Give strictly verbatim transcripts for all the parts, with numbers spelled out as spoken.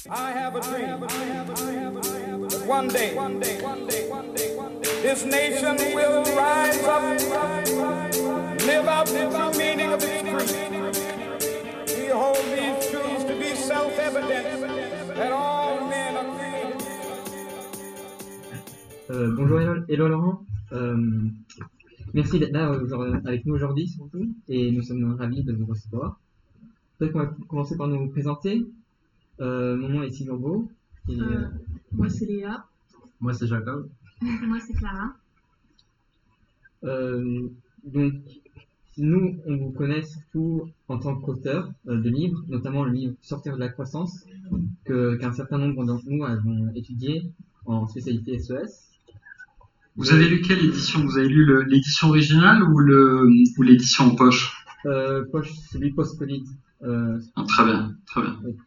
I have a dream that one day this nation will rise up, live out the true meaning of its creed. We hold these truths to be self-evident that all men are created. Euh, bonjour Hello, Hello Laurent, euh, merci d'être là euh, avec nous aujourd'hui surtout, et nous sommes ravis de vous recevoir. Peut-être qu'on va commencer par nous présenter. Euh, mon nom est Sylvain Beau. Et, euh, euh, moi c'est Léa. Moi c'est Jacob. Moi c'est Clara. Euh, donc, nous, on vous connaît surtout en tant qu'auteur euh, de livres, notamment le livre Sortir de la croissance, que, qu'un certain nombre d'entre nous avons étudié en spécialité S E S. Vous avez lu quelle édition? Vous avez lu le, l'édition originale ou, le, ou l'édition en poche? euh, Poche, celui post-Covid. Euh, ah, très bien, très bien. Oui.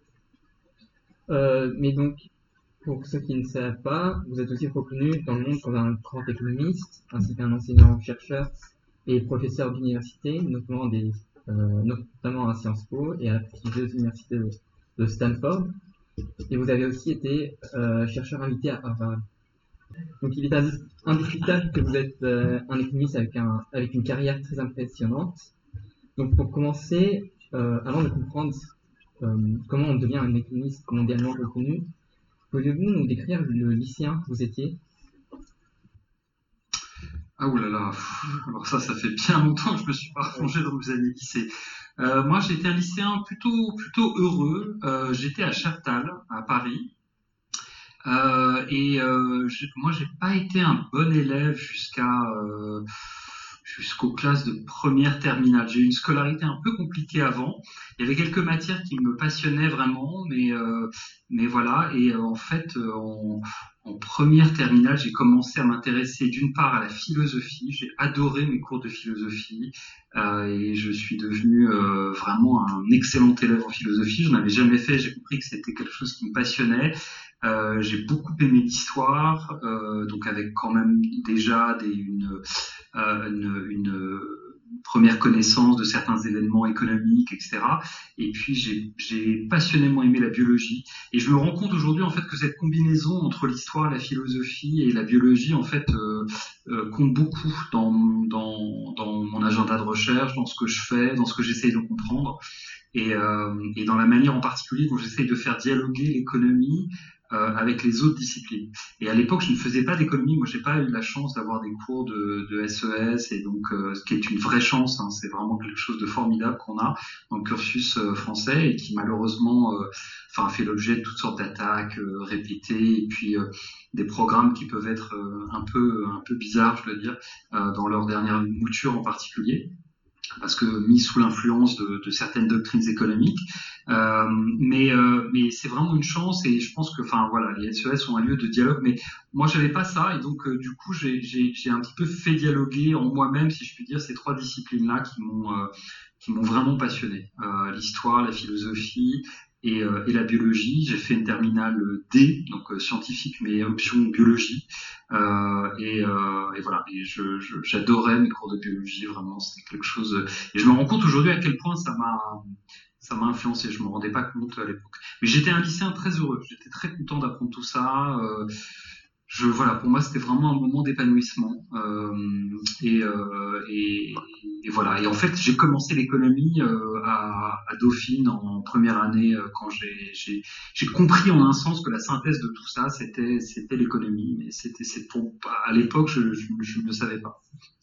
Euh, mais donc, pour ceux qui ne savent pas, vous êtes aussi reconnu dans le monde comme un grand économiste, ainsi qu'un enseignant-chercheur et professeur d'université, notamment, des, euh, notamment à Sciences Po et à la prestigieuse université de, de Stanford. Et vous avez aussi été euh, chercheur invité à Harvard. Donc il est indiscutable que vous êtes euh, un économiste avec, un, avec une carrière très impressionnante. Donc pour commencer, euh, avant de comprendre euh, comment on devient un économiste mondialement reconnu, pouvez-vous nous décrire le lycéen que vous étiez? Ah oulala, alors ça, ça fait bien longtemps que je me suis pas replongé dans mes années lycée. Euh, moi, j'étais un lycéen plutôt plutôt heureux. Euh, j'étais à Chaptal, à Paris. Euh, et euh, je, moi, j'ai pas été un bon élève jusqu'à euh, jusqu'aux classes de première terminale. J'ai eu une scolarité un peu compliquée avant. Il y avait quelques matières qui me passionnaient vraiment, mais euh, mais voilà. Et euh, en fait, euh, en, en première terminale, j'ai commencé à m'intéresser d'une part à la philosophie. J'ai adoré mes cours de philosophie euh, et je suis devenu euh, vraiment un excellent élève en philosophie. Je n'avais jamais fait. J'ai compris que c'était quelque chose qui me passionnait. Euh, j'ai beaucoup aimé l'histoire, euh, donc avec quand même déjà des, une, euh, une, une première connaissance de certains événements économiques, et cetera. Et puis j'ai, j'ai passionnément aimé la biologie. Et je me rends compte aujourd'hui en fait que cette combinaison entre l'histoire, la philosophie et la biologie en fait euh, euh, compte beaucoup dans, dans, dans mon agenda de recherche, dans ce que je fais, dans ce que j'essaye de comprendre. Et, euh, et dans la manière en particulier dont j'essaye de faire dialoguer l'économie euh, avec les autres disciplines. Et à l'époque, je ne faisais pas d'économie. Moi, j'ai pas eu la chance d'avoir des cours de, de S E S, et donc euh, ce qui est une vraie chance. Hein, c'est vraiment quelque chose de formidable qu'on a dans le cursus euh, français et qui malheureusement, euh, enfin, fait l'objet de toutes sortes d'attaques euh, répétées et puis euh, des programmes qui peuvent être euh, un peu un peu bizarres, je dois dire, euh, dans leur dernière mouture en particulier, parce que mis sous l'influence de, de certaines doctrines économiques, euh, mais euh, mais c'est vraiment une chance. Et je pense que, enfin voilà, les S E S sont un lieu de dialogue, mais moi j'avais pas ça, et donc euh, du coup j'ai j'ai j'ai un petit peu fait dialoguer en moi-même, si je puis dire, ces trois disciplines là qui m'ont euh, qui m'ont vraiment passionné, euh, l'histoire, la philosophie et, euh, et la biologie. J'ai fait une terminale D, donc euh, scientifique mais option biologie. Euh, et, euh, et voilà, et je, je, j'adorais mes cours de biologie, vraiment, c'était quelque chose. Et je me rends compte aujourd'hui à quel point ça m'a, ça m'a influencé. Je me rendais pas compte à l'époque. Mais j'étais un lycéen très heureux. J'étais très content d'apprendre tout ça. Euh, je, voilà, pour moi, c'était vraiment un moment d'épanouissement. Euh, et, euh, et, et voilà. Et en fait, j'ai commencé l'économie euh, à, à Dauphine en première année, euh, quand j'ai, j'ai, j'ai compris en un sens que la synthèse de tout ça, c'était, c'était l'économie. Mais c'était, c'est pour, à l'époque, je, je, je ne le savais pas.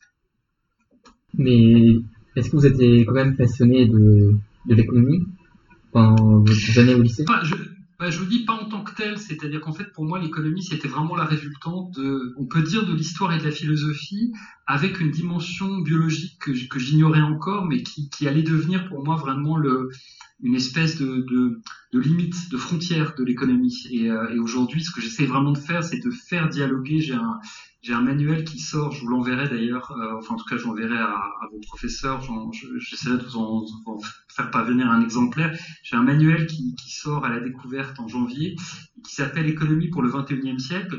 Mais est-ce que vous étiez quand même passionné de, de l'économie pendant vos années au lycée? Enfin, je, bah, je vous dis pas en tant que tel, c'est-à-dire qu'en fait pour moi l'économie c'était vraiment la résultante de, on peut dire, de l'histoire et de la philosophie, avec une dimension biologique que, que j'ignorais encore, mais qui, qui allait devenir pour moi vraiment le, une espèce de, de, de limite, de frontière de l'économie. Et, euh, et aujourd'hui, ce que j'essaie vraiment de faire, c'est de faire dialoguer. J'ai un, j'ai un manuel qui sort, je vous l'enverrai d'ailleurs, euh, enfin en tout cas je l'enverrai à, à vos professeurs, j'en, je, j'essaierai de vous en, en faire parvenir un exemplaire. J'ai un manuel qui, qui sort à la découverte en janvier, qui s'appelle Économie pour le vingt et unième siècle.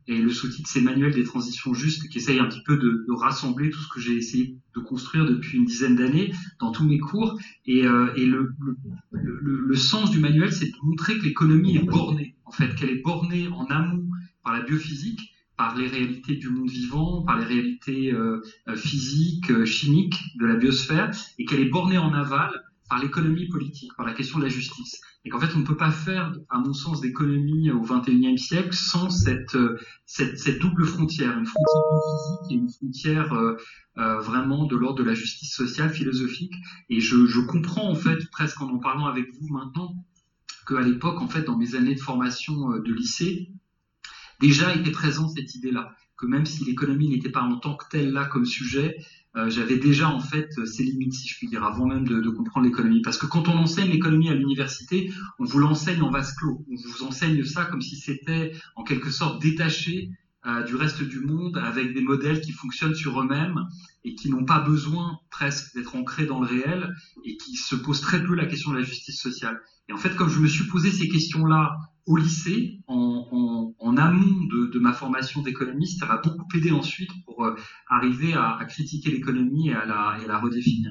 Et le sous-titre, c'est Manuel des transitions justes, qui essaye un petit peu de, de rassembler tout ce que j'ai essayé de construire depuis une dizaine d'années dans tous mes cours. Et, euh, et le, le, le, le sens du manuel, c'est de montrer que l'économie est bornée, en fait, qu'elle est bornée en amont par la biophysique, par les réalités du monde vivant, par les réalités euh, physiques, euh, chimiques de la biosphère, et qu'elle est bornée en aval par l'économie politique, par la question de la justice. Et qu'en fait, on ne peut pas faire, à mon sens, d'économie au vingt et unième siècle sans cette, cette, cette double frontière, une frontière physique et une frontière euh, euh, vraiment de l'ordre de la justice sociale, philosophique. Et je, je comprends, en fait, presque en en parlant avec vous maintenant, qu'à l'époque, en fait, dans mes années de formation de lycée, déjà était présente cette idée-là, que même si l'économie n'était pas en tant que telle là comme sujet, Euh, j'avais déjà en fait ces limites, si je puis dire, avant même de, de comprendre l'économie. Parce que quand on enseigne l'économie à l'université, on vous l'enseigne en vase clos. On vous enseigne ça comme si c'était en quelque sorte détaché euh, du reste du monde, avec des modèles qui fonctionnent sur eux-mêmes et qui n'ont pas besoin presque d'être ancrés dans le réel et qui se posent très peu la question de la justice sociale. Et en fait, comme je me suis posé ces questions-là au lycée, en, en, en amont de, de ma formation d'économiste, ça m'a beaucoup aidé ensuite pour euh, arriver à, à critiquer l'économie et à la, et à la redéfinir.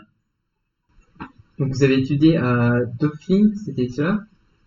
Donc vous avez étudié à Dauphine, c'était ça?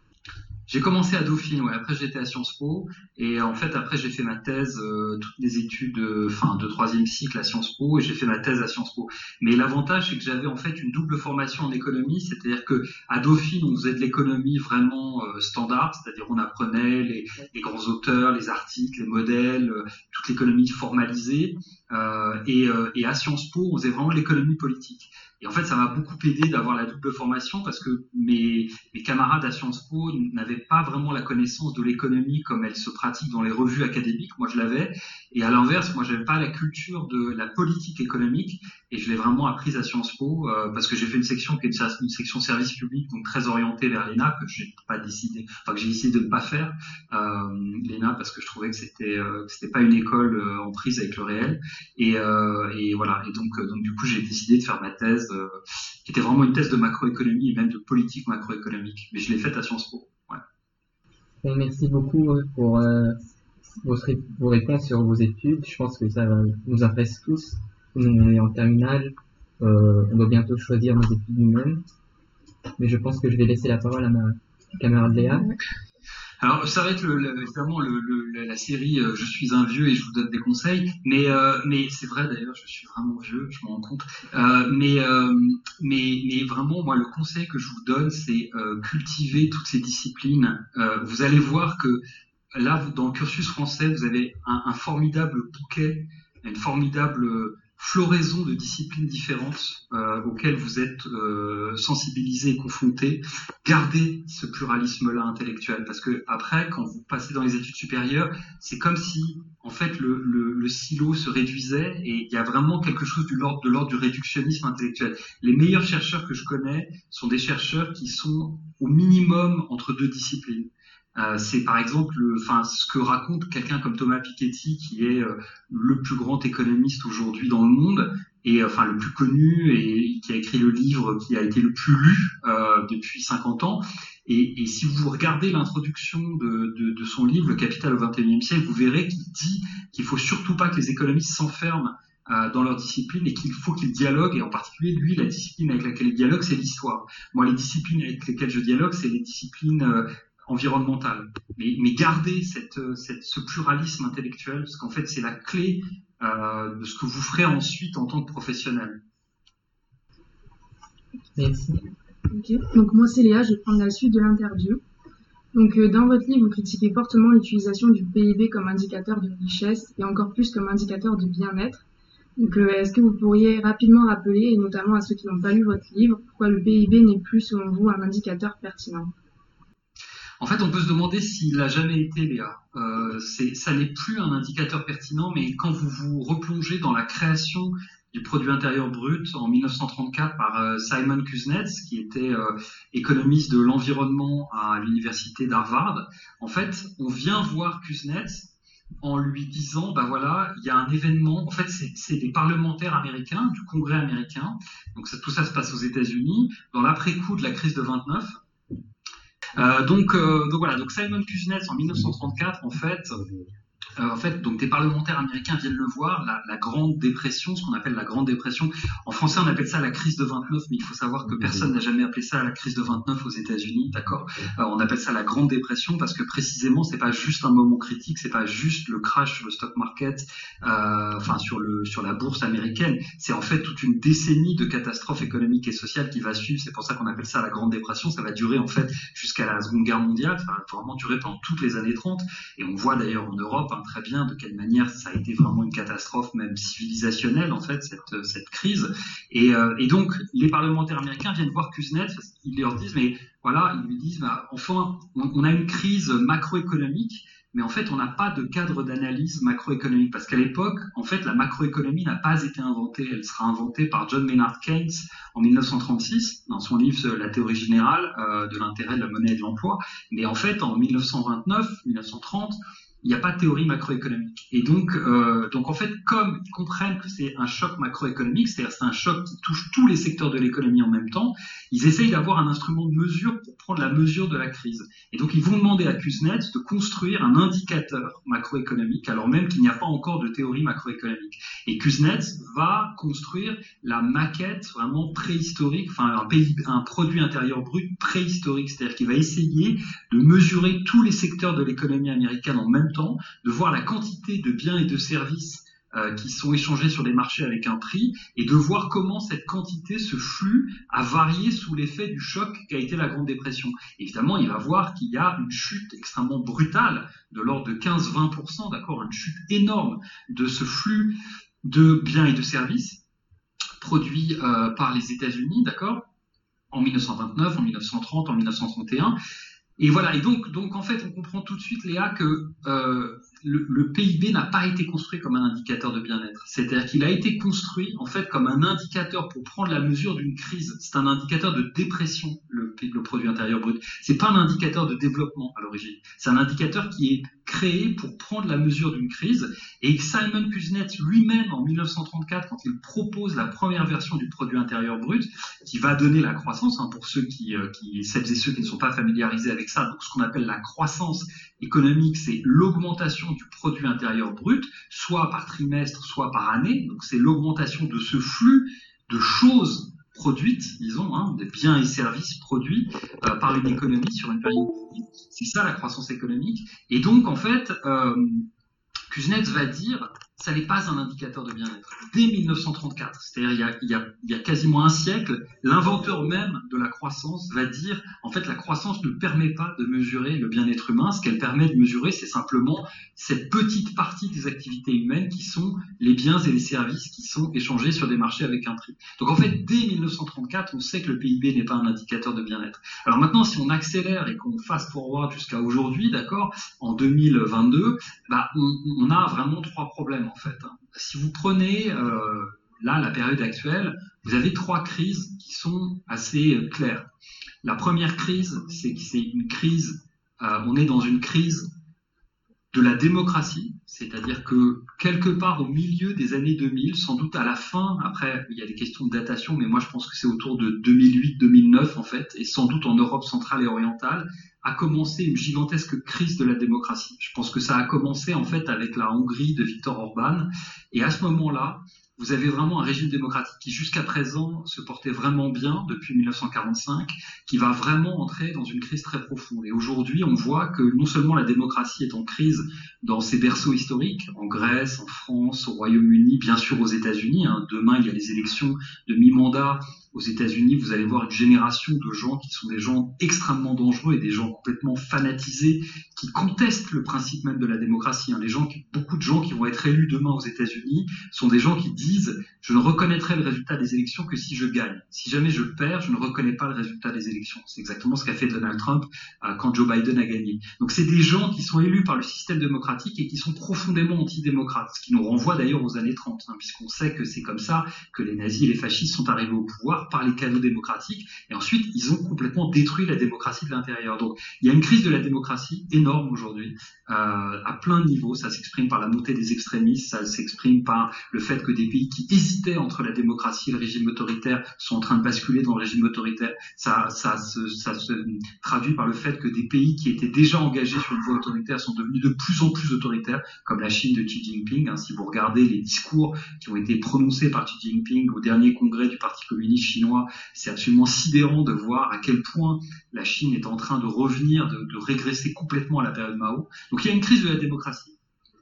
J'ai commencé à Dauphine, ouais. Après j'étais à Sciences Po et en fait après j'ai fait ma thèse, euh, toutes les études, enfin euh, de troisième cycle à Sciences Po et j'ai fait ma thèse à Sciences Po. Mais l'avantage c'est que j'avais en fait une double formation en économie, c'est-à-dire que à Dauphine on faisait de l'économie vraiment euh, standard, c'est-à-dire on apprenait les, les grands auteurs, les articles, les modèles, euh, toute l'économie formalisée euh, et, euh, et à Sciences Po on faisait vraiment de l'économie politique. Et en fait, ça m'a beaucoup aidé d'avoir la double formation parce que mes, mes camarades à Sciences Po n'avaient pas vraiment la connaissance de l'économie comme elle se pratique dans les revues académiques. Moi, je l'avais. Et à l'inverse, moi, j'avais pas la culture de la politique économique et je l'ai vraiment apprise à Sciences Po euh, parce que j'ai fait une section qui est une section service public, donc très orientée vers l'E N A, que j'ai pas décidé, enfin que j'ai décidé de ne pas faire euh, l'E N A parce que je trouvais que c'était euh, que c'était pas une école euh, en prise avec le réel. Et, euh, et voilà. Et donc, euh, donc du coup, j'ai décidé de faire ma thèse euh, qui était vraiment une thèse de macroéconomie et même de politique macroéconomique. Mais je l'ai faite à Sciences Po. Ouais. Bon, merci beaucoup pour euh, vos, vos réponses sur vos études. Je pense que ça nous intéresse tous. Nous, on est en terminale. Euh, on doit bientôt choisir nos études nous-mêmes. Mais je pense que je vais laisser la parole à ma camarade Léa. Alors, ça va être le, le, évidemment le, le, la série euh, « Je suis un vieux et je vous donne des conseils », mais euh, mais c'est vrai d'ailleurs, je suis vraiment vieux, je m'en rends compte. Euh, mais euh, mais mais vraiment, moi, le conseil que je vous donne, c'est euh, cultiver toutes ces disciplines. Euh, vous allez voir que là, vous, dans le cursus français, vous avez un, un formidable bouquet, une formidable floraison de disciplines différentes euh, auxquelles vous êtes euh, sensibilisés et confrontés. Gardez ce pluralisme-là intellectuel, parce que après, quand vous passez dans les études supérieures, c'est comme si en fait le, le, le silo se réduisait et il y a vraiment quelque chose de l'ordre de l'ordre du réductionnisme intellectuel. Les meilleurs chercheurs que je connais sont des chercheurs qui sont au minimum entre deux disciplines. Euh, c'est par exemple, enfin, ce que raconte quelqu'un comme Thomas Piketty, qui est euh, le plus grand économiste aujourd'hui dans le monde, et enfin le plus connu, et qui a écrit le livre qui a été le plus lu euh, depuis cinquante ans. Et, et si vous regardez l'introduction de, de, de son livre, Le Capital au vingt et unième siècle, vous verrez qu'il dit qu'il faut surtout pas que les économistes s'enferment euh, dans leur discipline et qu'il faut qu'ils dialoguent. Et en particulier, lui, la discipline avec laquelle il dialogue, c'est l'histoire. Moi, les disciplines avec lesquelles je dialogue, c'est les disciplines euh, environnementale. Mais, mais gardez cette, cette, ce pluralisme intellectuel, parce qu'en fait, c'est la clé euh, de ce que vous ferez ensuite en tant que professionnel. Merci. Ok. Donc moi, c'est Léa, je vais prendre la suite de l'interview. Donc euh, dans votre livre, vous critiquez fortement l'utilisation du P I B comme indicateur de richesse et encore plus comme indicateur de bien-être. Donc euh, est-ce que vous pourriez rapidement rappeler, et notamment à ceux qui n'ont pas lu votre livre, pourquoi le P I B n'est plus, selon vous, un indicateur pertinent ? En fait, on peut se demander s'il n'a jamais été, Léa. Euh, c'est, ça n'est plus un indicateur pertinent, mais quand vous vous replongez dans la création du produit intérieur brut en mille neuf cent trente-quatre par euh, Simon Kuznets, qui était euh, économiste de l'environnement à l'université d'Harvard, en fait, on vient voir Kuznets en lui disant, bah voilà, il y a un événement, en fait, c'est, c'est des parlementaires américains, du Congrès américain, donc ça, tout ça se passe aux États-Unis, dans l'après-coup de la crise de vingt-neuf. Euh, donc, euh, donc voilà, donc Simon Kuznets en mille neuf cent trente-quatre, en fait, Euh, en fait, donc des parlementaires américains viennent le voir, la, la Grande Dépression, ce qu'on appelle la Grande Dépression. En français, on appelle ça la crise de vingt-neuf, mais il faut savoir que personne n'a jamais appelé ça la crise de vingt-neuf aux États-Unis, d'accord. Euh, on appelle ça la Grande Dépression parce que précisément, c'est pas juste un moment critique, c'est pas juste le crash sur le stock market, euh, enfin sur le sur la bourse américaine. C'est en fait toute une décennie de catastrophes économiques et sociales qui va suivre. C'est pour ça qu'on appelle ça la Grande Dépression. Ça va durer en fait jusqu'à la Seconde Guerre mondiale. Ça va vraiment durer pendant toutes les années trente. Et on voit d'ailleurs en Europe hein, très bien de quelle manière ça a été vraiment une catastrophe, même civilisationnelle en fait, cette, cette crise. Et, euh, et donc les parlementaires américains viennent voir Kuznets, ils leur disent, mais voilà, ils lui disent, bah, enfin, on, on a une crise macroéconomique, mais en fait, on n'a pas de cadre d'analyse macroéconomique, parce qu'à l'époque, en fait, la macroéconomie n'a pas été inventée. Elle sera inventée par John Maynard Keynes en mille neuf cent trente-six, dans son livre La théorie générale euh, de l'intérêt de la monnaie et de l'emploi. Mais en fait, en mille neuf cent vingt-neuf, mille neuf cent trente, il n'y a pas de théorie macroéconomique. Et donc, euh, donc en fait, comme ils comprennent que c'est un choc macroéconomique, c'est-à-dire c'est un choc qui touche tous les secteurs de l'économie en même temps, ils essayent d'avoir un instrument de mesure pour prendre la mesure de la crise. Et donc, ils vont demander à Kuznets de construire un indicateur macroéconomique, alors même qu'il n'y a pas encore de théorie macroéconomique. Et Kuznets va construire la maquette vraiment préhistorique, enfin un, P I B, un produit intérieur brut préhistorique, c'est-à-dire qu'il va essayer de mesurer tous les secteurs de l'économie américaine en même temps, de voir la quantité de biens et de services euh, qui sont échangés sur les marchés avec un prix, et de voir comment cette quantité, ce flux, a varié sous l'effet du choc qu'a été la Grande Dépression. Évidemment, il va voir qu'il y a une chute extrêmement brutale, de l'ordre de quinze à vingt pour cent, d'accord, une chute énorme de ce flux de biens et de services produits euh, par les États-Unis, d'accord, en mille neuf cent vingt-neuf, en mille neuf cent trente, en mille neuf cent trente et un. Et voilà, et donc, donc en fait, on comprend tout de suite, Léa, que euh, le, le P I B n'a pas été construit comme un indicateur de bien-être. C'est-à-dire qu'il a été construit, en fait, comme un indicateur pour prendre la mesure d'une crise. C'est un indicateur de dépression, le, le produit intérieur brut. C'est pas un indicateur de développement, à l'origine. C'est un indicateur qui est créé pour prendre la mesure d'une crise. Et Simon Kuznets lui-même, en mille neuf cent trente-quatre, quand il propose la première version du produit intérieur brut, qui va donner la croissance, hein, pour ceux qui, euh, qui, celles et ceux qui ne sont pas familiarisés avec ça, donc ce qu'on appelle la croissance économique, c'est l'augmentation du produit intérieur brut, soit par trimestre, soit par année. Donc c'est l'augmentation de ce flux de choses produites, disons, hein, des biens et services produits euh, par une économie sur une période. C'est ça la croissance économique. Et donc en fait, euh, Kuznets va dire, ça n'est pas un indicateur de bien-être. Dès mille neuf cent trente-quatre, c'est-à-dire il y a, il y a, il y a quasiment un siècle, l'inventeur même de la croissance va dire, en fait, la croissance ne permet pas de mesurer le bien-être humain. Ce qu'elle permet de mesurer, c'est simplement cette petite partie des activités humaines qui sont les biens et les services qui sont échangés sur des marchés avec un prix. Donc en fait, dès mille neuf cent trente-quatre, on sait que le P I B n'est pas un indicateur de bien-être. Alors maintenant, si on accélère et qu'on fast forward jusqu'à aujourd'hui, d'accord, en deux mille vingt-deux, bah, on, on a vraiment trois problèmes. En fait, si vous prenez euh, là la période actuelle, vous avez trois crises qui sont assez euh, claires. La première crise, c'est que c'est une crise, euh, on est dans une crise de la démocratie, c'est-à-dire que quelque part au milieu des années deux mille, sans doute à la fin, après il y a des questions de datation, mais moi je pense que c'est autour de deux mille huit deux mille neuf en fait, et sans doute en Europe centrale et orientale, a commencé une gigantesque crise de la démocratie. Je pense que ça a commencé en fait avec la Hongrie de Viktor Orban, et à ce moment-là, vous avez vraiment un régime démocratique qui jusqu'à présent se portait vraiment bien depuis mille neuf cent quarante-cinq, qui va vraiment entrer dans une crise très profonde. Et aujourd'hui, on voit que non seulement la démocratie est en crise dans ses berceaux historiques, en Grèce, en France, au Royaume-Uni, bien sûr aux États-Unis. Hein. Demain, il y a les élections de mi-mandat aux États-Unis. Vous allez voir une génération de gens qui sont des gens extrêmement dangereux et des gens complètement fanatisés qui contestent le principe même de la démocratie. Hein. Les gens qui, beaucoup de gens qui vont être élus demain aux États-Unis sont des gens qui disent « je ne reconnaîtrai le résultat des élections que si je gagne. Si jamais je perds, je ne reconnais pas le résultat des élections. » C'est exactement ce qu'a fait Donald Trump euh, quand Joe Biden a gagné. Donc c'est des gens qui sont élus par le système démocratique et qui sont profondément antidémocrates, ce qui nous renvoie d'ailleurs aux années trente, hein, puisqu'on sait que c'est comme ça que les nazis et les fascistes sont arrivés au pouvoir. pouvoir par les canaux démocratiques. Et ensuite, ils ont complètement détruit la démocratie de l'intérieur. Donc, il y a une crise de la démocratie énorme aujourd'hui, euh, à plein de niveaux. Ça s'exprime par la montée des extrémistes, ça s'exprime par le fait que des pays qui hésitaient entre la démocratie et le régime autoritaire sont en train de basculer dans le régime autoritaire. Ça, ça, se, ça se traduit par le fait que des pays qui étaient déjà engagés sur une voie autoritaire sont devenus de plus en plus autoritaires, comme la Chine de Xi Jinping. Hein, si vous regardez les discours qui ont été prononcés par Xi Jinping au dernier congrès du Parti communiste chinois, c'est absolument sidérant de voir à quel point la Chine est en train de revenir, de, de régresser complètement à la période Mao. Donc il y a une crise de la démocratie.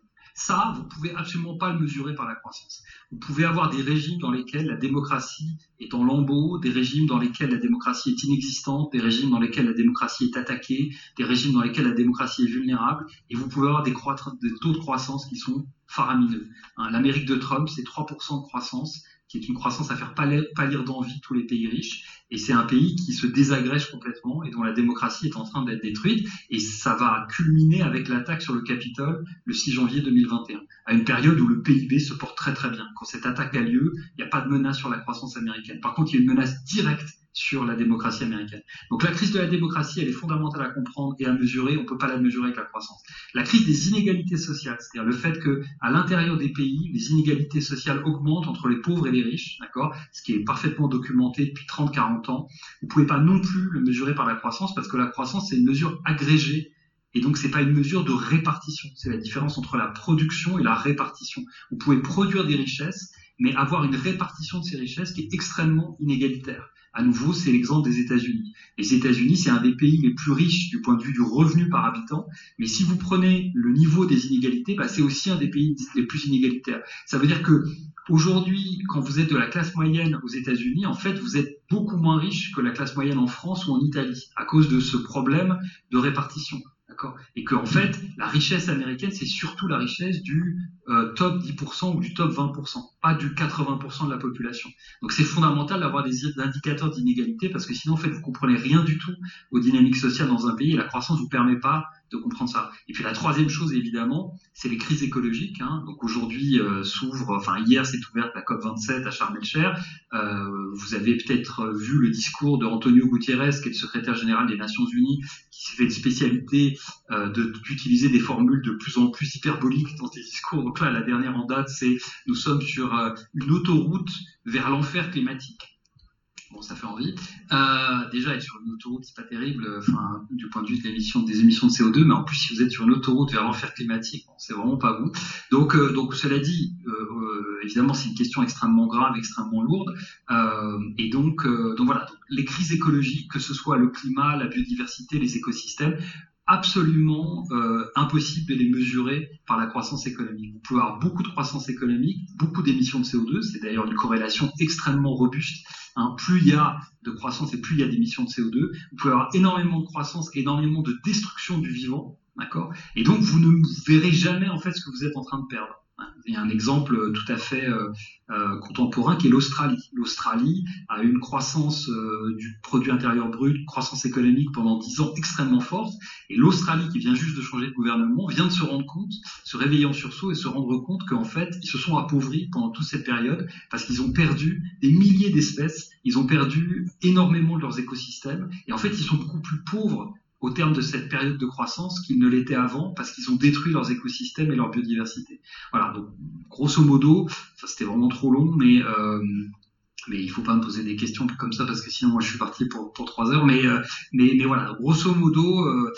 Ça, vous pouvez absolument pas le mesurer par la croissance. Vous pouvez avoir des régimes dans lesquels la démocratie est en lambeaux, des régimes dans lesquels la démocratie est inexistante, des régimes dans lesquels la démocratie est attaquée, des régimes dans lesquels la démocratie est vulnérable, et vous pouvez avoir des, des taux de croissance qui sont faramineux. Hein, L'Amérique de Trump, c'est trois pour cent de croissance, qui est une croissance à faire pâlir d'envie tous les pays riches, et c'est un pays qui se désagrège complètement et dont la démocratie est en train d'être détruite, et ça va culminer avec l'attaque sur le Capitole le six janvier deux mille vingt et un, à une période où le P I B se porte très très bien. Quand cette attaque a lieu, il n'y a pas de menace sur la croissance américaine. Par contre, il y a une menace directe sur la démocratie américaine. Donc la crise de la démocratie, elle est fondamentale à comprendre et à mesurer. On ne peut pas la mesurer avec la croissance. La crise des inégalités sociales, c'est-à-dire le fait que à l'intérieur des pays, les inégalités sociales augmentent entre les pauvres et les riches, d'accord, ce qui est parfaitement documenté depuis trente à quarante ans. Vous ne pouvez pas non plus le mesurer par la croissance, parce que la croissance, c'est une mesure agrégée. Et donc, c'est pas une mesure de répartition. C'est la différence entre la production et la répartition. Vous pouvez produire des richesses, mais avoir une répartition de ces richesses qui est extrêmement inégalitaire. À nouveau, c'est l'exemple des États-Unis. Les États-Unis, c'est un des pays les plus riches du point de vue du revenu par habitant, mais si vous prenez le niveau des inégalités, bah, c'est aussi un des pays les plus inégalitaires. Ça veut dire que aujourd'hui, quand vous êtes de la classe moyenne aux États-Unis, en fait, vous êtes beaucoup moins riche que la classe moyenne en France ou en Italie, à cause de ce problème de répartition. D'accord ? Et que en fait, la richesse américaine, c'est surtout la richesse du euh, top dix pour cent ou du top vingt pour cent, pas du quatre-vingts pour cent de la population. Donc c'est fondamental d'avoir des indicateurs d'inégalité, parce que sinon, en fait, vous comprenez rien du tout aux dynamiques sociales dans un pays, et la croissance vous permet pas de comprendre ça. Et puis la troisième chose, évidemment, c'est les crises écologiques. Hein. Donc aujourd'hui euh, s'ouvre, enfin hier s'est ouverte la COP vingt-sept à Sharm el-Sheikh. Euh, vous avez peut-être vu le discours de Antonio Guterres, qui est le secrétaire général des Nations Unies, qui s'est fait une spécialité euh, de, d'utiliser des formules de plus en plus hyperboliques dans ses discours. Donc là, la dernière en date, c'est « Nous sommes sur euh, une autoroute vers l'enfer climatique ». Bon, ça fait envie. Euh, déjà, être sur une autoroute, c'est pas terrible, enfin, du point de vue de l'émission, des émissions de C O deux, mais en plus, si vous êtes sur une autoroute vers l'enfer climatique, bon, c'est vraiment pas vous. Donc, euh, donc, cela dit, euh, euh, évidemment, c'est une question extrêmement grave, extrêmement lourde, euh, et donc, euh, donc voilà, donc, les crises écologiques, que ce soit le climat, la biodiversité, les écosystèmes, absolument euh, impossible de les mesurer par la croissance économique. Vous pouvez avoir beaucoup de croissance économique, beaucoup d'émissions de C O deux, c'est d'ailleurs une corrélation extrêmement robuste. Hein, plus il y a de croissance et plus il y a d'émissions de C O deux, vous pouvez avoir énormément de croissance, énormément de destruction du vivant, d'accord ? Et donc vous ne verrez jamais en fait ce que vous êtes en train de perdre. Il y a un exemple tout à fait euh, euh, contemporain qui est l'Australie. L'Australie a eu une croissance euh, du produit intérieur brut, une croissance économique pendant dix ans extrêmement forte. Et l'Australie, qui vient juste de changer de gouvernement, vient de se rendre compte, se réveiller en sursaut et se rendre compte qu'en fait, ils se sont appauvris pendant toute cette période parce qu'ils ont perdu des milliers d'espèces, ils ont perdu énormément de leurs écosystèmes. Et en fait, ils sont beaucoup plus pauvres au terme de cette période de croissance qu'ils ne l'étaient avant, parce qu'ils ont détruit leurs écosystèmes et leur biodiversité. Voilà, donc grosso modo, ça c'était vraiment trop long, mais euh, mais il faut pas me poser des questions comme ça, parce que sinon moi je suis parti pour pour trois heures. Mais euh, mais mais voilà, grosso modo. Euh,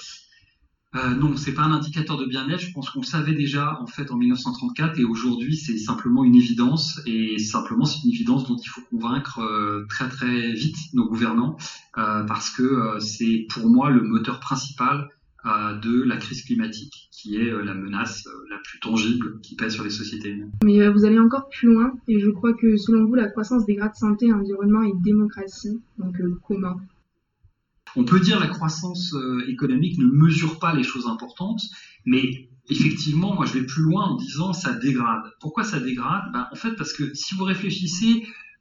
Euh, non, c'est pas un indicateur de bien-être. Je pense qu'on le savait déjà en fait en mille neuf cent trente-quatre, et aujourd'hui c'est simplement une évidence, et simplement c'est une évidence dont il faut convaincre euh, très très vite nos gouvernants, euh, parce que euh, c'est pour moi le moteur principal euh, de la crise climatique, qui est euh, la menace euh, la plus tangible qui pèse sur les sociétés humaines. Mais euh, vous allez encore plus loin, et je crois que selon vous la croissance dégrade santé, environnement et démocratie. Donc euh, comment ? On peut dire que la croissance euh, économique ne mesure pas les choses importantes, mais effectivement, moi je vais plus loin en disant ça dégrade. Pourquoi ça dégrade ? Ben, en fait, parce que si vous réfléchissez,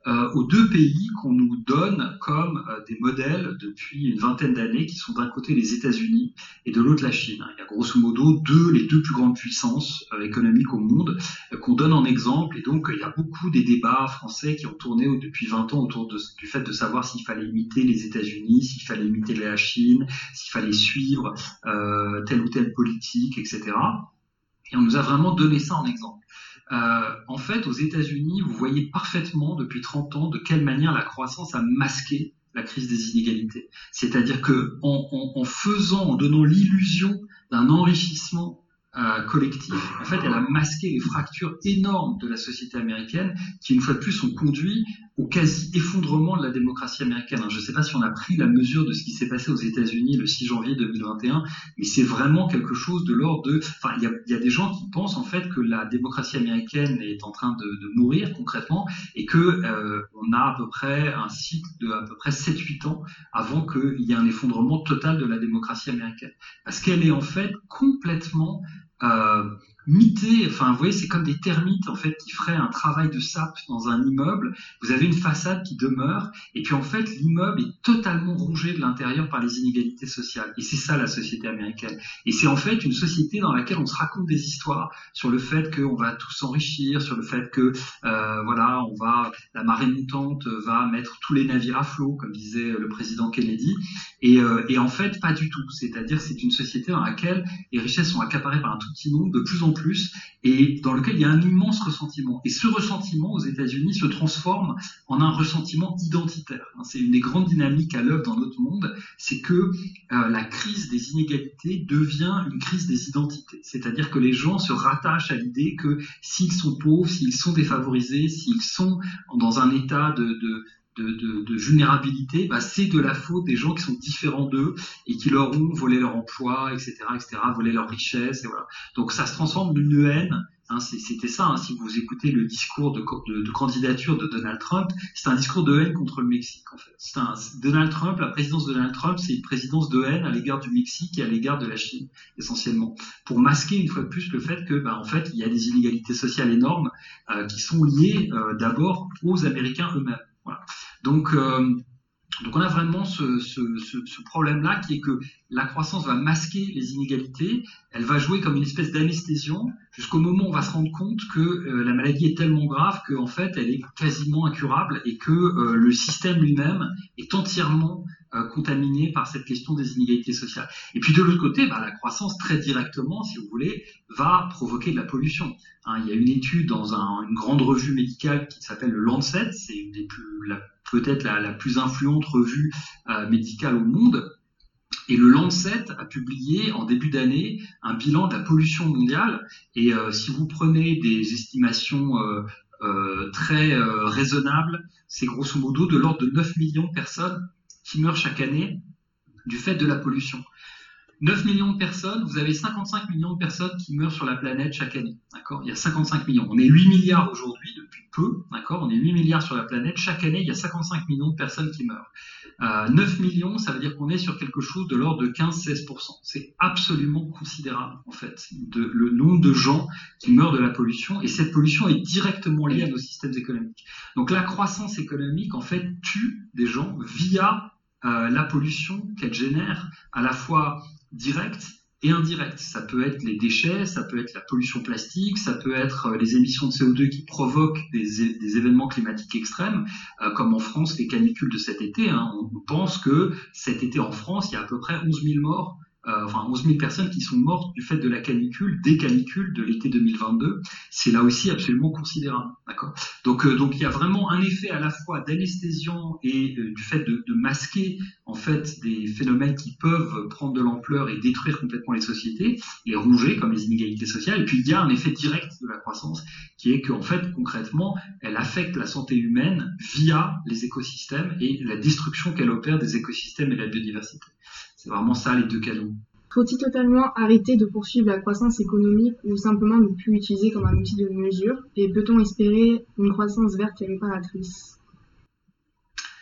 euh, aux deux pays qu'on nous donne comme euh, des modèles depuis une vingtaine d'années, qui sont d'un côté les États-Unis et de l'autre la Chine. Il y a grosso modo deux, les deux plus grandes puissances euh, économiques au monde euh, qu'on donne en exemple, et donc il y a beaucoup des débats français qui ont tourné depuis vingt ans autour de, du fait de savoir s'il fallait imiter les États-Unis, s'il fallait imiter la Chine, s'il fallait suivre euh, telle ou telle politique, et cetera. Et on nous a vraiment donné ça en exemple. Euh, en fait, aux États-Unis, vous voyez parfaitement depuis trente ans de quelle manière la croissance a masqué la crise des inégalités. C'est-à-dire que en, en, en faisant, en donnant l'illusion d'un enrichissement euh, collectif, en fait, elle a masqué les fractures énormes de la société américaine qui, une fois de plus, ont conduit au quasi-effondrement de la démocratie américaine. Je ne sais pas si on a pris la mesure de ce qui s'est passé aux États-Unis le six janvier deux mille vingt et un, mais c'est vraiment quelque chose de l'ordre de... Enfin, il y a, il y a des gens qui pensent en fait que la démocratie américaine est en train de, de mourir concrètement et que euh, on a à peu près un cycle de à peu près sept huit ans avant qu'il y ait un effondrement total de la démocratie américaine. Parce qu'elle est en fait complètement... Euh, mitée, enfin vous voyez, c'est comme des termites en fait qui feraient un travail de sape dans un immeuble. Vous avez une façade qui demeure et puis en fait l'immeuble est totalement rongé de l'intérieur par les inégalités sociales, et c'est ça la société américaine. Et c'est en fait une société dans laquelle on se raconte des histoires sur le fait qu'on va tous s'enrichir, sur le fait que euh, voilà, on va, la marée montante va mettre tous les navires à flot, comme disait le président Kennedy, et, euh, et en fait pas du tout. C'est-à-dire c'est une société dans laquelle les richesses sont accaparées par un tout petit nombre, de plus en plus, et dans lequel il y a un immense ressentiment. Et ce ressentiment aux États-Unis se transforme en un ressentiment identitaire. C'est une des grandes dynamiques à l'œuvre dans notre monde, c'est que euh, la crise des inégalités devient une crise des identités. C'est-à-dire que les gens se rattachent à l'idée que s'ils sont pauvres, s'ils sont défavorisés, s'ils sont dans un état de, de De, de, de vulnérabilité, bah, c'est de la faute des gens qui sont différents d'eux et qui leur ont volé leur emploi, et cetera, et cetera, volé leur richesse, et voilà. Donc ça se transforme en une haine. Hein, c'était ça. Hein, si vous écoutez le discours de, de, de candidature de Donald Trump, c'est un discours de haine contre le Mexique. En fait, c'est un, Donald Trump, la présidence de Donald Trump, c'est une présidence de haine à l'égard du Mexique et à l'égard de la Chine, essentiellement, pour masquer une fois de plus le fait que, bah, en fait, il y a des inégalités sociales énormes euh, qui sont liées euh, d'abord aux Américains eux-mêmes. Voilà. Donc, euh, donc on a vraiment ce, ce, ce, ce problème-là qui est que la croissance va masquer les inégalités, elle va jouer comme une espèce d'anesthésiant jusqu'au moment où on va se rendre compte que euh, la maladie est tellement grave qu'en fait elle est quasiment incurable et que euh, le système lui-même est entièrement euh, contaminé par cette question des inégalités sociales. Et puis de l'autre côté, bah, la croissance très directement, si vous voulez, va provoquer de la pollution. Hein, il y a une étude dans un, une grande revue médicale qui s'appelle le Lancet, c'est une des plus, la, peut-être la, la plus influente revue euh, médicale au monde. Et le Lancet a publié en début d'année un bilan de la pollution mondiale. Et euh, si vous prenez des estimations euh, euh, très euh, raisonnables, c'est grosso modo de l'ordre de neuf millions de personnes qui meurent chaque année du fait de la pollution. neuf millions de personnes, vous avez cinquante-cinq millions de personnes qui meurent sur la planète chaque année. D'accord ? Il y a cinquante-cinq millions. On est huit milliards aujourd'hui depuis peu. D'accord ? On est huit milliards sur la planète. Chaque année, il y a cinquante-cinq millions de personnes qui meurent. Euh, neuf millions, ça veut dire qu'on est sur quelque chose de l'ordre de quinze à seize pour cent. C'est absolument considérable, en fait, de, le nombre de gens qui meurent de la pollution. Et cette pollution est directement liée à nos systèmes économiques. Donc la croissance économique, en fait, tue des gens via euh, la pollution qu'elle génère, à la fois directe et indirecte. Ça peut être les déchets, ça peut être la pollution plastique, ça peut être les émissions de C O deux qui provoquent des, des événements climatiques extrêmes, euh, comme en France les canicules de cet été. Hein. On pense que cet été en France, il y a à peu près onze mille morts, euh, enfin onze mille personnes qui sont mortes du fait de la canicule, des canicules de l'été deux mille vingt-deux. C'est là aussi absolument considérable. D'accord ? Donc, euh, donc il y a vraiment un effet à la fois d'anesthésiant et euh, du fait de, de masquer en fait des phénomènes qui peuvent prendre de l'ampleur et détruire complètement les sociétés, les ronger comme les inégalités sociales. Et puis il y a un effet direct de la croissance qui est qu'en fait concrètement elle affecte la santé humaine via les écosystèmes et la destruction qu'elle opère des écosystèmes et de la biodiversité. C'est vraiment ça les deux canaux. Faut-il totalement arrêter de poursuivre la croissance économique ou simplement ne plus l'utiliser comme un outil de mesure ? Et peut-on espérer une croissance verte et réparatrice ?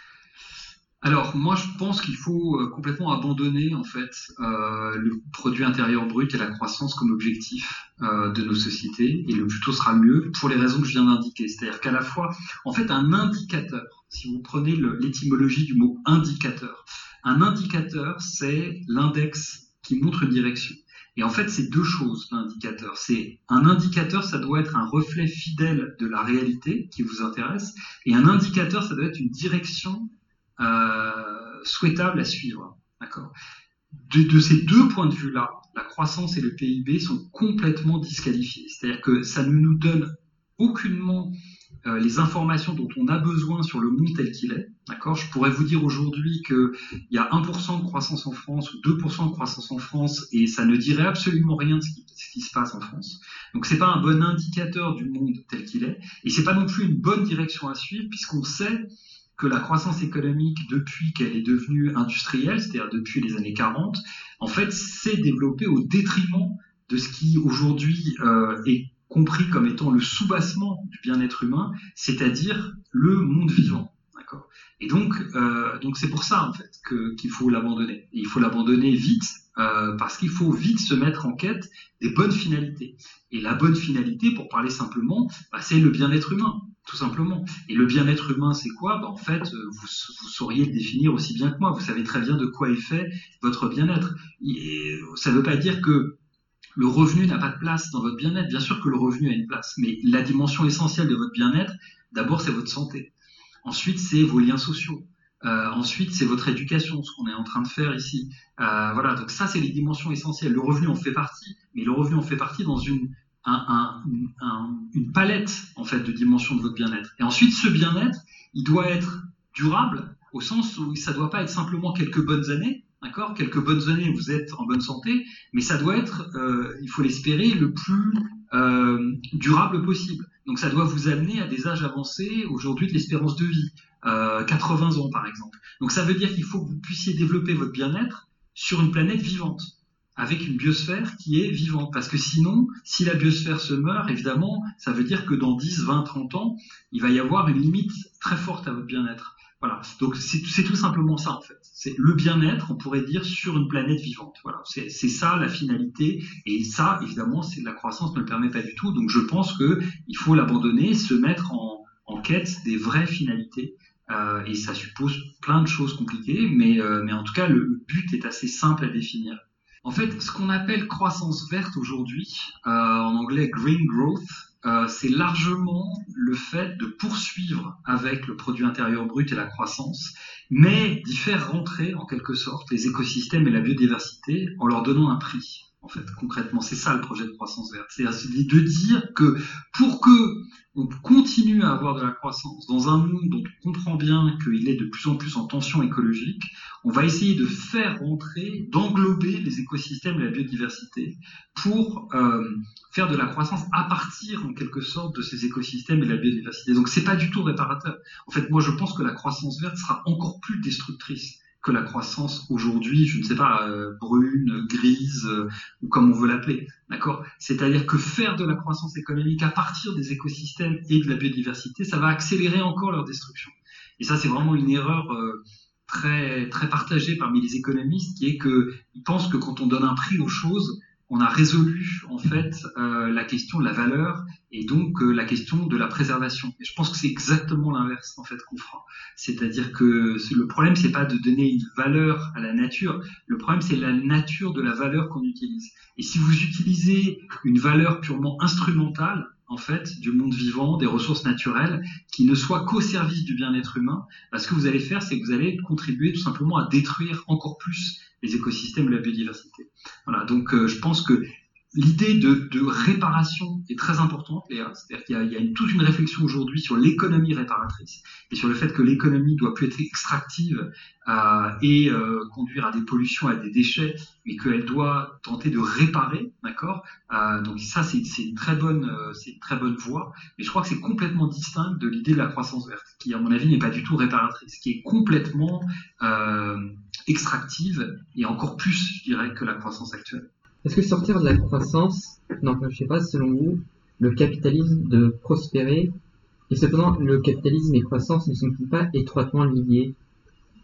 Alors, moi, je pense qu'il faut euh, complètement abandonner en fait euh, le produit intérieur brut et la croissance comme objectif euh, de nos sociétés, et le plus tôt sera le mieux pour les raisons que je viens d'indiquer. C'est-à-dire qu'à la fois, en fait, un indicateur, si vous prenez le- l'étymologie du mot indicateur, un indicateur, c'est l'index qui montre une direction. Et en fait, c'est deux choses, l'indicateur. C'est un indicateur, ça doit être un reflet fidèle de la réalité qui vous intéresse, et un indicateur, ça doit être une direction euh, souhaitable à suivre. D'accord. De, de ces deux points de vue-là, la croissance et le P I B sont complètement disqualifiés. C'est-à-dire que ça ne nous donne aucunement euh, les informations dont on a besoin sur le monde tel qu'il est. D'accord. Je pourrais vous dire aujourd'hui qu'il y a un pour cent de croissance en France ou deux pour cent de croissance en France, et ça ne dirait absolument rien de ce qui, ce qui se passe en France. Donc c'est pas un bon indicateur du monde tel qu'il est, et c'est pas non plus une bonne direction à suivre, puisqu'on sait que la croissance économique, depuis qu'elle est devenue industrielle, c'est-à-dire depuis les années quarante, en fait, s'est développée au détriment de ce qui aujourd'hui euh, est compris comme étant le soubassement du bien-être humain, c'est-à-dire le monde vivant. D'accord. Et donc, euh, donc c'est pour ça en fait que, qu'il faut l'abandonner. Et il faut l'abandonner vite, euh, parce qu'il faut vite se mettre en quête des bonnes finalités. Et la bonne finalité, pour parler simplement, bah, c'est le bien-être humain. Tout simplement. Et le bien-être humain, c'est quoi? Bah, en fait, vous, vous sauriez le définir aussi bien que moi. Vous savez très bien de quoi est fait votre bien-être. Et ça ne veut pas dire que le revenu n'a pas de place dans votre bien-être. Bien sûr que le revenu a une place, mais la dimension essentielle de votre bien-être, d'abord, c'est votre santé. Ensuite, c'est vos liens sociaux. Euh, ensuite, c'est votre éducation, ce qu'on est en train de faire ici. Euh, voilà. Donc ça, c'est les dimensions essentielles. Le revenu en fait partie, mais le revenu en fait partie dans une Un, un, un, une palette en fait de dimensions de votre bien-être. Et ensuite, ce bien-être, il doit être durable au sens où ça doit pas être simplement quelques bonnes années, d'accord ? Quelques bonnes années, vous êtes en bonne santé, mais ça doit être, euh, il faut l'espérer, le plus euh, durable possible. Donc, ça doit vous amener à des âges avancés aujourd'hui de l'espérance de vie, euh, quatre-vingts ans par exemple. Donc, ça veut dire qu'il faut que vous puissiez développer votre bien-être sur une planète vivante, avec une biosphère qui est vivante. Parce que sinon, si la biosphère se meurt, évidemment, ça veut dire que dans dix, vingt, trente ans, il va y avoir une limite très forte à votre bien-être. Voilà. Donc, c'est, c'est tout simplement ça, en fait. C'est le bien-être, on pourrait dire, sur une planète vivante. Voilà. C'est, c'est ça, la finalité. Et ça, évidemment, c'est, la croissance ne le permet pas du tout. Donc, je pense que il faut l'abandonner, se mettre en, en quête des vraies finalités. Euh, et ça suppose plein de choses compliquées, mais, euh, mais en tout cas, le, le but est assez simple à définir. En fait, ce qu'on appelle croissance verte aujourd'hui, euh, en anglais green growth, euh, c'est largement le fait de poursuivre avec le produit intérieur brut et la croissance, mais d'y faire rentrer en quelque sorte les écosystèmes et la biodiversité en leur donnant un prix. En fait, concrètement, c'est ça le projet de croissance verte. C'est de dire que pour que on continue à avoir de la croissance dans un monde dont on comprend bien qu'il est de plus en plus en tension écologique, on va essayer de faire rentrer, d'englober les écosystèmes et la biodiversité pour euh, faire de la croissance à partir, en quelque sorte, de ces écosystèmes et de la biodiversité. Donc, c'est pas du tout réparateur. En fait, moi, je pense que la croissance verte sera encore plus destructrice que la croissance aujourd'hui, je ne sais pas, euh, brune, grise, euh, ou comme on veut l'appeler, d'accord ? C'est-à-dire que faire de la croissance économique à partir des écosystèmes et de la biodiversité, ça va accélérer encore leur destruction. Et ça, c'est vraiment une erreur euh, très très partagée parmi les économistes, qui est que ils pensent que quand on donne un prix aux choses, on a résolu en fait euh, la question de la valeur et donc euh, la question de la préservation. Et je pense que c'est exactement l'inverse en fait qu'on fera. C'est-à-dire que le problème c'est pas de donner une valeur à la nature, le problème c'est la nature de la valeur qu'on utilise. Et si vous utilisez une valeur purement instrumentale en fait du monde vivant, des ressources naturelles, qui ne soit qu'au service du bien-être humain, bah, ce que vous allez faire c'est que vous allez contribuer tout simplement à détruire encore plus les écosystèmes et la biodiversité. Voilà, donc euh, je pense que l'idée de, de réparation est très importante, Léa. C'est-à-dire qu'il y a, il y a une, toute une réflexion aujourd'hui sur l'économie réparatrice et sur le fait que l'économie doit plus être extractive euh, et euh, conduire à des pollutions, à des déchets, mais qu'elle doit tenter de réparer, d'accord. Euh, donc ça, c'est, c'est une très bonne, euh, c'est une très bonne voie. Mais je crois que c'est complètement distinct de l'idée de la croissance verte, qui, à mon avis, n'est pas du tout réparatrice, qui est complètement euh, extractive et encore plus, je dirais, que la croissance actuelle. Est-ce que sortir de la croissance n'empêche pas, selon vous, le capitalisme de prospérer? Et cependant, le capitalisme et croissance ne sont-ils pas étroitement liés?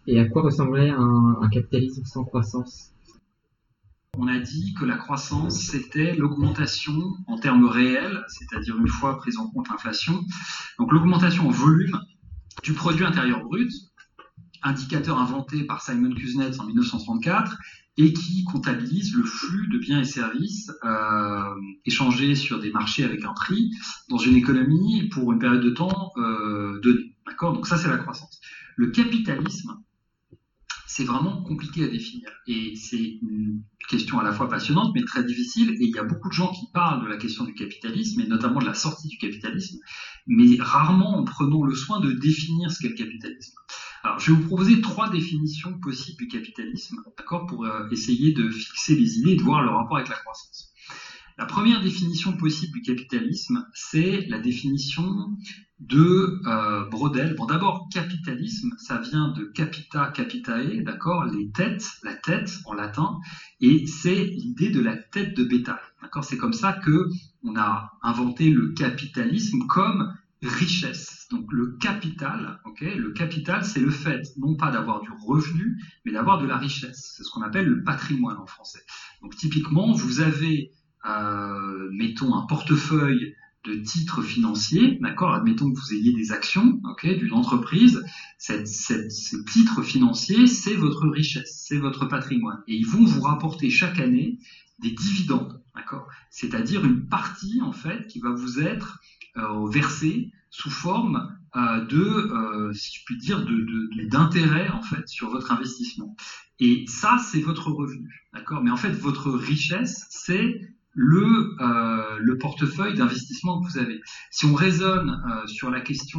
Et à quoi ressemblerait un, un capitalisme sans croissance? On a dit que la croissance, c'était l'augmentation en termes réels, c'est-à-dire une fois prise en compte l'inflation. Donc l'augmentation en volume du produit intérieur brut, indicateur inventé par Simon Kuznets en mille neuf cent trente-quatre, et qui comptabilise le flux de biens et services euh, échangés sur des marchés avec un prix dans une économie pour une période de temps euh, donnée. D'accord ? Donc ça, c'est la croissance. Le capitalisme, c'est vraiment compliqué à définir. Et c'est une question à la fois passionnante, mais très difficile. Et il y a beaucoup de gens qui parlent de la question du capitalisme, et notamment de la sortie du capitalisme, mais rarement en prenant le soin de définir ce qu'est le capitalisme. Alors, je vais vous proposer trois définitions possibles du capitalisme, d'accord, pour euh, essayer de fixer les idées et de voir le rapport avec la croissance. La première définition possible du capitalisme, c'est la définition de euh, Brodel. Bon, d'abord, capitalisme, ça vient de capita, capitae, d'accord, les têtes, la tête en latin, et c'est l'idée de la tête de bétail, d'accord. C'est comme ça que on a inventé le capitalisme comme richesse. Donc le capital, okay, le capital, c'est le fait non pas d'avoir du revenu, mais d'avoir de la richesse. C'est ce qu'on appelle le patrimoine en français. Donc typiquement, vous avez Euh, mettons un portefeuille de titres financiers, d'accord, admettons que vous ayez des actions, ok, d'une entreprise, cette, cette, ces titres financiers, c'est votre richesse, c'est votre patrimoine, et ils vont vous rapporter chaque année des dividendes, d'accord, c'est-à-dire une partie, en fait, qui va vous être euh, versée sous forme euh, de, euh, si je puis dire, de, de, d'intérêt, en fait, sur votre investissement. Et ça, c'est votre revenu, d'accord, mais en fait, votre richesse, c'est le, euh, le portefeuille d'investissement que vous avez. Si on raisonne euh, sur la question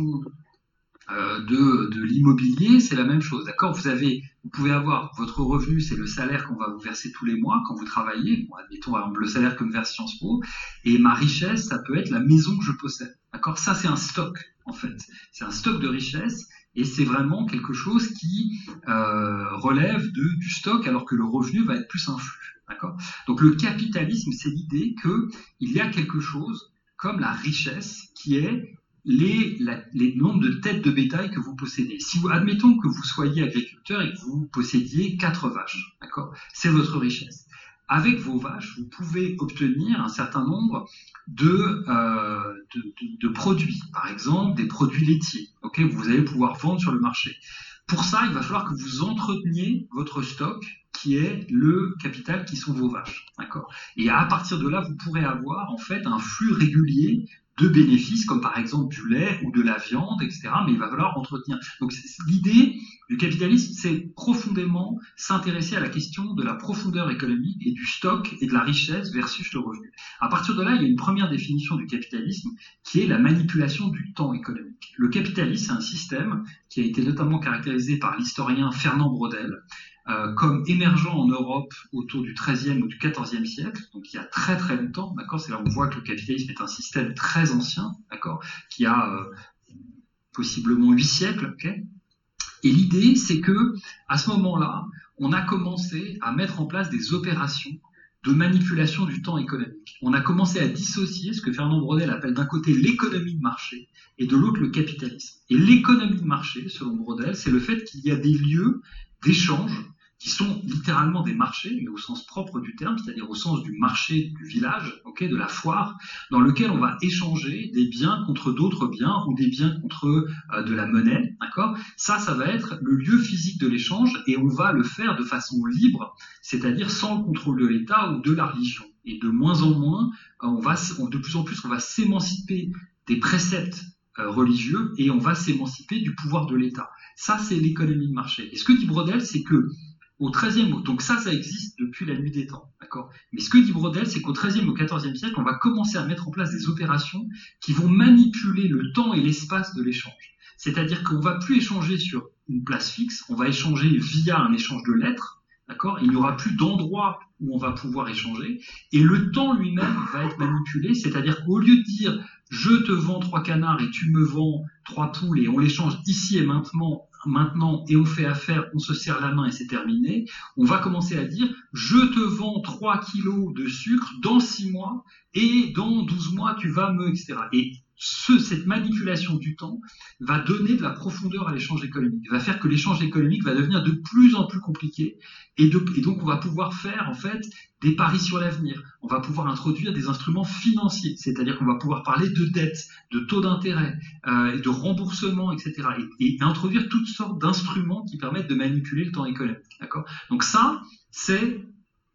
euh, de, de l'immobilier, c'est la même chose, d'accord ? Vous avez, vous pouvez avoir votre revenu, c'est le salaire qu'on va vous verser tous les mois quand vous travaillez. Bon, admettons par exemple, le salaire que me verse Sciences Po. Et ma richesse, ça peut être la maison que je possède, d'accord ? Ça, c'est un stock en fait. C'est un stock de richesse. Et c'est vraiment quelque chose qui euh, relève de, du stock, alors que le revenu va être plus un flux. D'accord ? Donc le capitalisme, c'est l'idée qu'il y a quelque chose comme la richesse qui est les, la, les nombres de têtes de bétail que vous possédez. Si vous, admettons que vous soyez agriculteur et que vous possédiez quatre vaches, d'accord ? C'est votre richesse. Avec vos vaches, vous pouvez obtenir un certain nombre de, euh, de, de, de produits, par exemple des produits laitiers, okay, que vous allez pouvoir vendre sur le marché. Pour ça, il va falloir que vous entreteniez votre stock, qui est le capital qui sont vos vaches, d'accord ? Et à partir de là, vous pourrez avoir en fait un flux régulier de bénéfices, comme par exemple du lait ou de la viande, et cetera. Mais il va falloir entretenir. Donc l'idée du capitalisme, c'est profondément s'intéresser à la question de la profondeur économique et du stock et de la richesse versus le revenu. À partir de là, il y a une première définition du capitalisme qui est la manipulation du temps économique. Le capitalisme, c'est un système qui a été notamment caractérisé par l'historien Fernand Brodel, Euh, comme émergent en Europe autour du treizième ou du quatorzième siècle, donc il y a très très longtemps, d'accord, c'est là où on voit que le capitalisme est un système très ancien, d'accord, qui a euh, possiblement huit siècles, ok. Et l'idée, c'est que à ce moment-là, on a commencé à mettre en place des opérations de manipulation du temps économique. On a commencé à dissocier ce que Fernand Brodel appelle d'un côté l'économie de marché et de l'autre le capitalisme. Et l'économie de marché, selon Brodel, c'est le fait qu'il y a des lieux d'échange qui sont littéralement des marchés, mais au sens propre du terme, c'est-à-dire au sens du marché du village, okay, de la foire, dans lequel on va échanger des biens contre d'autres biens ou des biens contre euh, de la monnaie, d'accord ? Ça, ça va être le lieu physique de l'échange et on va le faire de façon libre, c'est-à-dire sans le contrôle de l'État ou de la religion. Et de moins en moins, on va, de plus en plus, on va s'émanciper des préceptes euh, religieux et on va s'émanciper du pouvoir de l'État. Ça, c'est l'économie de marché. Et ce que dit Brodel, c'est que au treizième, donc ça, ça existe depuis la nuit des temps, d'accord. Mais ce que dit Brodel, c'est qu'au treizième, au quatorzième siècle, on va commencer à mettre en place des opérations qui vont manipuler le temps et l'espace de l'échange. C'est-à-dire qu'on va plus échanger sur une place fixe, on va échanger via un échange de lettres, d'accord. Il n'y aura plus d'endroit où on va pouvoir échanger, et le temps lui-même va être manipulé, c'est-à-dire qu'au lieu de dire je te vends trois canards et tu me vends trois poules et on les change ici et maintenant, maintenant et on fait affaire, on se serre la main et c'est terminé, on va commencer à dire je te vends trois kilos de sucre dans six mois et dans douze mois tu vas me, et cetera. Et ce, cette manipulation du temps va donner de la profondeur à l'échange économique, va faire que l'échange économique va devenir de plus en plus compliqué et, de, et donc on va pouvoir faire en fait des paris sur l'avenir, on va pouvoir introduire des instruments financiers, c'est-à-dire qu'on va pouvoir parler de dette, de taux d'intérêt, euh, de remboursement, et cetera. Et, et introduire toutes sortes d'instruments qui permettent de manipuler le temps économique. D'accord ? Donc ça, c'est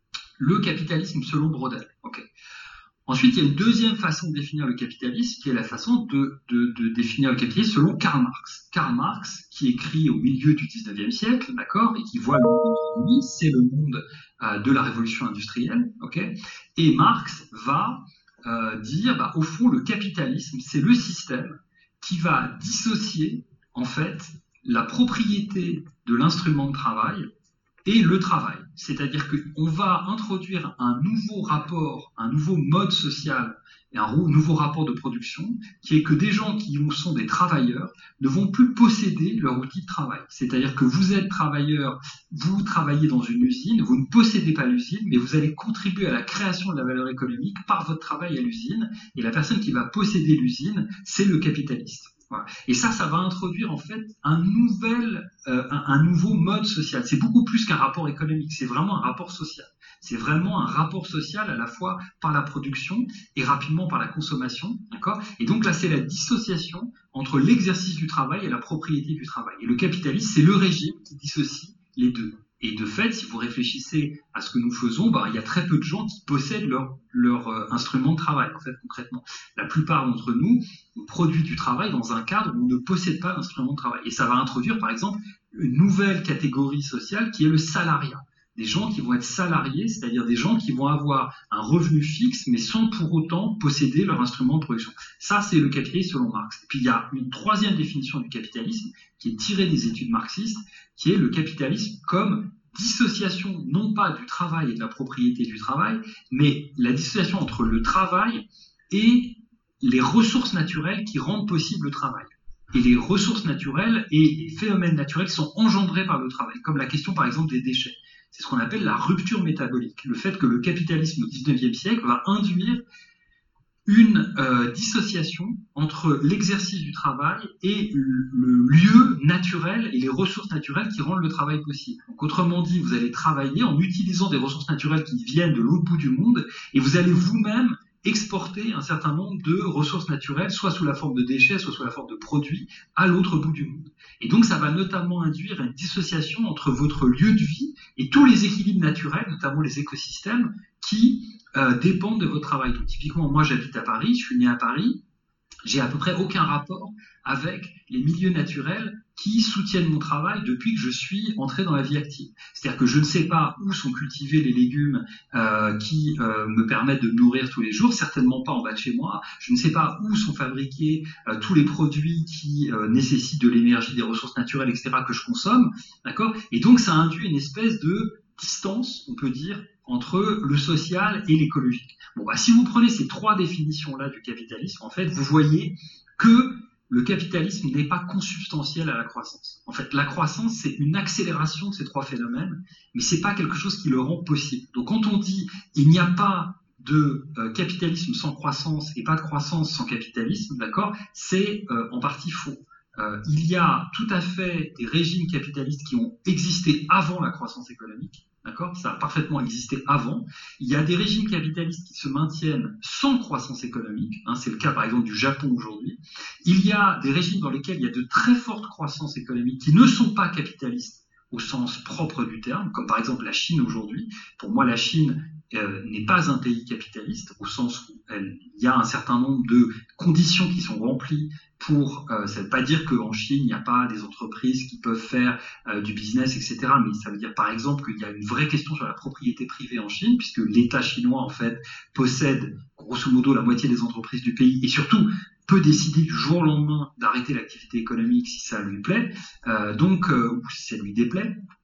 le capitalisme selon Brodel. Okay. Ensuite, il y a une deuxième façon de définir le capitalisme, qui est la façon de, de, de définir le capitalisme selon Karl Marx. Karl Marx, qui écrit au milieu du dix-neuvième siècle, d'accord, et qui voit le monde d'aujourd'hui, c'est le monde euh, de la révolution industrielle, ok. Et Marx va euh, dire, bah, au fond, le capitalisme, c'est le système qui va dissocier, en fait, la propriété de l'instrument de travail et le travail. C'est-à-dire qu'on va introduire un nouveau rapport, un nouveau mode social et un nouveau rapport de production qui est que des gens qui sont des travailleurs ne vont plus posséder leur outil de travail. C'est-à-dire que vous êtes travailleur, vous travaillez dans une usine, vous ne possédez pas l'usine, mais vous allez contribuer à la création de la valeur économique par votre travail à l'usine, et la personne qui va posséder l'usine, c'est le capitaliste. Voilà. Et ça, ça va introduire en fait un nouvel, euh, un, un nouveau mode social. C'est beaucoup plus qu'un rapport économique, c'est vraiment un rapport social. C'est vraiment un rapport social à la fois par la production et rapidement par la consommation, d'accord ? Et donc là, c'est la dissociation entre l'exercice du travail et la propriété du travail. Et le capitalisme, c'est le régime qui dissocie les deux. Et de fait, si vous réfléchissez à ce que nous faisons, bah, il y a très peu de gens qui possèdent leur, leur euh, instrument de travail, en fait, concrètement. La plupart d'entre nous, on produit du travail dans un cadre où on ne possède pas l'instrument de travail. Et ça va introduire, par exemple, une nouvelle catégorie sociale qui est le salariat. Des gens qui vont être salariés, c'est-à-dire des gens qui vont avoir un revenu fixe, mais sans pour autant posséder leur instrument de production. Ça, c'est le capitalisme selon Marx. Et puis, il y a une troisième définition du capitalisme qui est tirée des études marxistes, qui est le capitalisme comme dissociation, non pas du travail et de la propriété du travail, mais la dissociation entre le travail et les ressources naturelles qui rendent possible le travail. Et les ressources naturelles et les phénomènes naturels qui sont engendrés par le travail, comme la question, par exemple, des déchets. C'est ce qu'on appelle la rupture métabolique. Le fait que le capitalisme au dix-neuvième siècle va induire une euh, dissociation entre l'exercice du travail et le lieu naturel et les ressources naturelles qui rendent le travail possible. Donc, autrement dit, vous allez travailler en utilisant des ressources naturelles qui viennent de l'autre bout du monde et vous allez vous-même exporter un certain nombre de ressources naturelles, soit sous la forme de déchets, soit sous la forme de produits, à l'autre bout du monde. Et donc, ça va notamment induire une dissociation entre votre lieu de vie et tous les équilibres naturels, notamment les écosystèmes, qui euh, dépendent de votre travail. Donc, typiquement, moi, j'habite à Paris, je suis né à Paris, j'ai à peu près aucun rapport avec les milieux naturels qui soutiennent mon travail depuis que je suis entré dans la vie active. C'est-à-dire que je ne sais pas où sont cultivés les légumes euh, qui euh, me permettent de me nourrir tous les jours, certainement pas en bas de chez moi. Je ne sais pas où sont fabriqués euh, tous les produits qui euh, nécessitent de l'énergie, des ressources naturelles, et cetera que je consomme, d'accord ? Et donc ça induit une espèce de distance, on peut dire, entre le social et l'écologique. Bon, bah, si vous prenez ces trois définitions-là du capitalisme, en fait, vous voyez que le capitalisme n'est pas consubstantiel à la croissance. En fait, la croissance, c'est une accélération de ces trois phénomènes, mais c'est pas quelque chose qui le rend possible. Donc, quand on dit il n'y a pas de euh, capitalisme sans croissance et pas de croissance sans capitalisme, d'accord, c'est euh, en partie faux. Euh, il y a tout à fait des régimes capitalistes qui ont existé avant la croissance économique. D'accord ? Ça a parfaitement existé avant. Il y a des régimes capitalistes qui se maintiennent sans croissance économique. Hein, c'est le cas, par exemple, du Japon aujourd'hui. Il y a des régimes dans lesquels il y a de très fortes croissances économiques qui ne sont pas capitalistes au sens propre du terme, comme par exemple la Chine aujourd'hui. Pour moi, la Chine euh, n'est pas un pays capitaliste, au sens où elle, il y a un certain nombre de conditions qui sont remplies pour, euh, ça ne veut pas dire qu'en Chine, il n'y a pas des entreprises qui peuvent faire euh, du business, et cetera. Mais ça veut dire, par exemple, qu'il y a une vraie question sur la propriété privée en Chine, puisque l'État chinois, en fait, possède, grosso modo, la moitié des entreprises du pays, et surtout, peut décider du jour au lendemain d'arrêter l'activité économique si ça lui plaît, euh, donc, euh, ou si ça lui déplaît.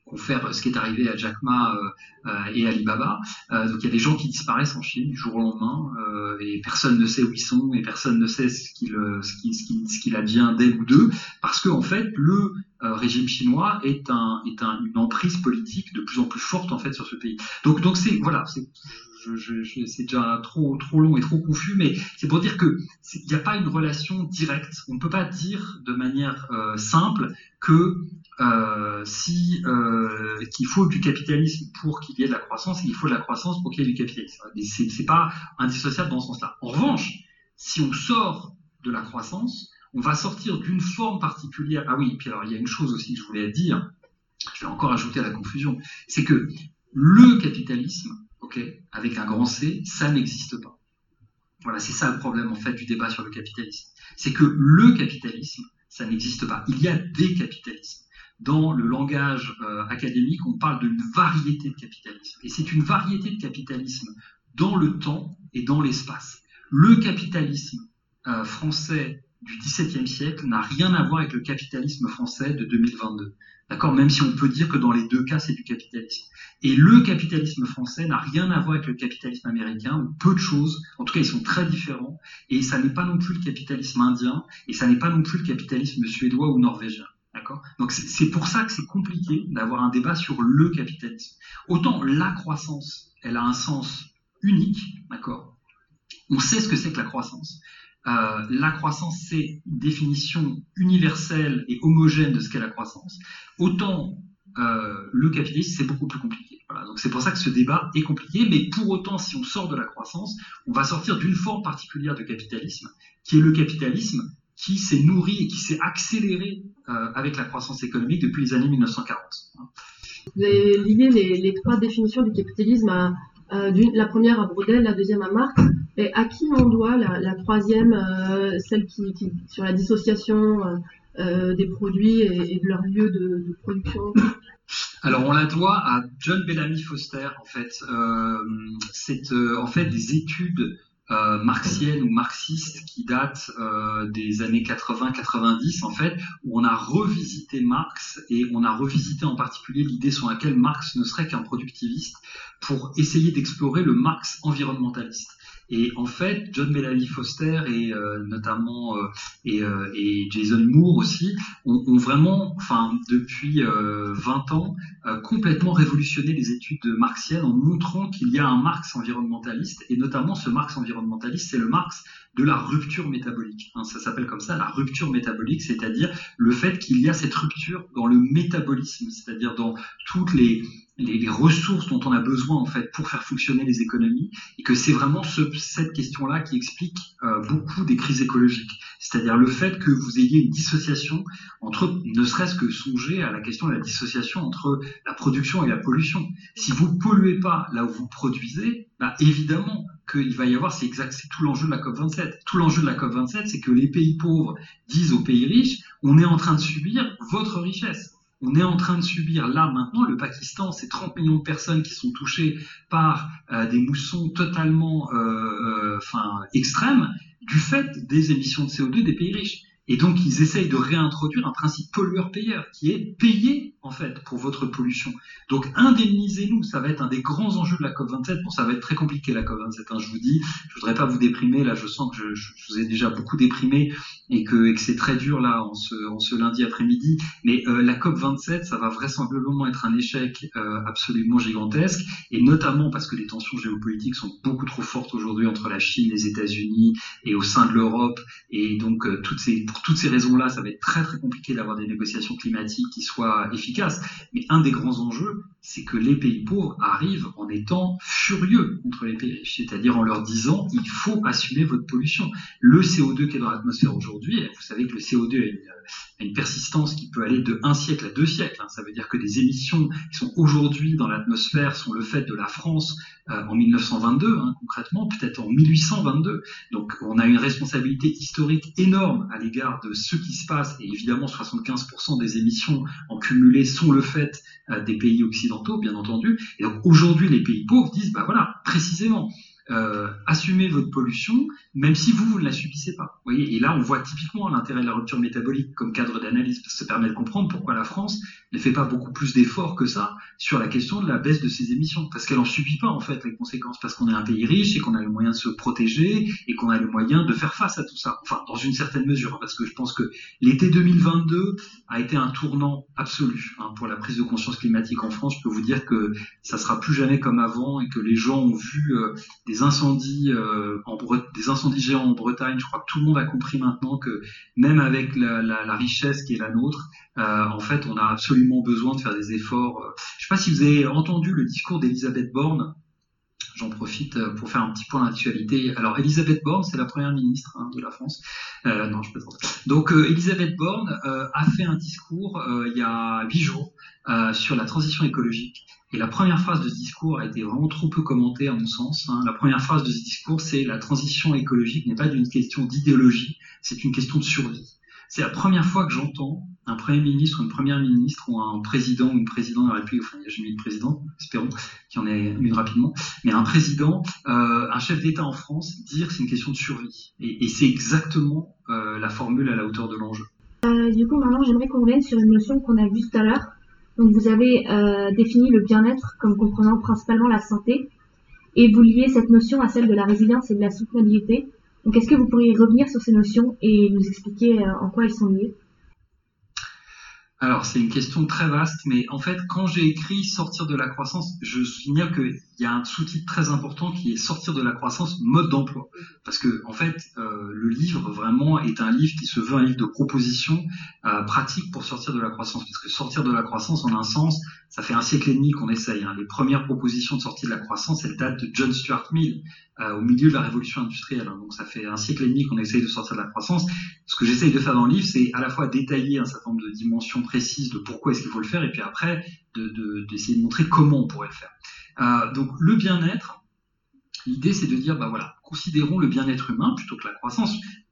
confère ce qui est arrivé à Jack Ma euh, euh, et Alibaba. Euh, donc il y a des gens qui disparaissent en Chine du jour au lendemain euh, et personne ne sait où ils sont et personne ne sait ce qu'il ce qu'il ce qu'il, ce qu'il advient d'elle ou d'eux, parce que en fait le euh, régime chinois est un est un, une emprise politique de plus en plus forte en fait sur ce pays. Donc donc c'est voilà c'est Je, je, je, c'est déjà trop trop long et trop confus, mais c'est pour dire que il n'y a pas une relation directe. On ne peut pas dire de manière euh, simple que euh, si euh, qu'il faut du capitalisme pour qu'il y ait de la croissance et qu'il faut de la croissance pour qu'il y ait du capitalisme. C'est, c'est pas indissociable dans ce sens-là. En revanche, si on sort de la croissance, on va sortir d'une forme particulière. Ah oui, puis alors il y a une chose aussi que je voulais dire. Je vais encore ajouter à la confusion, c'est que le capitalisme, ok, avec un grand C, ça n'existe pas. Voilà, c'est ça le problème en fait du débat sur le capitalisme. C'est que le capitalisme, ça n'existe pas. Il y a des capitalismes. Dans le langage euh, académique, on parle d'une variété de capitalisme. Et c'est une variété de capitalisme dans le temps et dans l'espace. Le capitalisme euh, français du dix-septième siècle n'a rien à voir avec le capitalisme français de deux mille vingt-deux. D'accord, même si on peut dire que dans les deux cas, c'est du capitalisme. Et le capitalisme français n'a rien à voir avec le capitalisme américain, ou peu de choses. En tout cas, ils sont très différents. Et ça n'est pas non plus le capitalisme indien, et ça n'est pas non plus le capitalisme suédois ou norvégien. D'accord ? Donc c'est, c'est pour ça que c'est compliqué d'avoir un débat sur le capitalisme. Autant la croissance, elle a un sens unique, d'accord ? On sait ce que c'est que la croissance. Euh, la croissance, c'est une définition universelle et homogène de ce qu'est la croissance. Autant euh, le capitalisme, c'est beaucoup plus compliqué. Voilà, donc c'est pour ça que ce débat est compliqué, mais pour autant, si on sort de la croissance, on va sortir d'une forme particulière de capitalisme, qui est le capitalisme qui s'est nourri et qui s'est accéléré euh, avec la croissance économique depuis les années mille neuf cent quarante. Vous avez lié les, les trois définitions du capitalisme à Euh, d'une, la première à Braudel, la deuxième à Marx. Et à qui on doit la, la troisième, euh, celle qui, qui sur la dissociation euh, euh, des produits et, et de leur lieu de, de production? Alors on la doit à John Bellamy Foster en fait. Euh, c'est euh, en fait des études euh, marxiennes ou marxistes qui datent euh, des années quatre-vingts quatre-vingt-dix en fait, où on a revisité Marx et on a revisité en particulier l'idée sur laquelle Marx ne serait qu'un productiviste pour essayer d'explorer le Marx environnementaliste. Et en fait, John Bellamy Foster et euh, notamment euh, et, euh, et Jason Moore aussi ont, ont vraiment, enfin depuis euh, vingt ans, euh, complètement révolutionné les études marxiennes en montrant qu'il y a un Marx environnementaliste, et notamment ce Marx environnementaliste, c'est le Marx de la rupture métabolique. Hein, ça s'appelle comme ça, la rupture métabolique, c'est-à-dire le fait qu'il y a cette rupture dans le métabolisme, c'est-à-dire dans toutes les Les, les ressources dont on a besoin en fait pour faire fonctionner les économies, et que c'est vraiment ce, cette question-là qui explique euh, beaucoup des crises écologiques, c'est-à-dire le fait que vous ayez une dissociation entre, ne serait-ce que songer à la question de la dissociation entre la production et la pollution. Si vous polluez pas là où vous produisez, bah évidemment qu'il va y avoir, c'est exact, c'est tout l'enjeu de la COP vingt-sept. Tout l'enjeu de la COP vingt-sept, c'est que les pays pauvres disent aux pays riches, on est en train de subir votre richesse. On est en train de subir là maintenant, le Pakistan, c'est trente millions de personnes qui sont touchées par euh, des moussons totalement euh, euh, extrêmes du fait des émissions de C O deux des pays riches. Et donc ils essayent de réintroduire un principe pollueur-payeur qui est payé en fait pour votre pollution. Donc indemnisez-nous, ça va être un des grands enjeux de la COP vingt-sept. Bon, ça va être très compliqué la COP vingt-sept, hein, je vous dis. Je voudrais pas vous déprimer, là je sens que je, je, je vous ai déjà beaucoup déprimé et que, et que c'est très dur là en ce, en ce lundi après-midi. Mais euh, la COP vingt-sept, ça va vraisemblablement être un échec euh, absolument gigantesque, et notamment parce que les tensions géopolitiques sont beaucoup trop fortes aujourd'hui entre la Chine, les États-Unis et au sein de l'Europe, et donc euh, toutes ces Pour toutes ces raisons-là, ça va être très très compliqué d'avoir des négociations climatiques qui soient efficaces. Mais un des grands enjeux, c'est que les pays pauvres arrivent en étant furieux contre les pays riches, c'est-à-dire en leur disant « il faut assumer votre pollution ». Le C O deux qui est dans l'atmosphère aujourd'hui, vous savez que le C O deux a une, a une persistance qui peut aller de un siècle à deux siècles. Hein. Ça veut dire que des émissions qui sont aujourd'hui dans l'atmosphère sont le fait de la France euh, en mille neuf cent vingt-deux, hein, concrètement, peut-être en mille huit cent vingt-deux. Donc on a une responsabilité historique énorme à l'égard de ce qui se passe, et évidemment soixante-quinze pour cent des émissions en cumulé sont le fait euh, des pays occidentaux, bien entendu. Et donc aujourd'hui les pays pauvres disent, bah voilà, précisément, euh, assumez votre pollution, même si vous, vous ne la subissez pas. Vous voyez, et là, on voit typiquement l'intérêt de la rupture métabolique comme cadre d'analyse, parce que ça permet de comprendre pourquoi la France ne fait pas beaucoup plus d'efforts que ça sur la question de la baisse de ses émissions, parce qu'elle n'en subit pas en fait les conséquences, parce qu'on est un pays riche et qu'on a les moyens de se protéger et qu'on a les moyens de faire face à tout ça, enfin dans une certaine mesure, parce que je pense que l'été deux mille vingt-deux a été un tournant absolu hein, pour la prise de conscience climatique en France. Je peux vous dire que ça sera plus jamais comme avant et que les gens ont vu euh, des incendies euh, en Bre- des incendies géants en Bretagne. Je crois que tout le monde a compris maintenant que même avec la, la, la richesse qui est la nôtre, euh, en fait, on a absolument besoin de faire des efforts. Je sais pas si vous avez entendu le discours d'Elisabeth Borne. J'en profite pour faire un petit point d'actualité. Alors, Elisabeth Borne, c'est la première ministre hein, de la France. Euh, non, je plaisante. Donc, euh, Elisabeth Borne euh, a fait un discours euh, il y a huit jours euh, sur la transition écologique. Et la première phrase de ce discours a été vraiment trop peu commentée, à mon sens. Hein. La première phrase de ce discours, c'est « La transition écologique n'est pas une question d'idéologie, c'est une question de survie ». C'est la première fois que j'entends un Premier ministre ou une Première ministre ou un président ou une présidente de la République, enfin il n'y a jamais eu de président, espérons qu'il y en ait une rapidement, mais un président, euh, un chef d'État en France dire que c'est une question de survie. Et, et c'est exactement euh, la formule à la hauteur de l'enjeu. Euh, du coup, maintenant, j'aimerais qu'on revienne sur une notion qu'on a vue tout à l'heure. Donc, vous avez euh, défini le bien-être comme comprenant principalement la santé, et vous liez cette notion à celle de la résilience et de la soutenabilité. Donc, est-ce que vous pourriez revenir sur ces notions et nous expliquer euh, en quoi elles sont liées ? Alors, c'est une question très vaste, mais en fait, quand j'ai écrit « Sortir de la croissance », je signale qu'il y a un sous-titre très important qui est « Sortir de la croissance, mode d'emploi ». Parce que, en fait, euh, le livre, vraiment, est un livre qui se veut un livre de propositions euh, pratiques pour sortir de la croissance. Parce que sortir de la croissance, en un sens, ça fait un siècle et demi qu'on essaye. Hein. Les premières propositions de sortie de la croissance, elles datent de John Stuart Mill, euh, au milieu de la révolution industrielle. Hein. Donc, ça fait un siècle et demi qu'on essaye de sortir de la croissance. Ce que j'essaye de faire dans le livre, c'est à la fois détailler un certain nombre de dimensions précises de pourquoi est-ce qu'il faut le faire, et puis après, de, de, d'essayer de montrer comment on pourrait le faire. Euh, donc, le bien-être, l'idée, c'est de dire, bah voilà, considérons le bien-être humain plutôt que la croissance.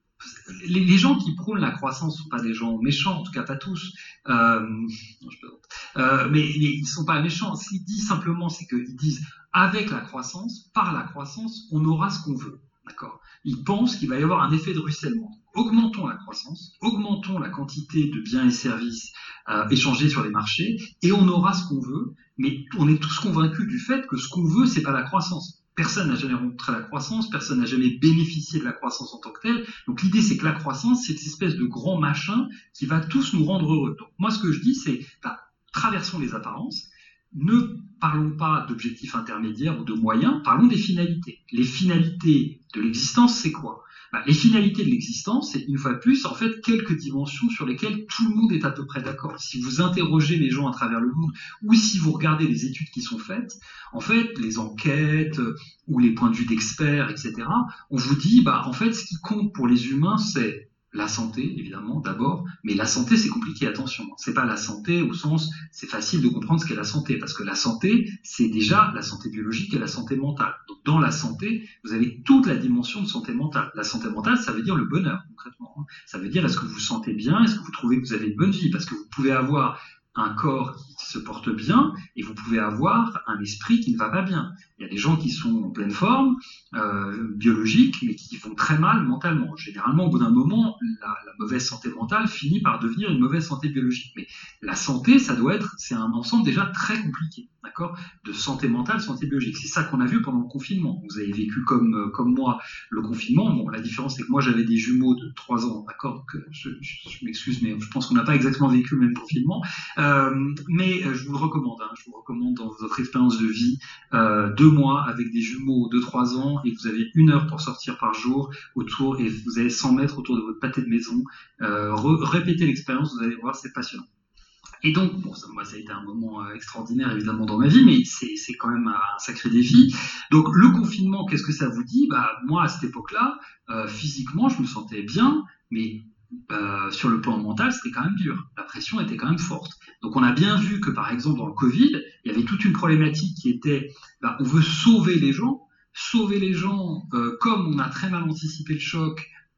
Les, les gens qui prônent la croissance sont pas des gens méchants, en tout cas pas tous. Euh, non, je plaisante. Euh, mais, mais ils sont pas méchants. Ce qu'ils disent simplement, c'est qu'ils disent, avec la croissance, par la croissance, on aura ce qu'on veut. D'accord ? Ils pensent qu'il va y avoir un effet de ruissellement. Augmentons la croissance, augmentons la quantité de biens et services euh, échangés sur les marchés, et on aura ce qu'on veut, mais on est tous convaincus du fait que ce qu'on veut, c'est pas la croissance. Personne n'a jamais rencontré la croissance, personne n'a jamais bénéficié de la croissance en tant que telle. Donc l'idée, c'est que la croissance, c'est cette espèce de grand machin qui va tous nous rendre heureux. Donc moi, ce que je dis, c'est, bah, traversons les apparences, ne parlons pas d'objectifs intermédiaires ou de moyens, parlons des finalités. Les finalités de l'existence, c'est quoi ? Bah, les finalités de l'existence, c'est une fois de plus, en fait, quelques dimensions sur lesquelles tout le monde est à peu près d'accord. Si vous interrogez les gens à travers le monde, ou si vous regardez les études qui sont faites, en fait, les enquêtes, ou les points de vue d'experts, et cetera, on vous dit, bah, en fait, ce qui compte pour les humains, c'est la santé, évidemment, d'abord, mais la santé, c'est compliqué, attention. C'est pas la santé au sens, c'est facile de comprendre ce qu'est la santé, parce que la santé, c'est déjà la santé biologique et la santé mentale. Donc, dans la santé, vous avez toute la dimension de santé mentale. La santé mentale, ça veut dire le bonheur, concrètement. Ça veut dire, est-ce que vous vous sentez bien, est-ce que vous trouvez que vous avez une bonne vie, parce que vous pouvez avoir un corps qui se porte bien, et vous pouvez avoir un esprit qui ne va pas bien. Il y a des gens qui sont en pleine forme, euh, biologique, mais qui vont très mal mentalement. Généralement, au bout d'un moment, la, la mauvaise santé mentale finit par devenir une mauvaise santé biologique. Mais la santé, ça doit être, c'est un ensemble déjà très compliqué, d'accord ? De santé mentale, santé biologique. C'est ça qu'on a vu pendant le confinement. Vous avez vécu comme, comme moi le confinement. Bon, la différence, c'est que moi, j'avais des jumeaux de trois ans, d'accord ? Donc, je, je, je m'excuse, mais je pense qu'on n'a pas exactement vécu le même confinement. Euh, mais je vous le recommande, hein, je vous recommande dans votre expérience de vie, euh, deux mois avec des jumeaux de trois ans, et vous avez une heure pour sortir par jour autour, et vous avez cent mètres autour de votre pâté de maison. Euh, re- répétez l'expérience, vous allez voir, c'est passionnant. Et donc, bon, ça, moi, ça a été un moment euh, extraordinaire, évidemment, dans ma vie, mais c'est, c'est quand même un sacré défi. Donc, le confinement, qu'est-ce que ça vous dit ? Bah, moi, à cette époque-là, euh, physiquement, je me sentais bien, mais Euh, sur le plan mental, c'était quand même dur. La pression était quand même forte. Donc on a bien vu que, par exemple, dans le Covid, il y avait toute une problématique qui était, bah, on veut sauver les gens, sauver les gens, euh, comme on a très mal anticipé le choc,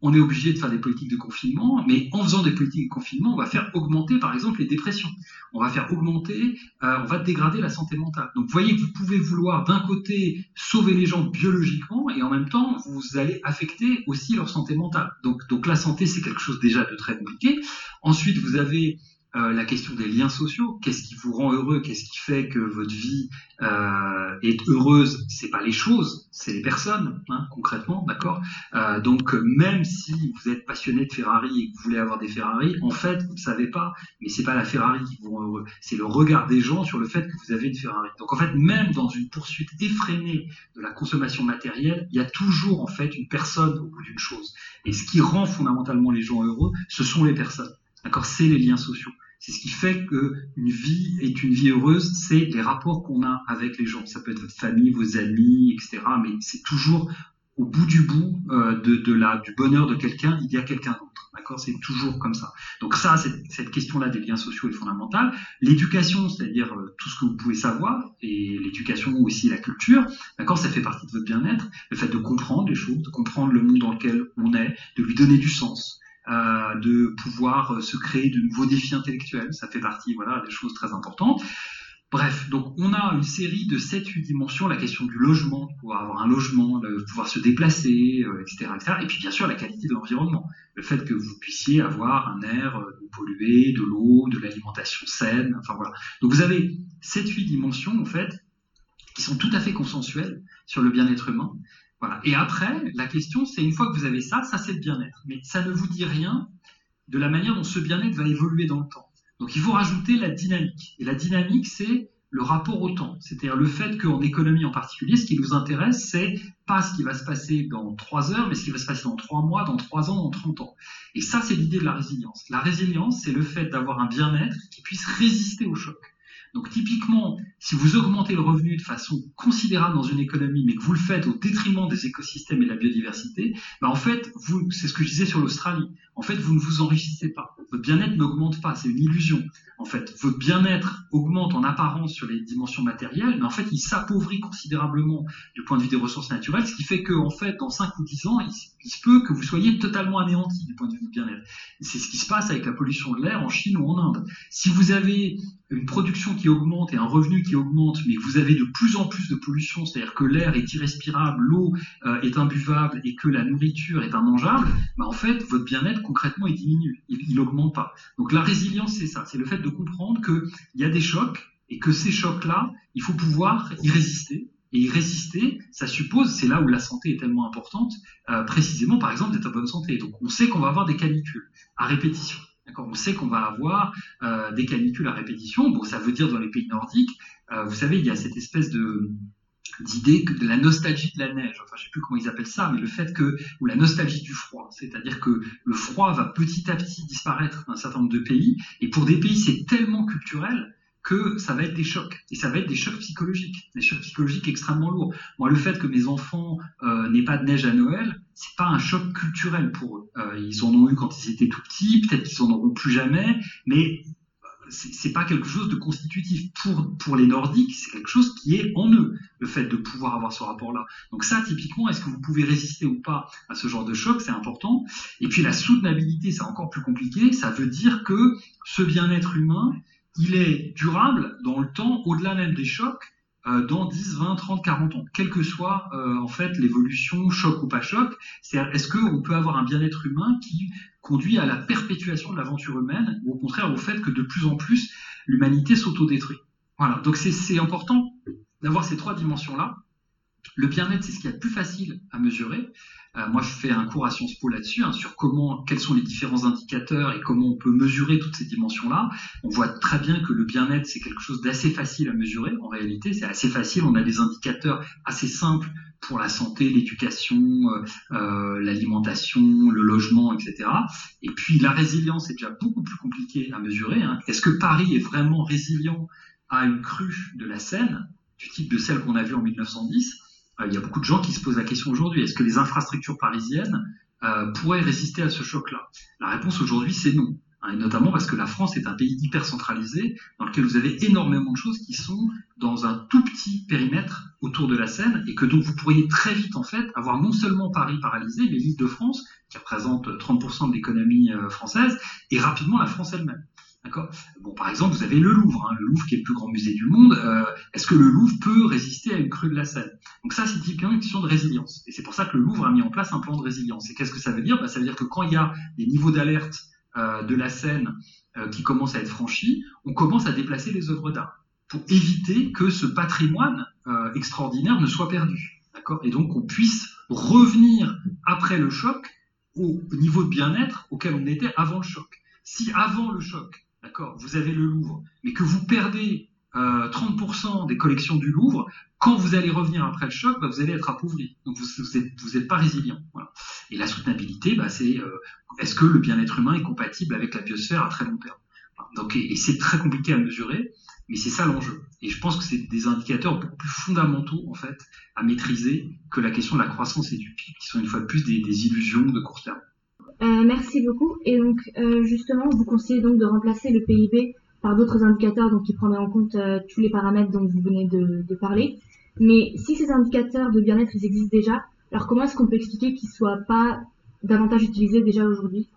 on est obligé de faire des politiques de confinement, mais en faisant des politiques de confinement, on va faire augmenter, par exemple, les dépressions. On va faire augmenter, euh, on va dégrader la santé mentale. Donc, vous voyez que vous pouvez vouloir, d'un côté, sauver les gens biologiquement, et en même temps, vous allez affecter aussi leur santé mentale. Donc, donc la santé, c'est quelque chose déjà de très compliqué. Ensuite, vous avez Euh, la question des liens sociaux, qu'est-ce qui vous rend heureux, qu'est-ce qui fait que votre vie euh, est heureuse, c'est pas les choses, c'est les personnes, hein, concrètement, d'accord. Euh, donc même si vous êtes passionné de Ferrari et que vous voulez avoir des Ferrari, en fait vous ne savez pas, mais c'est pas la Ferrari qui vous rend heureux, c'est le regard des gens sur le fait que vous avez une Ferrari. Donc en fait, même dans une poursuite effrénée de la consommation matérielle, il y a toujours en fait une personne au bout d'une chose. Et ce qui rend fondamentalement les gens heureux, ce sont les personnes, d'accord, c'est les liens sociaux. C'est ce qui fait qu'une vie est une vie heureuse, c'est les rapports qu'on a avec les gens. Ça peut être votre famille, vos amis, et cetera. Mais c'est toujours au bout du bout euh, de, de la, du bonheur de quelqu'un, il y a quelqu'un d'autre. D'accord ? C'est toujours comme ça. Donc ça, cette, cette question-là des liens sociaux est fondamentale. L'éducation, c'est-à-dire euh, tout ce que vous pouvez savoir, et l'éducation aussi la culture, d'accord, ça fait partie de votre bien-être. Le fait de comprendre les choses, de comprendre le monde dans lequel on est, de lui donner du sens. Euh, de pouvoir se créer de nouveaux défis intellectuels, ça fait partie, voilà, des choses très importantes. Bref, donc on a une série de sept huit dimensions, la question du logement, pouvoir avoir un logement, le, pouvoir se déplacer, euh, et cetera, et cetera. Et puis bien sûr la qualité de l'environnement, le fait que vous puissiez avoir un air euh, non pollué, de l'eau, de l'alimentation saine, enfin voilà. Donc vous avez sept huit dimensions en fait, qui sont tout à fait consensuelles sur le bien-être humain. Voilà. Et après, la question, c'est une fois que vous avez ça, ça c'est le bien-être. Mais ça ne vous dit rien de la manière dont ce bien-être va évoluer dans le temps. Donc il faut rajouter la dynamique. Et la dynamique, c'est le rapport au temps. C'est-à-dire le fait qu'en économie en particulier, ce qui nous intéresse, c'est pas ce qui va se passer dans trois heures, mais ce qui va se passer dans trois mois, dans trois ans, dans trente ans. Et ça, c'est l'idée de la résilience. La résilience, c'est le fait d'avoir un bien-être qui puisse résister au choc. Donc typiquement, si vous augmentez le revenu de façon considérable dans une économie, mais que vous le faites au détriment des écosystèmes et de la biodiversité, bah en fait, vous, c'est ce que je disais sur l'Australie, en fait, vous ne vous enrichissez pas. Votre bien-être n'augmente pas, c'est une illusion. En fait, votre bien-être augmente en apparence sur les dimensions matérielles, mais en fait, il s'appauvrit considérablement du point de vue des ressources naturelles, ce qui fait que, en fait, dans cinq ou dix ans, il, il se peut que vous soyez totalement anéanti du point de vue du bien-être. C'est ce qui se passe avec la pollution de l'air en Chine ou en Inde. Si vous avez une production qui augmente et un revenu qui augmente, mais que vous avez de plus en plus de pollution, c'est-à-dire que l'air est irrespirable, l'eau euh, est imbuvable et que la nourriture est immangeable, bah en fait, votre bien-être concrètement il diminue, il n'augmente pas. Donc la résilience, c'est ça, c'est le fait de comprendre qu'il y a des chocs et que ces chocs-là, il faut pouvoir y résister. Et y résister, ça suppose, c'est là où la santé est tellement importante, euh, précisément par exemple d'être en bonne santé. Donc on sait qu'on va avoir des canicules à répétition. D'accord, on sait qu'on va avoir euh, des canicules à répétition. Bon, ça veut dire dans les pays nordiques, euh, vous savez, il y a cette espèce de d'idée que de la nostalgie de la neige. Enfin, je sais plus comment ils appellent ça, mais le fait que ou la nostalgie du froid, c'est-à-dire que le froid va petit à petit disparaître dans un certain nombre de pays. Et pour des pays, c'est tellement culturel que ça va être des chocs, et ça va être des chocs psychologiques, des chocs psychologiques extrêmement lourds. Moi, le fait que mes enfants euh, n'aient pas de neige à Noël, c'est pas un choc culturel pour eux. Euh, ils en ont eu quand ils étaient tout petits, peut-être qu'ils en auront plus jamais, mais c'est, c'est pas quelque chose de constitutif. Pour, pour les Nordiques, c'est quelque chose qui est en eux, le fait de pouvoir avoir ce rapport-là. Donc ça, typiquement, est-ce que vous pouvez résister ou pas à ce genre de choc, c'est important. Et puis la soutenabilité, c'est encore plus compliqué, ça veut dire que ce bien-être humain, il est durable dans le temps, au-delà même des chocs, euh, dans dix, vingt, trente, quarante ans, quelle que soit euh, en fait l'évolution, choc ou pas choc. C'est-à-dire, est-ce qu'on peut avoir un bien-être humain qui conduit à la perpétuation de l'aventure humaine, ou au contraire au fait que de plus en plus l'humanité s'autodétruit. Voilà, donc c'est, c'est important d'avoir ces trois dimensions-là. Le bien-être, c'est ce qui est le plus facile à mesurer. Euh, moi, je fais un cours à Sciences Po là-dessus, hein, sur comment, quels sont les différents indicateurs et comment on peut mesurer toutes ces dimensions-là. On voit très bien que le bien-être, c'est quelque chose d'assez facile à mesurer. En réalité, c'est assez facile. On a des indicateurs assez simples pour la santé, l'éducation, euh, euh, l'alimentation, le logement, et cetera. Et puis, la résilience est déjà beaucoup plus compliqué à mesurer. Hein. Est-ce que Paris est vraiment résilient à une crue de la Seine, du type de celle qu'on a vue en mille neuf cent dix ? Il y a beaucoup de gens qui se posent la question aujourd'hui, est-ce que les infrastructures parisiennes euh, pourraient résister à ce choc-là ? La réponse aujourd'hui, c'est non. Hein, et notamment parce que la France est un pays hyper centralisé dans lequel vous avez énormément de choses qui sont dans un tout petit périmètre autour de la Seine et que donc vous pourriez très vite en fait avoir non seulement Paris paralysé, mais l'Île-de-France qui représente trente pour cent de l'économie euh, française et rapidement la France elle-même. D'accord. Bon, par exemple, vous avez le Louvre, hein, le Louvre qui est le plus grand musée du monde. Euh, est-ce que le Louvre peut résister à une crue de la Seine? Donc ça, c'est typiquement une question de résilience. Et c'est pour ça que le Louvre a mis en place un plan de résilience. Et qu'est-ce que ça veut dire? Bah, ça veut dire que quand il y a des niveaux d'alerte euh, de la Seine euh, qui commencent à être franchis, on commence à déplacer les œuvres d'art pour éviter que ce patrimoine euh, extraordinaire ne soit perdu. D'accord. Et donc, on puisse revenir après le choc au niveau de bien-être auquel on était avant le choc. Si avant le choc, d'accord, vous avez le Louvre, mais que vous perdez euh, trente pour cent des collections du Louvre, quand vous allez revenir après le choc, bah, vous allez être appauvri. Donc vous vous êtes, vous êtes pas résilient. Voilà. Et la soutenabilité, bah, c'est euh, est-ce que le bien-être humain est compatible avec la biosphère à très long terme? Voilà. Donc, et, et c'est très compliqué à mesurer, mais c'est ça l'enjeu. Et je pense que c'est des indicateurs beaucoup plus fondamentaux en fait à maîtriser que la question de la croissance et du P I B, qui sont une fois de plus des, des illusions de court terme. Euh, merci beaucoup. Et donc, euh, justement, vous conseillez donc de remplacer le P I B par d'autres indicateurs donc qui prendraient en compte euh, tous les paramètres dont vous venez de, de parler. Mais si ces indicateurs de bien-être ils existent déjà, alors comment est-ce qu'on peut expliquer qu'ils soient pas davantage utilisés déjà aujourd'hui?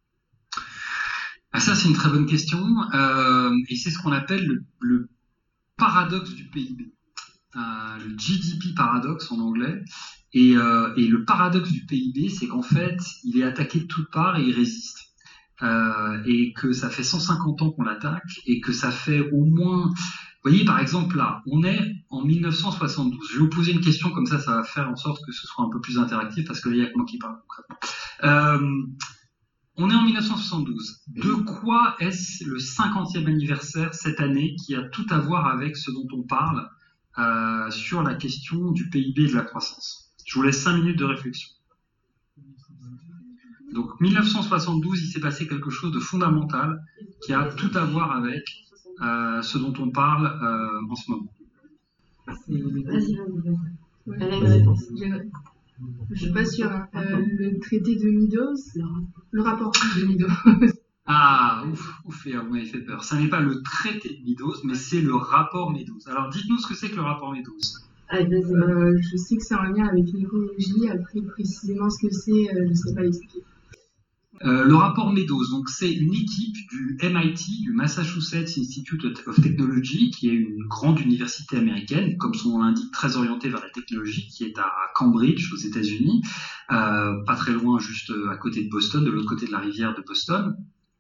Ah, ça, c'est une très bonne question. Euh, et c'est ce qu'on appelle le, le paradoxe du P I B. Euh, le G D P paradoxe en anglais. Et, euh, et le paradoxe du P I B, c'est qu'en fait, il est attaqué de toutes parts et il résiste. Euh, et que ça fait cent cinquante ans qu'on l'attaque et que ça fait au moins... Vous voyez, par exemple, là, on est en mille neuf cent soixante-douze. Je vais vous poser une question, comme ça, ça va faire en sorte que ce soit un peu plus interactif, parce que là, il n'y a que moi qui parle concrètement. Euh, on est en mille neuf cent soixante-douze. De quoi est-ce le cinquantième anniversaire cette année qui a tout à voir avec ce dont on parle euh, sur la question du P I B et de la croissance? Je vous laisse cinq minutes de réflexion. Donc, mille neuf cent soixante-douze, il s'est passé quelque chose de fondamental qui a tout à voir avec euh, ce dont on parle euh, en ce moment. Vas-y, Ouais. elle a une réponse. Je je suis pas sûre. Hein. Euh, le traité de Meadows, le rapport de Meadows. Ah, ouf, ouf, Léa, vous m'avez fait peur. Ça n'est pas le traité de Meadows, mais c'est le rapport Meadows. Alors, dites-nous ce que c'est que le rapport Meadows. Allez, vas-y. Euh, je sais que c'est en lien avec l'écologie. Après, précisément ce que c'est, euh, je ne sais pas l'expliquer. Euh, le rapport Meadows, donc c'est une équipe du M I T, du Massachusetts Institute of Technology, qui est une grande université américaine, comme son nom l'indique, très orientée vers la technologie, qui est à Cambridge, aux États-Unis, euh, pas très loin, juste à côté de Boston, de l'autre côté de la rivière de Boston.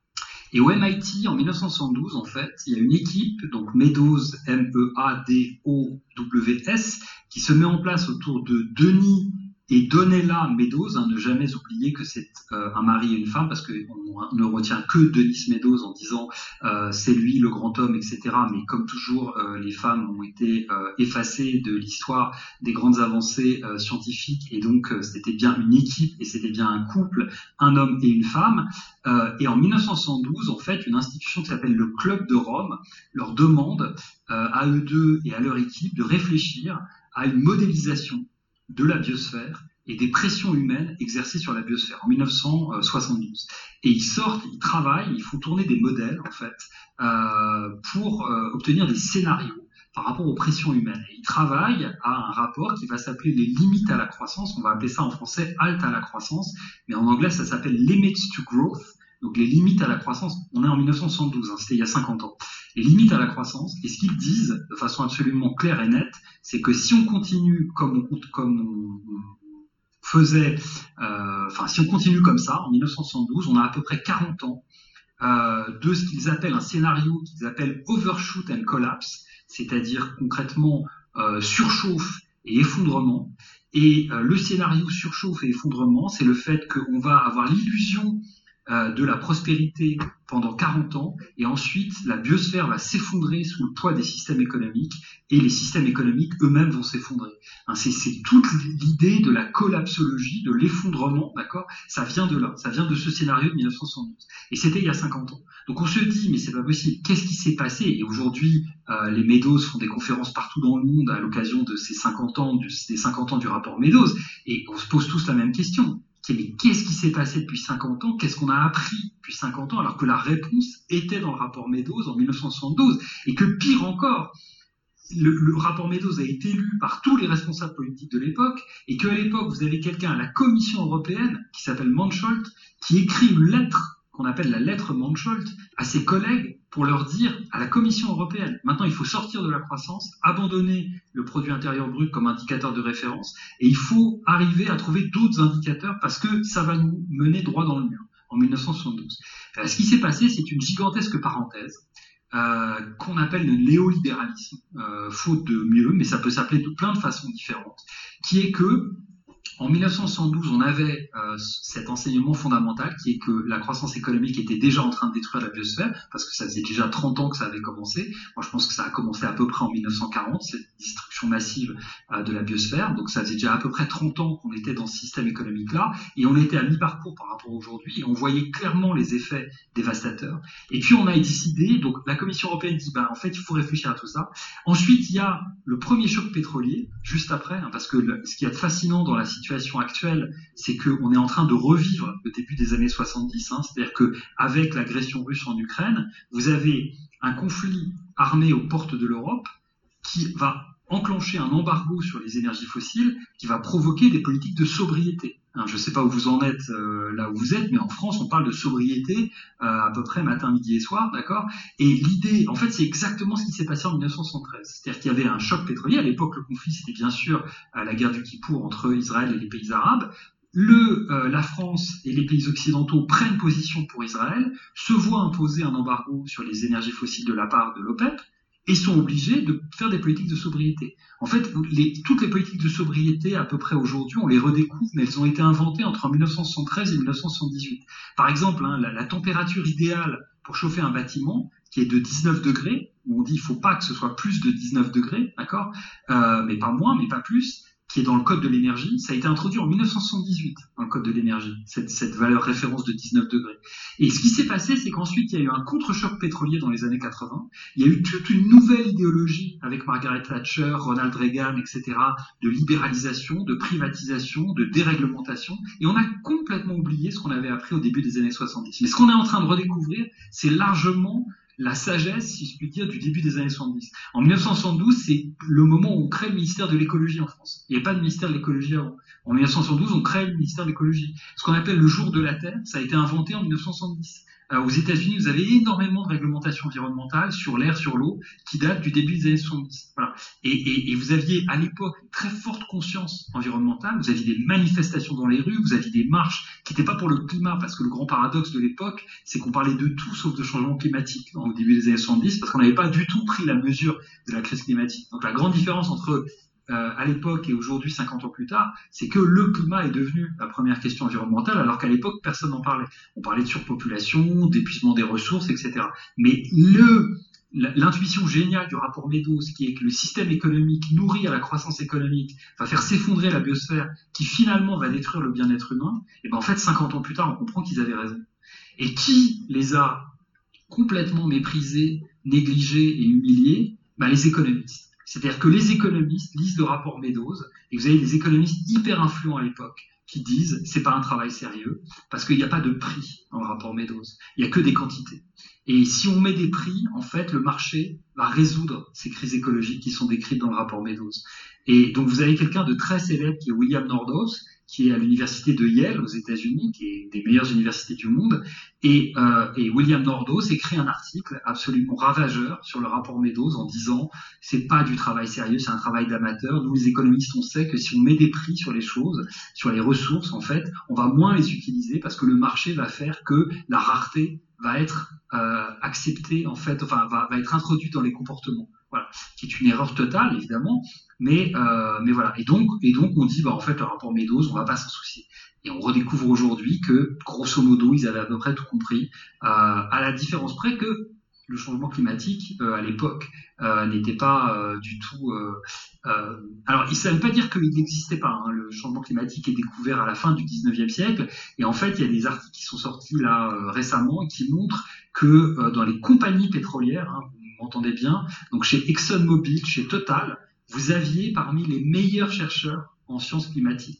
Et au M I T, en mille neuf cent soixante-douze, en fait, il y a une équipe, donc Meadows, M E A D O W S, qui se met en place autour de Denis et Donella Meadows, hein, ne jamais oublier que c'est euh, un mari et une femme, parce qu'on ne retient que Denis Meadows en disant euh, c'est lui le grand homme, et cetera. Mais comme toujours, euh, les femmes ont été euh, effacées de l'histoire des grandes avancées euh, scientifiques, et donc euh, c'était bien une équipe, et c'était bien un couple, un homme et une femme. Euh, et en mille neuf cent soixante-douze, en fait, une institution qui s'appelle le Club de Rome leur demande euh, à eux deux et à leur équipe de réfléchir à une modélisation de la biosphère et des pressions humaines exercées sur la biosphère en mille neuf cent soixante-douze. Et ils sortent, ils travaillent, ils font tourner des modèles en fait euh, pour euh, obtenir des scénarios par rapport aux pressions humaines. Et ils travaillent à un rapport qui va s'appeler les limites à la croissance. On va appeler ça en français halte à la croissance, mais en anglais ça s'appelle limits to growth. Donc les limites à la croissance, on est en mille neuf cent soixante-douze, hein, c'était il y a cinquante ans. Les limites à la croissance, et ce qu'ils disent de façon absolument claire et nette, c'est que si on continue comme on, comme on faisait, euh, enfin si on continue comme ça, en mille neuf cent soixante-douze, on a à peu près quarante ans euh, de ce qu'ils appellent un scénario qu'ils appellent overshoot and collapse, c'est-à-dire concrètement euh, surchauffe et effondrement. Et euh, le scénario surchauffe et effondrement, c'est le fait qu'on va avoir l'illusion Euh, de la prospérité pendant quarante ans, et ensuite la biosphère va s'effondrer sous le poids des systèmes économiques, et les systèmes économiques eux-mêmes vont s'effondrer. Hein, c'est, c'est toute l'idée de la collapsologie, de l'effondrement, d'accord ? Ça vient de là, ça vient de ce scénario de mille neuf cent soixante-douze. Et c'était il y a cinquante ans. Donc on se dit, mais c'est pas possible, qu'est-ce qui s'est passé ? Et aujourd'hui, euh, les Meadows font des conférences partout dans le monde à l'occasion de ces cinquante ans, du, des cinquante ans du rapport Meadows, et on se pose tous la même question. qui est mais qu'est-ce qui s'est passé depuis cinquante ans, qu'est-ce qu'on a appris depuis cinquante ans, alors que la réponse était dans le rapport Meadows en mille neuf cent soixante-douze, et que pire encore, le, le rapport Meadows a été lu par tous les responsables politiques de l'époque, et qu'à l'époque, vous avez quelqu'un à la Commission européenne, qui s'appelle Mansholt, qui écrit une lettre, qu'on appelle la lettre Mansholt, à ses collègues, pour leur dire à la Commission européenne, maintenant il faut sortir de la croissance, abandonner le produit intérieur brut comme indicateur de référence, et il faut arriver à trouver d'autres indicateurs parce que ça va nous mener droit dans le mur, en mille neuf cent soixante-douze. Alors, ce qui s'est passé, c'est une gigantesque parenthèse euh, qu'on appelle le néolibéralisme, euh, faute de mieux, mais ça peut s'appeler de plein de façons différentes, qui est que en mille neuf cent soixante-douze, on avait euh, cet enseignement fondamental qui est que la croissance économique était déjà en train de détruire la biosphère, parce que ça faisait déjà trente ans que ça avait commencé. Moi, je pense que ça a commencé à peu près en mille neuf cent quarante, cette destruction massive euh, de la biosphère. Donc, ça faisait déjà à peu près trente ans qu'on était dans ce système économique-là, et on était à mi-parcours par rapport à aujourd'hui, et on voyait clairement les effets dévastateurs. Et puis, on a décidé, donc la Commission européenne dit, bah, en fait, il faut réfléchir à tout ça. Ensuite, il y a le premier choc pétrolier, juste après, hein, parce que le, ce qui est fascinant dans la situation actuelle, c'est qu'on est en train de revivre le début des années soixante-dix, hein, c'est-à-dire qu'avec l'agression russe en Ukraine, vous avez un conflit armé aux portes de l'Europe qui va enclencher un embargo sur les énergies fossiles qui va provoquer des politiques de sobriété. Hein, je ne sais pas où vous en êtes euh, là où vous êtes, mais en France, on parle de sobriété euh, à peu près matin, midi et soir, d'accord ? Et l'idée, en fait, c'est exactement ce qui s'est passé en mille neuf cent soixante-treize. C'est-à-dire qu'il y avait un choc pétrolier. À l'époque, le conflit, c'était bien sûr euh, la guerre du Kippour entre Israël et les pays arabes. Le, euh, la France et les pays occidentaux prennent position pour Israël, se voient imposer un embargo sur les énergies fossiles de la part de l'OPEP, et sont obligés de faire des politiques de sobriété. En fait, les, toutes les politiques de sobriété, à peu près aujourd'hui, on les redécouvre, mais elles ont été inventées entre mille neuf cent soixante-treize et mille neuf cent soixante-dix-huit. Par exemple, hein, la, la température idéale pour chauffer un bâtiment, qui est de dix-neuf degrés, où on dit il ne faut pas que ce soit plus de dix-neuf degrés, d'accord, euh, mais pas moins, mais pas plus, qui est dans le code de l'énergie, ça a été introduit en mille neuf cent soixante-dix-huit, dans le code de l'énergie, cette, cette valeur référence de dix-neuf degrés. Et ce qui s'est passé, c'est qu'ensuite, il y a eu un contre-choc pétrolier dans les années quatre-vingts, il y a eu toute une nouvelle idéologie avec Margaret Thatcher, Ronald Reagan, et cetera, de libéralisation, de privatisation, de déréglementation, et on a complètement oublié ce qu'on avait appris au début des années soixante-dix. Mais ce qu'on est en train de redécouvrir, c'est largement la sagesse, si je puis dire, du début des années soixante-dix. En mille neuf cent soixante-douze, c'est le moment où on crée le ministère de l'écologie en France. Il n'y avait pas de ministère de l'écologie avant. En mille neuf cent soixante-douze, on crée le ministère de l'écologie. Ce qu'on appelle le jour de la Terre, ça a été inventé en mille neuf cent soixante-dix. Euh, aux États-Unis, vous avez énormément de réglementations environnementales sur l'air, sur l'eau, qui datent du début des années soixante-dix. Voilà. Et, et, et vous aviez à l'époque une très forte conscience environnementale. Vous aviez des manifestations dans les rues, vous aviez des marches qui n'étaient pas pour le climat, parce que le grand paradoxe de l'époque, c'est qu'on parlait de tout sauf de changement climatique hein, au début des années soixante-dix, parce qu'on n'avait pas du tout pris la mesure de la crise climatique. Donc la grande différence entre Euh, à l'époque et aujourd'hui, cinquante ans plus tard, c'est que le climat est devenu la première question environnementale, alors qu'à l'époque, personne n'en parlait. On parlait de surpopulation, d'épuisement des ressources, et cetera. Mais le, l'intuition géniale du rapport Meadows, qui est que le système économique nourri à la croissance économique va faire s'effondrer la biosphère, qui finalement va détruire le bien-être humain, et ben en fait, cinquante ans plus tard, on comprend qu'ils avaient raison. Et qui les a complètement méprisés, négligés et humiliés? Ben les économistes. C'est-à-dire que les économistes lisent le rapport Meadows, et vous avez des économistes hyper influents à l'époque qui disent c'est pas un travail sérieux, parce qu'il n'y a pas de prix dans le rapport Meadows, il n'y a que des quantités. Et si on met des prix, en fait, le marché va résoudre ces crises écologiques qui sont décrites dans le rapport Meadows. Et donc vous avez quelqu'un de très célèbre qui est William Nordhaus, qui est à l'université de Yale aux États-Unis, qui est des meilleures universités du monde, et, euh, et William Nordhaus écrit un article absolument ravageur sur le rapport Meadows en disant c'est pas du travail sérieux, c'est un travail d'amateur. Nous les économistes, on sait que si on met des prix sur les choses, sur les ressources, en fait, on va moins les utiliser parce que le marché va faire que la rareté va être euh, acceptée, en fait, enfin va, va être introduite dans les comportements. Voilà, qui est une erreur totale évidemment, mais euh, mais voilà. Et donc et donc on dit bah en fait le rapport Meadows, on va pas s'en soucier. Et on redécouvre aujourd'hui que grosso modo ils avaient à peu près tout compris, euh, à la différence près que le changement climatique euh, à l'époque euh, n'était pas euh, du tout. Euh, euh, alors ça ne veut pas dire qu'il n'existait pas. Hein. Le changement climatique est découvert à la fin du dix-neuvième siècle, et en fait il y a des articles qui sont sortis là euh, récemment qui montrent que euh, dans les compagnies pétrolières, hein, entendez bien, donc chez ExxonMobil, chez Total, vous aviez parmi les meilleurs chercheurs en sciences climatiques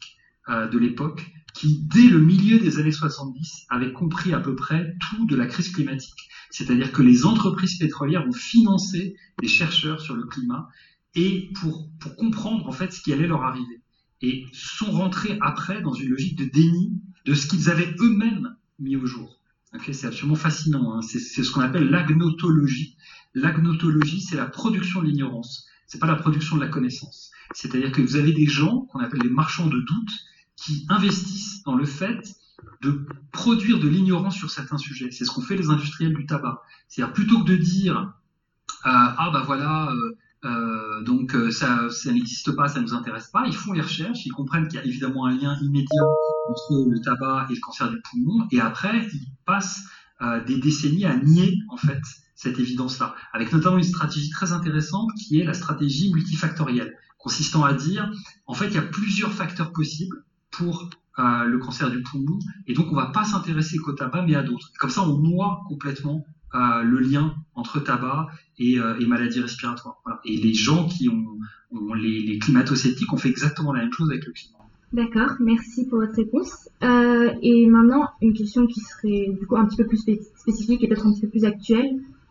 euh, de l'époque qui, dès le milieu des années soixante-dix, avaient compris à peu près tout de la crise climatique. C'est-à-dire que les entreprises pétrolières ont financé des chercheurs sur le climat et pour, pour comprendre en fait ce qui allait leur arriver. Et sont rentrés après dans une logique de déni de ce qu'ils avaient eux-mêmes mis au jour. Okay, c'est absolument fascinant. Hein. C'est, c'est ce qu'on appelle l'agnotologie. L'agnotologie, c'est la production de l'ignorance. C'est pas la production de la connaissance. C'est-à-dire que vous avez des gens qu'on appelle les marchands de doute qui investissent dans le fait de produire de l'ignorance sur certains sujets. C'est ce qu'ont fait les industriels du tabac. C'est-à-dire plutôt que de dire euh, ah bah voilà euh, euh, donc euh, ça, ça n'existe pas, ça ne nous intéresse pas, ils font les recherches, ils comprennent qu'il y a évidemment un lien immédiat entre le tabac et le cancer du poumon, et après ils passent euh, des décennies à nier en fait cette évidence-là, avec notamment une stratégie très intéressante qui est la stratégie multifactorielle, consistant à dire en fait il y a plusieurs facteurs possibles pour euh, le cancer du poumon, et donc on va pas s'intéresser qu'au tabac mais à d'autres. Comme ça on noie complètement euh, le lien entre tabac et, euh, et maladies respiratoires. Voilà. Et les gens qui ont, ont les, les climato-sceptiques ont fait exactement la même chose avec le climat. D'accord, merci pour votre réponse. Euh, et maintenant, une question qui serait du coup un petit peu plus spé- spécifique et peut-être un petit peu plus actuelle,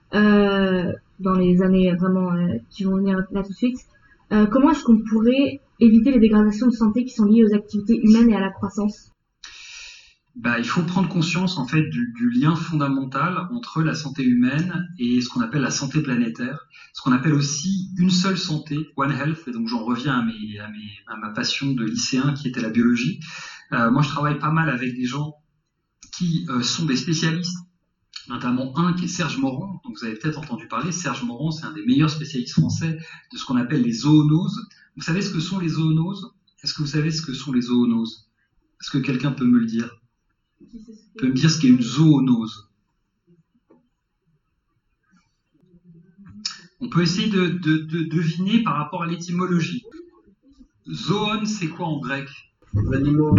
euh, dans les années vraiment euh, qui vont venir là tout de suite. Euh, comment est-ce qu'on pourrait éviter les dégradations de santé qui sont liées aux activités humaines et à la croissance ? Bah, il faut prendre conscience en fait du, du lien fondamental entre la santé humaine et ce qu'on appelle la santé planétaire, ce qu'on appelle aussi une seule santé, One Health. Et donc j'en reviens à, mes, à, mes, à ma passion de lycéen qui était la biologie. Euh, moi je travaille pas mal avec des gens qui euh, sont des spécialistes, notamment un qui est Serge Morand, donc vous avez peut-être entendu parler. Serge Morand, c'est un des meilleurs spécialistes français de ce qu'on appelle les zoonoses. Vous savez ce que sont les zoonoses ? Est-ce que vous savez ce que sont les zoonoses ? Est-ce que quelqu'un peut me le dire ? Peut me dire ce qu'est une zoonose? On peut essayer de, de, de deviner par rapport à l'étymologie. Zoon, c'est quoi en grec? L'animal.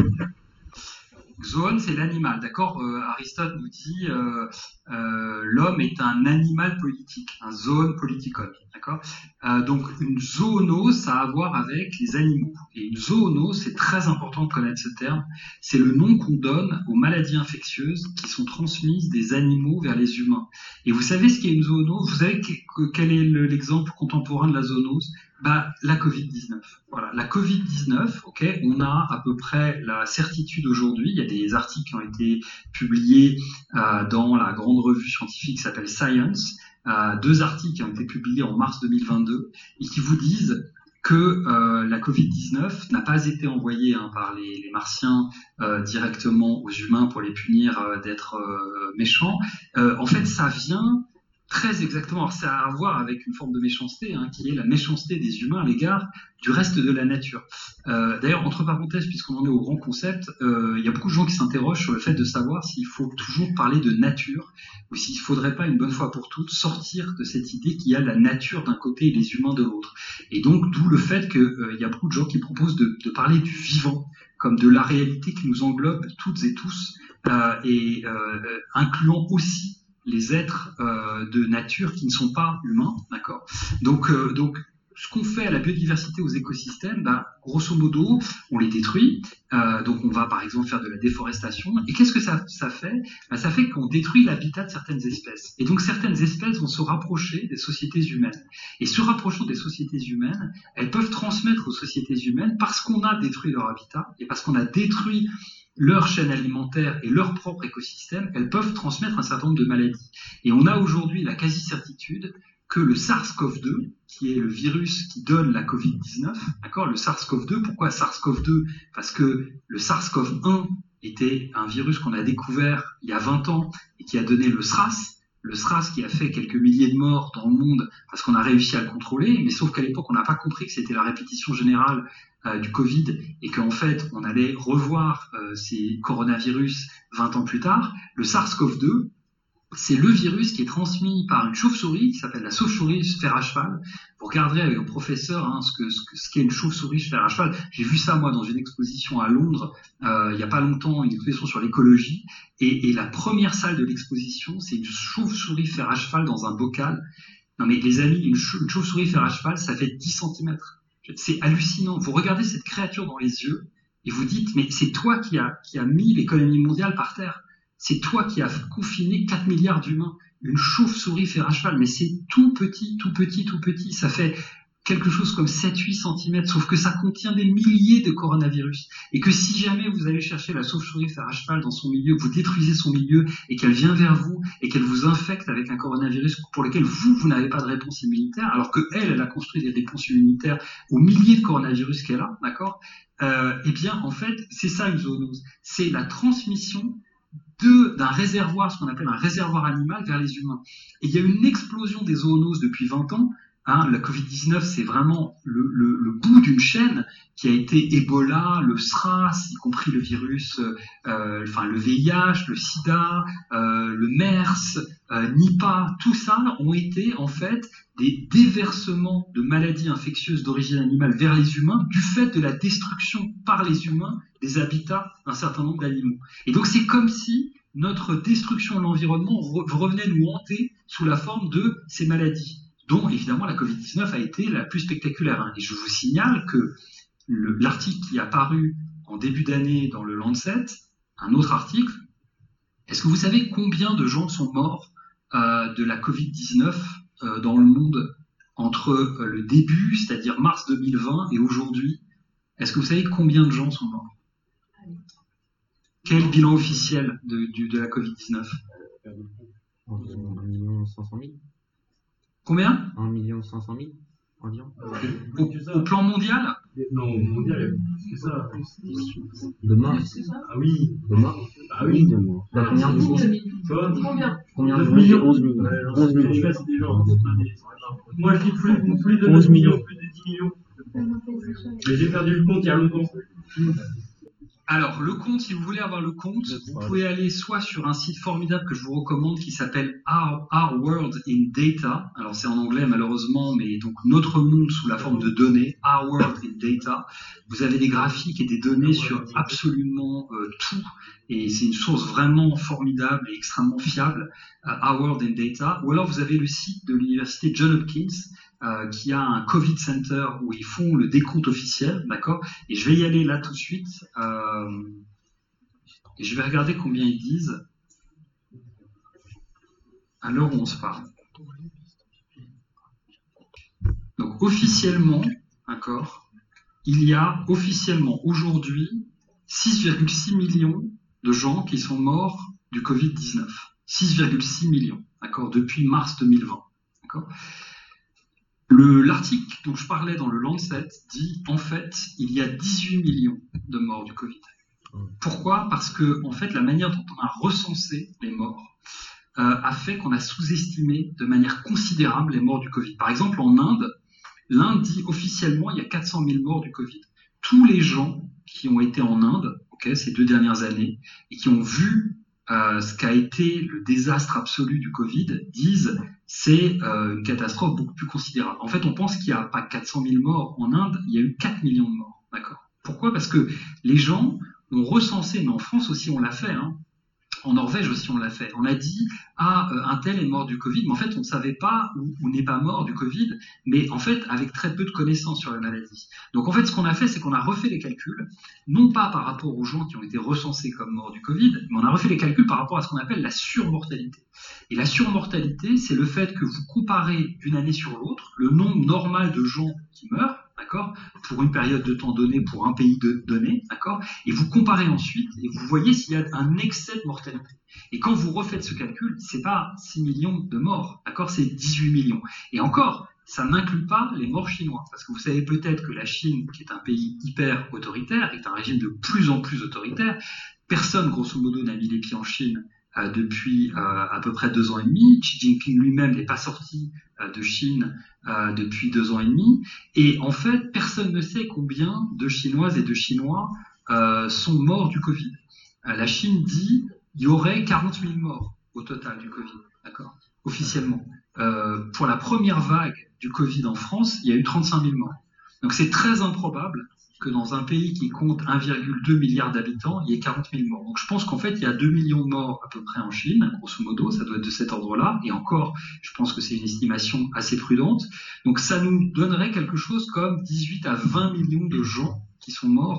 Zoon, c'est l'animal, d'accord. euh, Aristote nous dit euh, euh, l'homme est un animal politique, un zoon politikon, d'accord. Euh, donc une zoonose, ça a à voir avec les animaux. Et une zoonose, c'est très important de connaître ce terme. C'est le nom qu'on donne aux maladies infectieuses qui sont transmises des animaux vers les humains. Et vous savez ce qu'est une zoonose? Vous savez que, quel est le, l'exemple contemporain de la zoonose? Bah, la covid dix-neuf. Voilà, la covid dix-neuf, ok, on a à peu près la certitude aujourd'hui, il y a des articles qui ont été publiés euh, dans la grande revue scientifique qui s'appelle Science, euh, deux articles qui ont été publiés en mars deux mille vingt-deux et qui vous disent que euh, la covid dix-neuf n'a pas été envoyée hein, par les, les martiens euh, directement aux humains pour les punir euh, d'être euh, méchants. Euh, en fait, ça vient très exactement, alors ça a à voir avec une forme de méchanceté, hein, qui est la méchanceté des humains à l'égard du reste de la nature. Euh, d'ailleurs, entre parenthèses, puisqu'on en est au grand concept, euh, il y a beaucoup de gens qui s'interrogent sur le fait de savoir s'il faut toujours parler de nature, ou s'il ne faudrait pas une bonne fois pour toutes sortir de cette idée qu'il y a la nature d'un côté et les humains de l'autre. Et donc, d'où le fait qu'il euh, y a beaucoup de gens qui proposent de, de parler du vivant, comme de la réalité qui nous englobe toutes et tous, euh, et euh, incluant aussi les êtres euh, de nature qui ne sont pas humains, d'accord. Donc, euh, donc, ce qu'on fait à la biodiversité, aux écosystèmes, bah, grosso modo, on les détruit. Euh, donc, on va par exemple faire de la déforestation. Et qu'est-ce que ça, ça fait? Bah, ça fait qu'on détruit l'habitat de certaines espèces. Et donc, certaines espèces vont se rapprocher des sociétés humaines. Et se rapprochant des sociétés humaines, elles peuvent transmettre aux sociétés humaines parce qu'on a détruit leur habitat et parce qu'on a détruit leur chaîne alimentaire et leur propre écosystème, elles peuvent transmettre un certain nombre de maladies. Et on a aujourd'hui la quasi-certitude que le SARS-CoV deux, qui est le virus qui donne la covid dix-neuf, d'accord, le SARS-CoV deux, pourquoi SARS-CoV deux? Parce que le SARS-CoV un était un virus qu'on a découvert il y a vingt ans et qui a donné le SRAS, le SRAS qui a fait quelques milliers de morts dans le monde parce qu'on a réussi à le contrôler, mais sauf qu'à l'époque on n'a pas compris que c'était la répétition générale euh, du Covid et qu'en fait on allait revoir euh, ces coronavirus vingt ans plus tard. Le SARS-CoV deux, c'est le virus qui est transmis par une chauve-souris qui s'appelle la chauve-souris fer à cheval. Vous regarderez avec le professeur hein, ce que ce, que, ce qu'est une chauve-souris fer à cheval. J'ai vu ça moi dans une exposition à Londres euh, il n'y a pas longtemps, une exposition sur l'écologie. Et, et la première salle de l'exposition, c'est une chauve-souris fer à cheval dans un bocal. Non mais les amis, une, chou- une chauve-souris fer à cheval, ça fait dix centimètres. C'est hallucinant. Vous regardez cette créature dans les yeux, Et vous dites, mais c'est toi qui a, qui a mis l'économie mondiale par terre. C'est toi qui as confiné quatre milliards d'humains. Une chauve-souris fait à cheval, mais c'est tout petit, tout petit, tout petit. Ça fait quelque chose comme sept à huit centimètres, sauf que ça contient des milliers de coronavirus. Et que si jamais vous allez chercher la chauve-souris fer à cheval dans son milieu, vous détruisez son milieu, et qu'elle vient vers vous, et qu'elle vous infecte avec un coronavirus pour lequel vous, vous n'avez pas de réponse immunitaire, alors que elle, elle a construit des réponses immunitaires aux milliers de coronavirus qu'elle a, d'accord? Euh, eh bien, en fait, c'est ça une zoonose. C'est la transmission de, d'un réservoir, ce qu'on appelle un réservoir animal, vers les humains. Et il y a une explosion des zoonoses depuis vingt ans. Hein, la covid dix-neuf, c'est vraiment le, le, le bout d'une chaîne qui a été Ebola, le SRAS, y compris le virus, euh, enfin le V I H, le SIDA, euh, le MERS, euh, Nipah, tout ça ont été en fait des déversements de maladies infectieuses d'origine animale vers les humains du fait de la destruction par les humains des habitats d'un certain nombre d'animaux. Et donc c'est comme si notre destruction de l'environnement revenait nous hanter sous la forme de ces maladies, dont évidemment la covid dix-neuf a été la plus spectaculaire. Et je vous signale que le, l'article qui est apparu en début d'année dans le Lancet, un autre article, est-ce que vous savez combien de gens sont morts euh, de la covid dix-neuf euh, dans le monde entre euh, le début, c'est-à-dire mars deux mille vingt, et aujourd'hui? Est-ce que vous savez combien de gens sont morts? Quel bilan officiel de, de, de la covid dix-neuf? un million cinq cent mille. Combien? un million cinq cent mille environ. Au, au plan mondial? Non, mondial, c'est ça. De morts. Ah oui. De morts. Ah oui, de morts. La première du coup. Combien? Combien de neuf millions. onze millions. onze millions. Je sais, c'est des gens. Moi, je dis plus, plus de onze millions, plus de dix millions. Mais j'ai perdu le compte il y a longtemps. Alors, le compte, si vous voulez avoir le compte, vous pouvez aller soit sur un site formidable que je vous recommande qui s'appelle Our, Our World in Data. Alors, c'est en anglais malheureusement, mais donc notre monde sous la forme de données, Our World in Data. Vous avez des graphiques et des données sur absolument euh, tout. Et c'est une source vraiment formidable et extrêmement fiable, euh, Our World in Data. Ou alors, vous avez le site de l'université Johns Hopkins, Euh, qui a un Covid Center où ils font le décompte officiel, d'accord? Et je vais y aller là tout de suite. Euh, et je vais regarder combien ils disent à l'heure où on se parle. Donc officiellement, d'accord, il y a officiellement aujourd'hui six virgule six millions de gens qui sont morts du covid dix-neuf. six virgule six millions, d'accord, depuis mars deux mille vingt, d'accord? Le, l'article dont je parlais dans le Lancet dit, en fait, il y a dix-huit millions de morts du Covid. Pourquoi? Parce que, en fait, la manière dont on a recensé les morts euh, a fait qu'on a sous-estimé de manière considérable les morts du Covid. Par exemple, en Inde, l'Inde dit officiellement il y a quatre cent mille morts du Covid. Tous les gens qui ont été en Inde, okay, ces deux dernières années, et qui ont vu euh, ce qu'a été le désastre absolu du Covid, disent c'est euh, une catastrophe beaucoup plus considérable. En fait, on pense qu'il n'y a pas quatre cent mille morts en Inde, il y a eu quatre millions de morts. D'accord? Pourquoi? Parce que les gens ont recensé, mais en France aussi on l'a fait, hein, en Norvège aussi on l'a fait. On a dit, ah, euh, un tel est mort du Covid, mais en fait on ne savait pas ou, ou n'est pas mort du Covid, mais en fait avec très peu de connaissances sur la maladie. Donc en fait ce qu'on a fait, c'est qu'on a refait les calculs, non pas par rapport aux gens qui ont été recensés comme morts du Covid, mais on a refait les calculs par rapport à ce qu'on appelle la surmortalité. Et la surmortalité, c'est le fait que vous comparez d'une année sur l'autre le nombre normal de gens qui meurent, d'accord, pour une période de temps donnée, pour un pays de, donné, d'accord, et vous comparez ensuite et vous voyez s'il y a un excès de mortalité. Et quand vous refaites ce calcul, c'est pas six millions de morts, d'accord, c'est dix-huit millions. Et encore, ça n'inclut pas les morts chinois, parce que vous savez peut-être que la Chine, qui est un pays hyper autoritaire, est un régime de plus en plus autoritaire. Personne, grosso modo, n'a mis les pieds en Chine Euh, depuis euh, à peu près deux ans et demi. Xi Jinping lui-même n'est pas sorti euh, de Chine euh, depuis deux ans et demi. Et en fait, personne ne sait combien de Chinoises et de Chinois euh, sont morts du Covid. Euh, la Chine dit qu'il y aurait quarante mille morts au total du Covid, d'accord, officiellement. Euh, pour la première vague du Covid en France, il y a eu trente-cinq mille morts. Donc c'est très improbable que dans un pays qui compte un virgule deux milliard d'habitants, il y ait quarante mille morts. Donc je pense qu'en fait, il y a deux millions de morts à peu près en Chine, grosso modo, ça doit être de cet ordre-là, et encore, je pense que c'est une estimation assez prudente. Donc ça nous donnerait quelque chose comme dix-huit à vingt millions de gens qui sont morts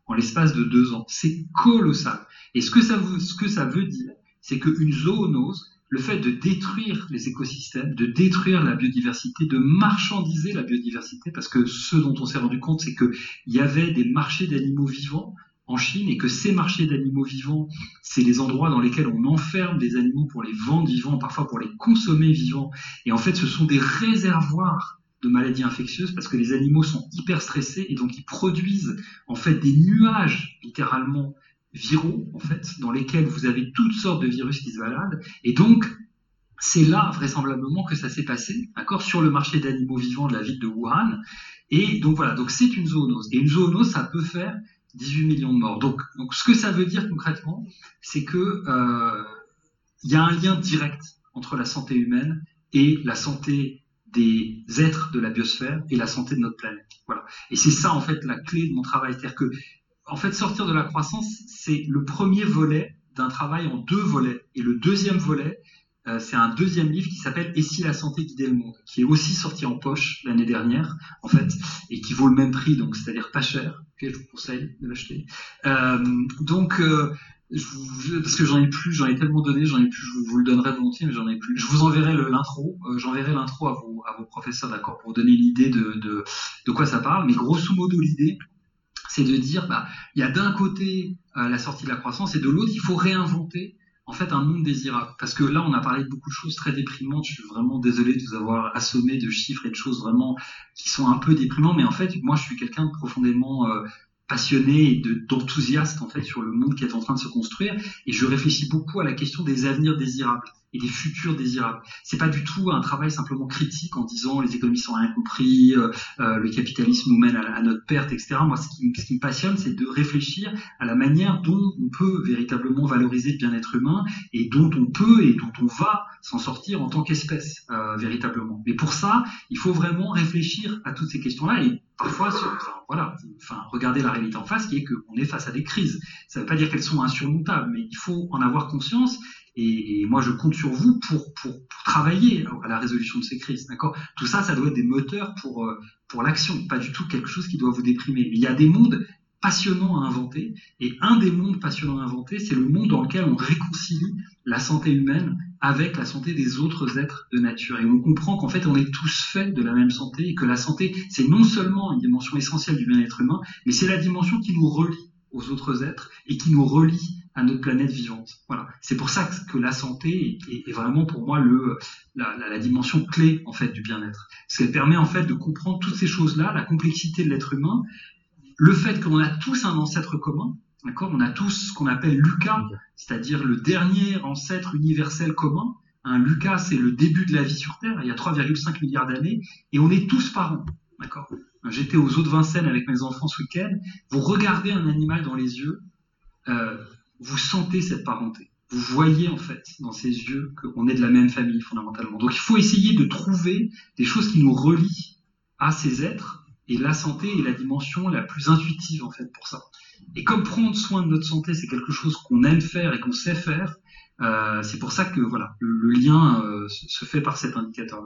en l'espace de deux ans. C'est colossal. Et ce que ça veut, ce que ça veut dire, c'est qu'une zoonose, le fait de détruire les écosystèmes, de détruire la biodiversité, de marchandiser la biodiversité, parce que ce dont on s'est rendu compte, c'est qu'il y avait des marchés d'animaux vivants en Chine, et que ces marchés d'animaux vivants, c'est les endroits dans lesquels on enferme des animaux pour les vendre vivants, parfois pour les consommer vivants. Et en fait, ce sont des réservoirs de maladies infectieuses, parce que les animaux sont hyper stressés, et donc ils produisent en fait des nuages, littéralement, viraux, en fait, dans lesquels vous avez toutes sortes de virus qui se baladent, et donc c'est là vraisemblablement que ça s'est passé, d'accord, sur le marché d'animaux vivants de la ville de Wuhan. Et donc voilà, donc c'est une zoonose, et une zoonose, ça peut faire dix-huit millions de morts. Donc, donc ce que ça veut dire concrètement, c'est que euh, il y a un lien direct entre la santé humaine et la santé des êtres de la biosphère et la santé de notre planète. Voilà. Et c'est ça en fait la clé de mon travail, c'est-à-dire que en fait, sortir de la croissance, c'est le premier volet d'un travail en deux volets. Et le deuxième volet, euh, c'est un deuxième livre qui s'appelle « Et si la santé guidait le monde ?» qui est aussi sorti en poche l'année dernière, en fait, et qui vaut le même prix, donc c'est-à-dire pas cher. Okay, je vous conseille de l'acheter. Euh, donc, euh, je vous, parce que j'en ai plus, j'en ai tellement donné, j'en ai plus, je vous, vous le donnerai volontiers, mais j'en ai plus. Je vous enverrai le, l'intro, euh, j'enverrai l'intro à vos, à vos professeurs, d'accord, pour donner l'idée de, de, de quoi ça parle. Mais grosso modo, l'idée, c'est de dire, bah, il y a d'un côté euh, la sortie de la croissance, et de l'autre, il faut réinventer en fait un monde désirable. Parce que là, on a parlé de beaucoup de choses très déprimantes. Je suis vraiment désolé de vous avoir assommé de chiffres et de choses vraiment qui sont un peu déprimantes. Mais en fait, moi, je suis quelqu'un de profondément euh, passionné et de, d'enthousiaste en fait sur le monde qui est en train de se construire. Et je réfléchis beaucoup à la question des avenirs désirables et des futurs désirables. C'est pas du tout un travail simplement critique en disant les économistes ont rien compris, euh, euh, le capitalisme nous mène à, à notre perte, et cetera. Moi, ce qui, ce qui me passionne, c'est de réfléchir à la manière dont on peut véritablement valoriser le bien-être humain et dont on peut et dont on va s'en sortir en tant qu'espèce, euh, véritablement. Mais pour ça, il faut vraiment réfléchir à toutes ces questions-là et parfois, sur, enfin, voilà, enfin, regarder la réalité en face, qui est qu'on est face à des crises. Ça ne veut pas dire qu'elles sont insurmontables, mais il faut en avoir conscience. Et, et moi, je compte sur vous pour, pour, pour travailler à la résolution de ces crises, d'accord ? Tout ça, ça doit être des moteurs pour, pour l'action, pas du tout quelque chose qui doit vous déprimer. Mais il y a des mondes passionnants à inventer, et un des mondes passionnants à inventer, c'est le monde dans lequel on réconcilie la santé humaine avec la santé des autres êtres de nature. Et on comprend qu'en fait, on est tous faits de la même santé, et que la santé, c'est non seulement une dimension essentielle du bien-être humain, mais c'est la dimension qui nous relie aux autres êtres et qui nous relie à notre planète vivante. Voilà. C'est pour ça que la santé est, est vraiment pour moi le, la, la, la dimension clé en fait du bien-être. Parce qu'elle permet en fait de comprendre toutes ces choses-là, la complexité de l'être humain, le fait qu'on a tous un ancêtre commun, d'accord ? On a tous ce qu'on appelle Lucas, c'est-à-dire le dernier ancêtre universel commun. Un Lucas, c'est le début de la vie sur Terre, il y a trois virgule cinq milliards d'années, et on est tous parents, d'accord ? J'étais aux eaux de Vincennes avec mes enfants ce week-end. Vous regardez un animal dans les yeux, euh, vous sentez cette parenté. Vous voyez en fait dans ses yeux qu'on est de la même famille fondamentalement. Donc il faut essayer de trouver des choses qui nous relient à ces êtres, et la santé est la dimension la plus intuitive en fait pour ça. Et comme prendre soin de notre santé, c'est quelque chose qu'on aime faire et qu'on sait faire, euh, c'est pour ça que voilà, le, le lien euh, se fait par cet indicateur-là.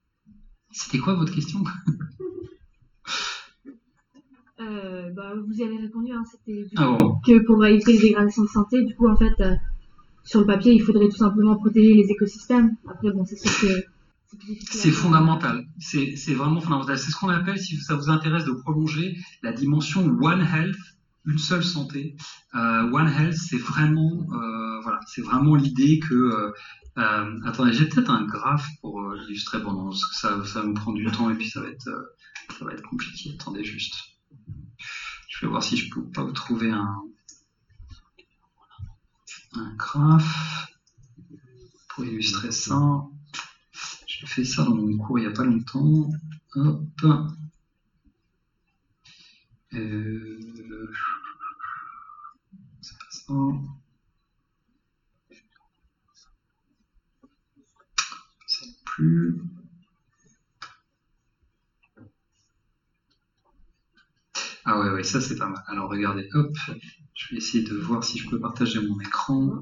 C'était quoi votre question ? Euh, bah, vous y avez répondu, hein, c'était du ah coup, bon. que pour éviter les dégradations de santé, du coup, en fait, euh, sur le papier, il faudrait tout simplement protéger les écosystèmes. Après, bon, c'est sûr que c'est plus difficile. C'est fondamental. C'est, c'est vraiment fondamental. C'est ce qu'on appelle, si ça vous intéresse, de prolonger la dimension One Health, une seule santé. Euh, One Health, c'est vraiment, euh, voilà, c'est vraiment l'idée que. Euh, euh, attendez, j'ai peut-être un graphe pour euh, illustrer. Bon, non, parce que ça, ça va me prendre du temps et puis ça va être, euh, ça va être compliqué. Attendez juste. Je vais voir si je peux pas vous trouver un, un graphe pour illustrer ça. J'ai fait ça dans mon cours il n'y a pas longtemps. Hop. Euh... C'est pas ça. Ça plus. Ah ouais, ouais, ça c'est pas mal. Alors regardez, hop, je vais essayer de voir si je peux partager mon écran.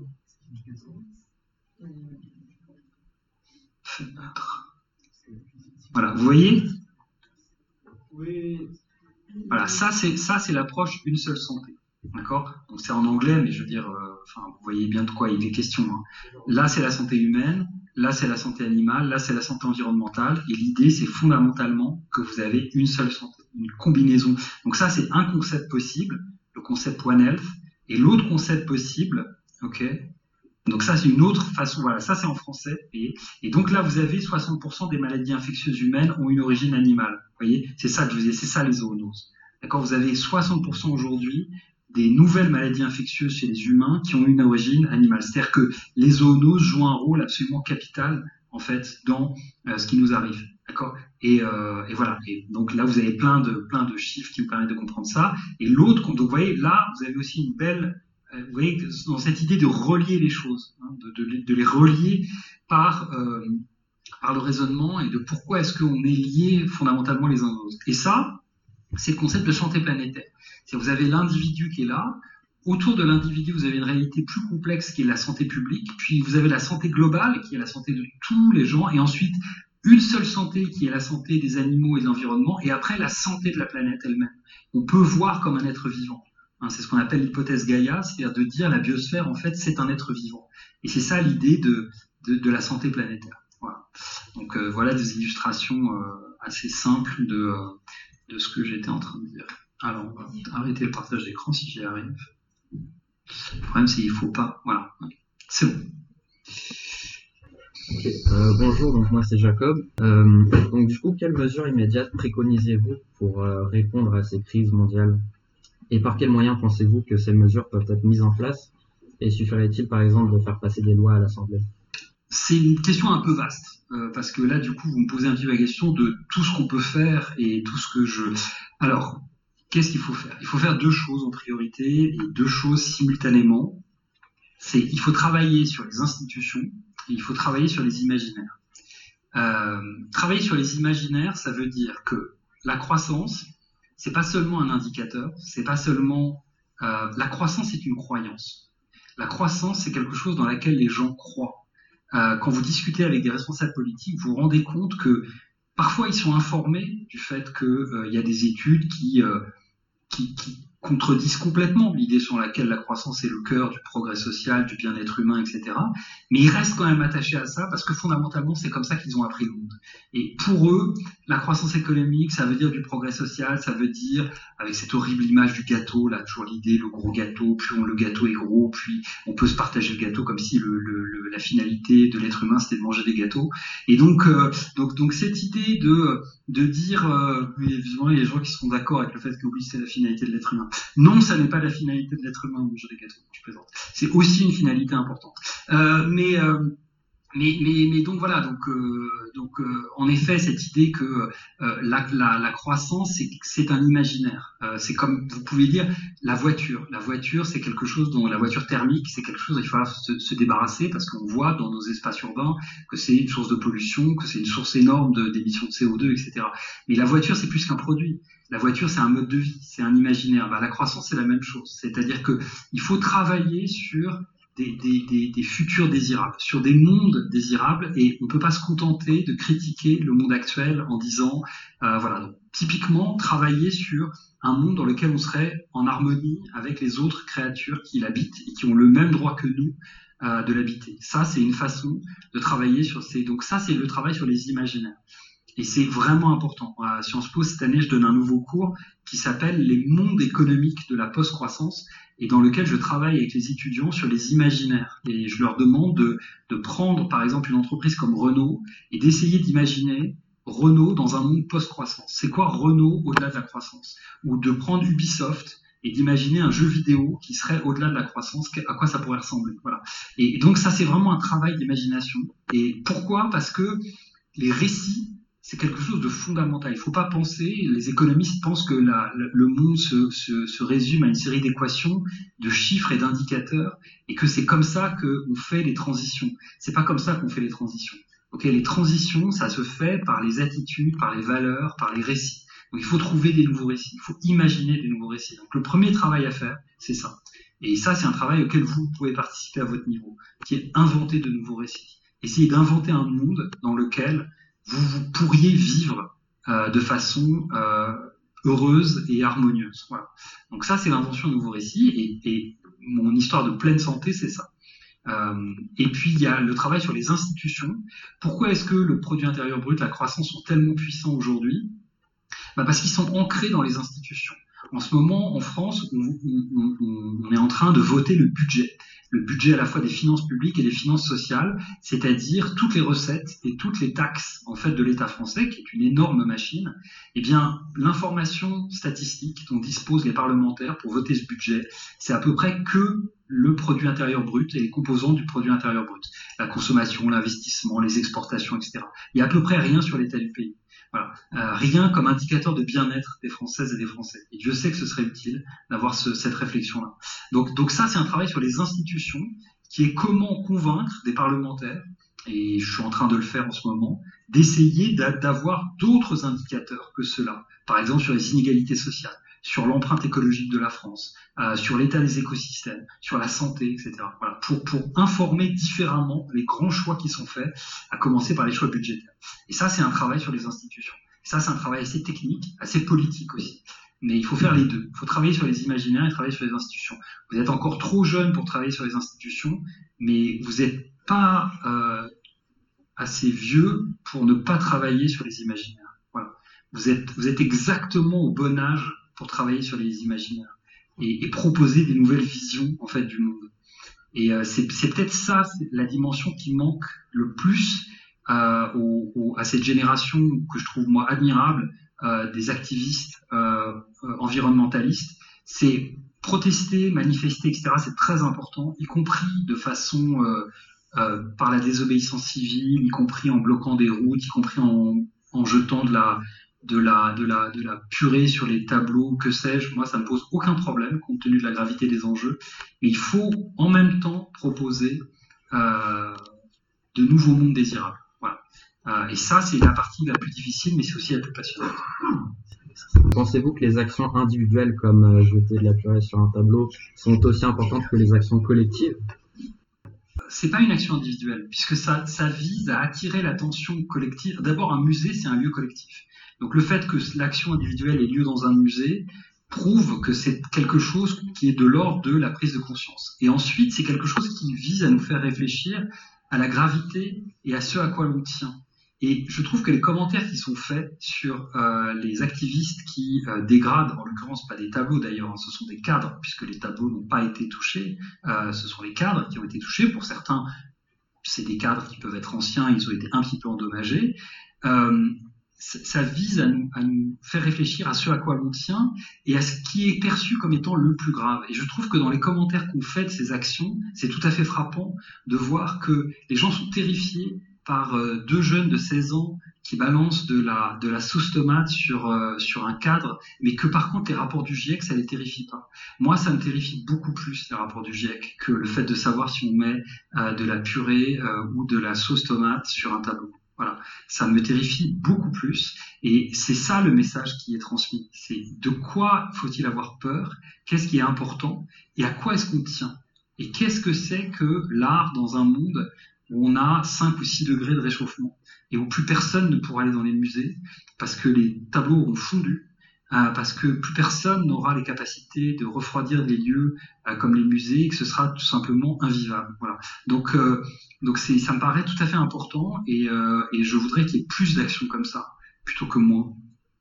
Fenêtre. Voilà, vous voyez ? Oui. Voilà, ça c'est ça c'est l'approche une seule santé. D'accord? Donc c'est en anglais, mais je veux dire, euh, enfin, vous voyez bien de quoi il est question. Hein. Là, c'est la santé humaine, là, c'est la santé animale, là, c'est la santé environnementale. Et l'idée, c'est fondamentalement que vous avez une seule santé, une combinaison. Donc ça, c'est un concept possible, le concept One Health. Et l'autre concept possible, ok? Donc ça, c'est une autre façon. Voilà, ça, c'est en français. Et, et donc là, vous avez soixante pour cent des maladies infectieuses humaines ont une origine animale. Vous voyez? C'est ça que je vous dis, c'est ça les zoonoses. D'accord? Vous avez soixante pour cent aujourd'hui des nouvelles maladies infectieuses chez les humains qui ont une origine animale. C'est-à-dire que les zoonoses jouent un rôle absolument capital, en fait, dans euh, ce qui nous arrive. D'accord? Et, euh, et voilà. Et donc là, vous avez plein de, plein de chiffres qui vous permettent de comprendre ça. Et l'autre, donc vous voyez, là, vous avez aussi une belle, euh, vous voyez, dans cette idée de relier les choses, hein, de, de, de les relier par, euh, par le raisonnement et de pourquoi est-ce qu'on est liés fondamentalement les uns aux autres. Et ça, c'est le concept de santé planétaire. C'est vous avez l'individu qui est là, autour de l'individu, vous avez une réalité plus complexe qui est la santé publique, puis vous avez la santé globale qui est la santé de tous les gens, et ensuite une seule santé qui est la santé des animaux et de l'environnement, et après la santé de la planète elle-même. On peut voir comme un être vivant. Hein, c'est ce qu'on appelle l'hypothèse Gaïa, c'est-à-dire de dire la biosphère, en fait, c'est un être vivant. Et c'est ça l'idée de, de, de la santé planétaire. Voilà. Donc euh, voilà des illustrations euh, assez simples de, euh, de ce que j'étais en train de dire. Alors, on va arrêter le partage d'écran si j'y arrive. Le problème, c'est qu'il ne faut pas. Voilà, c'est bon. Okay. Euh, bonjour, donc moi c'est Jacob. Euh, donc du coup, quelles mesures immédiates préconisez-vous pour euh, répondre à ces crises mondiales? Et par quels moyens pensez-vous que ces mesures peuvent être mises en place? Et suffirait-il par exemple de faire passer des lois à l'Assemblée? C'est une question un peu vaste, euh, parce que là, du coup, vous me posez un petit peu la question de tout ce qu'on peut faire et tout ce que je... Alors, qu'est-ce qu'il faut faire? Il faut faire deux choses en priorité et deux choses simultanément. C'est, il faut travailler sur les institutions et il faut travailler sur les imaginaires. Euh, travailler sur les imaginaires, ça veut dire que la croissance, c'est pas seulement un indicateur, c'est pas seulement... Euh, la croissance est une croyance. La croissance, c'est quelque chose dans laquelle les gens croient. Euh, quand vous discutez avec des responsables politiques, vous vous rendez compte que parfois ils sont informés du fait qu'il euh, y a des études qui... Euh, Qui, qui contredisent complètement l'idée sur laquelle la croissance est le cœur du progrès social, du bien-être humain, et cetera. Mais ils restent quand même attachés à ça parce que fondamentalement, c'est comme ça qu'ils ont appris le monde. Et pour eux, la croissance économique, ça veut dire du progrès social, ça veut dire, avec cette horrible image du gâteau, là, toujours l'idée, le gros gâteau, plus on, le gâteau est gros, puis on peut se partager le gâteau comme si le, le, le, la finalité de l'être humain, c'était de manger des gâteaux. Et donc, euh, donc, donc cette idée de... de dire, euh, oui, évidemment, il y a des gens qui seront d'accord avec le fait que oui, c'est la finalité de l'être humain. Non, ça n'est pas la finalité de l'être humain, manger des gâteaux, je plaisante. C'est aussi une finalité importante. Euh, mais, euh, mais, mais, mais donc voilà, donc, euh, donc euh, en effet, cette idée que euh, la, la, la croissance, c'est, c'est un imaginaire. Euh, c'est comme, vous pouvez dire, la voiture. La voiture, c'est quelque chose dont la voiture thermique, c'est quelque chose dont il faut se, se débarrasser parce qu'on voit dans nos espaces urbains que c'est une source de pollution, que c'est une source énorme de, d'émissions de C O deux, et cetera. Mais la voiture, c'est plus qu'un produit. La voiture, c'est un mode de vie, c'est un imaginaire. Ben, la croissance, c'est la même chose. C'est-à-dire que il faut travailler sur des, des, des, des futurs désirables, sur des mondes désirables, et on ne peut pas se contenter de critiquer le monde actuel en disant, euh, voilà, donc, typiquement, travailler sur un monde dans lequel on serait en harmonie avec les autres créatures qui l'habitent et qui ont le même droit que nous euh, de l'habiter. Ça, c'est une façon de travailler sur ces... Donc ça, c'est le travail sur les imaginaires. Et c'est vraiment important. À Sciences Po, cette année, je donne un nouveau cours qui s'appelle « Les mondes économiques de la post-croissance » et dans lequel je travaille avec les étudiants sur les imaginaires. Et je leur demande de, de prendre, par exemple, une entreprise comme Renault et d'essayer d'imaginer Renault dans un monde post-croissance. C'est quoi Renault au-delà de la croissance? Ou de prendre Ubisoft et d'imaginer un jeu vidéo qui serait au-delà de la croissance, à quoi ça pourrait ressembler. Voilà. Et donc ça, c'est vraiment un travail d'imagination. Et pourquoi? Parce que les récits, c'est quelque chose de fondamental. Il ne faut pas penser, les économistes pensent que la, le monde se, se, se résume à une série d'équations, de chiffres et d'indicateurs, et que c'est comme ça qu'on fait les transitions. C'est pas comme ça qu'on fait les transitions. Okay, les transitions, ça se fait par les attitudes, par les valeurs, par les récits. Donc il faut trouver des nouveaux récits, il faut imaginer des nouveaux récits. Donc le premier travail à faire, c'est ça. Et ça, c'est un travail auquel vous pouvez participer à votre niveau, qui est inventer de nouveaux récits. Essayez d'inventer un monde dans lequel vous, vous pourriez vivre euh, de façon euh, heureuse et harmonieuse. Voilà. Donc ça, c'est l'invention du nouveau récit, et, et mon histoire de pleine santé, c'est ça. Euh, et puis il y a le travail sur les institutions. Pourquoi est-ce que le produit intérieur brut, la croissance sont tellement puissants aujourd'hui? Bah parce qu'ils sont ancrés dans les institutions. En ce moment, en France, on, on, on, on est en train de voter le budget. Le budget à la fois des finances publiques et des finances sociales, c'est-à-dire toutes les recettes et toutes les taxes en fait de l'État français, qui est une énorme machine. Eh bien, l'information statistique dont disposent les parlementaires pour voter ce budget, c'est à peu près que le produit intérieur brut et les composants du produit intérieur brut. La consommation, l'investissement, les exportations, et cetera. Il y a à peu près rien sur l'état du pays. Voilà. Euh, rien comme indicateur de bien-être des Françaises et des Français. Et je sais que ce serait utile d'avoir ce, cette réflexion-là. Donc, donc ça, c'est un travail sur les institutions qui est comment convaincre des parlementaires, et je suis en train de le faire en ce moment, d'essayer d'avoir d'autres indicateurs que ceux-là. Par exemple, sur les inégalités sociales, sur l'empreinte écologique de la France, euh, sur l'état des écosystèmes, sur la santé, et cetera. Voilà, pour, pour informer différemment les grands choix qui sont faits, à commencer par les choix budgétaires. Et ça, c'est un travail sur les institutions. Et ça, c'est un travail assez technique, assez politique aussi. Mais il faut faire les deux. Il faut travailler sur les imaginaires et travailler sur les institutions. Vous êtes encore trop jeune pour travailler sur les institutions, mais vous n'êtes pas euh, assez vieux pour ne pas travailler sur les imaginaires. Voilà. Vous êtes, vous êtes exactement au bon âge pour travailler sur les imaginaires et, et proposer des nouvelles visions en fait du monde. Et euh, c'est, c'est peut-être ça, c'est la dimension qui manque le plus euh, au, au, à cette génération que je trouve moi admirable euh, des activistes euh, euh, environnementalistes. C'est protester, manifester, et cetera. C'est très important, y compris de façon euh, euh, par la désobéissance civile, y compris en bloquant des routes, y compris en, en jetant de la de la, de la, de la purée sur les tableaux, que sais-je. Moi, ça me pose aucun problème compte tenu de la gravité des enjeux. Mais il faut en même temps proposer euh, de nouveaux mondes désirables. Voilà. Euh, et ça, c'est la partie la plus difficile, mais c'est aussi la plus passionnante. Pensez-vous que les actions individuelles, comme euh, jeter de la purée sur un tableau, sont aussi importantes que les actions collectives? C'est pas une action individuelle, puisque ça, ça vise à attirer l'attention collective. D'abord, un musée, c'est un lieu collectif. Donc le fait que l'action individuelle ait lieu dans un musée prouve que c'est quelque chose qui est de l'ordre de la prise de conscience. Et ensuite, c'est quelque chose qui vise à nous faire réfléchir à la gravité et à ce à quoi l'on tient. Et je trouve que les commentaires qui sont faits sur euh, les activistes qui euh, dégradent, en l'occurrence pas des tableaux d'ailleurs, hein, ce sont des cadres, puisque les tableaux n'ont pas été touchés, euh, ce sont les cadres qui ont été touchés. Pour certains, c'est des cadres qui peuvent être anciens, ils ont été un petit peu endommagés. Euh, ça vise à nous, à nous faire réfléchir à ce à quoi l'on tient et à ce qui est perçu comme étant le plus grave. Et je trouve que dans les commentaires qu'on fait de ces actions, c'est tout à fait frappant de voir que les gens sont terrifiés par euh, deux jeunes de seize ans qui balancent de la, de la sauce tomate sur, euh, sur un cadre, mais que par contre les rapports du GIEC, ça les terrifie pas. Moi, ça me terrifie beaucoup plus les rapports du GIEC que le fait de savoir si on met euh, de la purée euh, ou de la sauce tomate sur un tableau. Voilà, ça me terrifie beaucoup plus et c'est ça le message qui est transmis. C'est de quoi faut-il avoir peur, qu'est-ce qui est important et à quoi est-ce qu'on tient. Et qu'est-ce que c'est que l'art dans un monde où on a cinq ou six degrés de réchauffement et où plus personne ne pourra aller dans les musées parce que les tableaux auront fondu, euh, parce que plus personne n'aura les capacités de refroidir des lieux euh, comme les musées et que ce sera tout simplement invivable. Voilà. Donc, euh, donc c'est, ça me paraît tout à fait important et, euh, et je voudrais qu'il y ait plus d'actions comme ça plutôt que moins.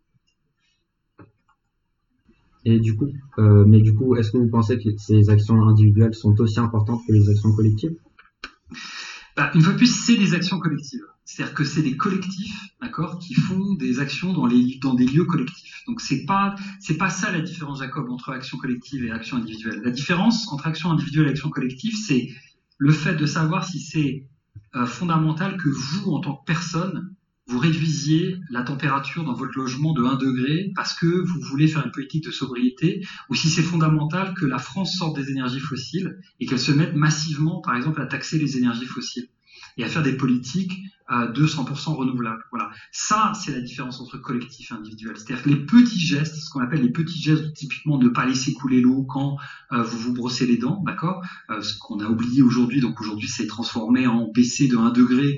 Et du coup, euh, mais du coup, est-ce que vous pensez que ces actions individuelles sont aussi importantes que les actions collectives? Bah, une fois de plus, c'est des actions collectives. C'est-à-dire que c'est des collectifs, d'accord, qui font des actions dans les dans des lieux collectifs. Donc c'est pas c'est pas ça la différence, Jacob, entre action collective et action individuelle. La différence entre action individuelle et action collective, c'est le fait de savoir si c'est euh, fondamental que vous, en tant que personne, vous réduisiez la température dans votre logement de un degré parce que vous voulez faire une politique de sobriété, ou si c'est fondamental que la France sorte des énergies fossiles et qu'elle se mette massivement, par exemple, à taxer les énergies fossiles et à faire des politiques euh, de cent pour cent renouvelables. Voilà. Ça, c'est la différence entre collectif et individuel. C'est-à-dire que les petits gestes, ce qu'on appelle les petits gestes, typiquement ne pas laisser couler l'eau quand euh, vous vous brossez les dents, d'accord, euh, ce qu'on a oublié aujourd'hui, donc aujourd'hui c'est transformé en baisser de un degré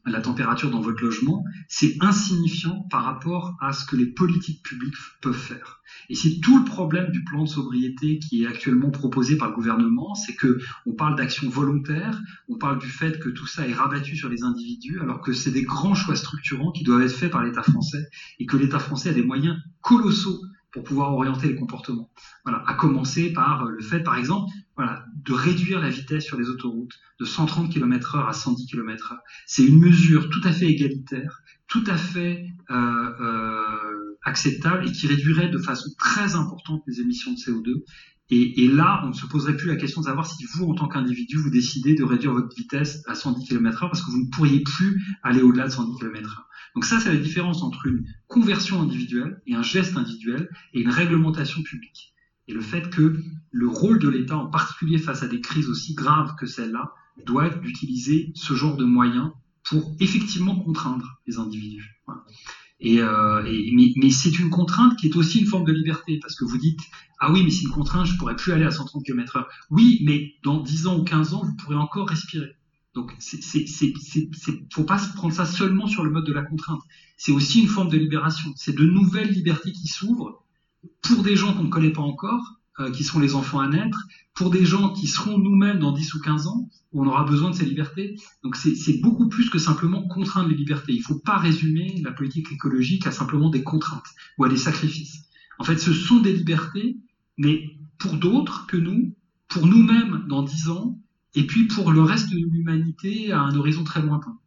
la température dans votre logement, c'est insignifiant par rapport à ce que les politiques publiques peuvent faire. Et c'est tout le problème du plan de sobriété qui est actuellement proposé par le gouvernement, c'est que on parle d'action volontaire, on parle du fait que tout ça est rabattu sur les individus, alors que c'est des grands choix structurants qui doivent être faits par l'État français, et que l'État français a des moyens colossaux pour pouvoir orienter les comportements. Voilà, à commencer par le fait, par exemple, voilà, de réduire la vitesse sur les autoroutes de cent trente kilomètres heure à cent dix kilomètres heure. C'est une mesure tout à fait égalitaire, tout à fait euh, euh, acceptable et qui réduirait de façon très importante les émissions de C O deux. Et, et là, on ne se poserait plus la question de savoir si vous, en tant qu'individu, vous décidez de réduire votre vitesse à cent dix kilomètres heure parce que vous ne pourriez plus aller au-delà de cent dix kilomètres heure. Donc ça, c'est la différence entre une conversion individuelle et un geste individuel et une réglementation publique. Et le fait que le rôle de l'État, en particulier face à des crises aussi graves que celle-là, doit être d'utiliser ce genre de moyens pour effectivement contraindre les individus. Voilà. Et, euh, et mais, mais c'est une contrainte qui est aussi une forme de liberté, parce que vous dites ah oui, mais c'est une contrainte, je pourrais plus aller à cent trente kilomètres heure. Oui, mais dans dix ans ou quinze ans, vous pourrez encore respirer. Donc, c'est, c'est, c'est, c'est, c'est, faut pas se prendre ça seulement sur le mode de la contrainte. C'est aussi une forme de libération. C'est de nouvelles libertés qui s'ouvrent pour des gens qu'on ne connaît pas encore, euh, qui sont les enfants à naître, pour des gens qui seront nous-mêmes dans dix ou quinze ans, où on aura besoin de ces libertés. Donc, c'est, c'est beaucoup plus que simplement contraindre les libertés. Il faut pas résumer la politique écologique à simplement des contraintes ou à des sacrifices. En fait, ce sont des libertés, mais pour d'autres que nous, pour nous-mêmes dans dix ans, et puis pour le reste de l'humanité à un horizon très lointain.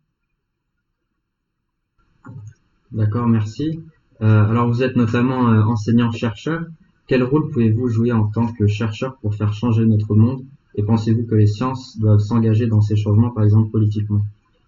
D'accord, merci. Euh, alors vous êtes notamment euh, enseignant-chercheur. Quel rôle pouvez-vous jouer en tant que chercheur pour faire changer notre monde? Et pensez-vous que les sciences doivent s'engager dans ces changements, par exemple politiquement?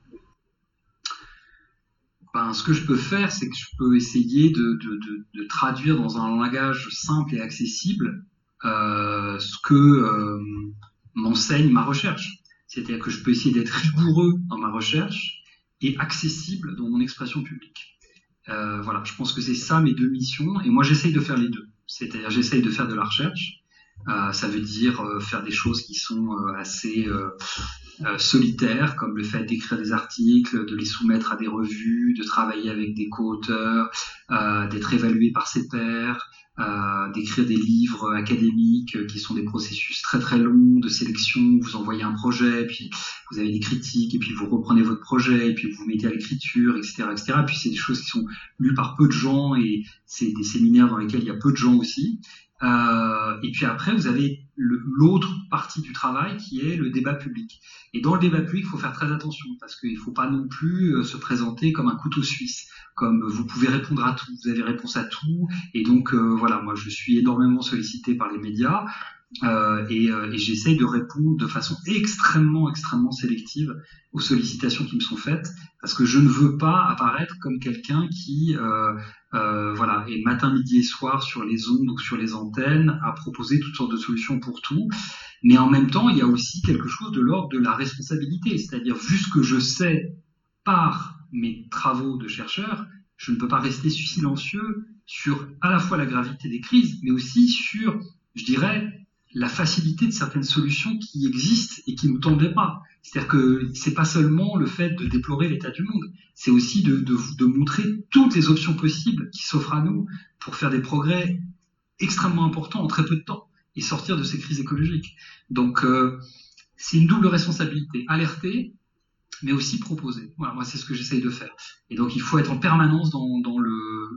Ben, ce que je peux faire, c'est que je peux essayer de, de, de, de traduire dans un langage simple et accessible euh, ce que... Euh, m'enseigne ma recherche. C'est-à-dire que je peux essayer d'être rigoureux dans ma recherche et accessible dans mon expression publique. Euh, voilà, je pense que c'est ça mes deux missions, et moi j'essaye de faire les deux. C'est-à-dire j'essaye de faire de la recherche, euh, ça veut dire euh, faire des choses qui sont euh, assez euh, euh, solitaires, comme le fait d'écrire des articles, de les soumettre à des revues, de travailler avec des co-auteurs, euh, d'être évalué par ses pairs, Euh, d'écrire des livres académiques euh, qui sont des processus très très longs de sélection. Vous envoyez un projet, puis vous avez des critiques, et puis vous reprenez votre projet, et puis vous mettez à l'écriture, et cetera, et cetera. Puis c'est des choses qui sont lues par peu de gens, et c'est des séminaires dans lesquels il y a peu de gens aussi. Euh, et puis après, vous avez le, l'autre partie du travail qui est le débat public. Et dans le débat public, il faut faire très attention, parce qu'il ne faut pas non plus euh, se présenter comme un couteau suisse, comme vous pouvez répondre à tout, vous avez réponse à tout. Et donc euh, voilà, moi je suis énormément sollicité par les médias, euh, et, euh, et j'essaye de répondre de façon extrêmement, extrêmement sélective aux sollicitations qui me sont faites, parce que je ne veux pas apparaître comme quelqu'un qui... Euh, Euh, voilà, et matin, midi et soir sur les ondes ou sur les antennes à proposer toutes sortes de solutions pour tout. Mais en même temps, il y a aussi quelque chose de l'ordre de la responsabilité, c'est-à-dire vu ce que je sais par mes travaux de chercheur, je ne peux pas rester silencieux sur à la fois la gravité des crises, mais aussi sur, je dirais, la facilité de certaines solutions qui existent et qui nous tendent les bras. C'est-à-dire que c'est pas seulement le fait de déplorer l'état du monde, c'est aussi de, de, de montrer toutes les options possibles qui s'offrent à nous pour faire des progrès extrêmement importants en très peu de temps et sortir de ces crises écologiques. Donc euh, c'est une double responsabilité, alerter, mais aussi proposer. Voilà, moi c'est ce que j'essaye de faire. Et donc il faut être en permanence dans, dans, le,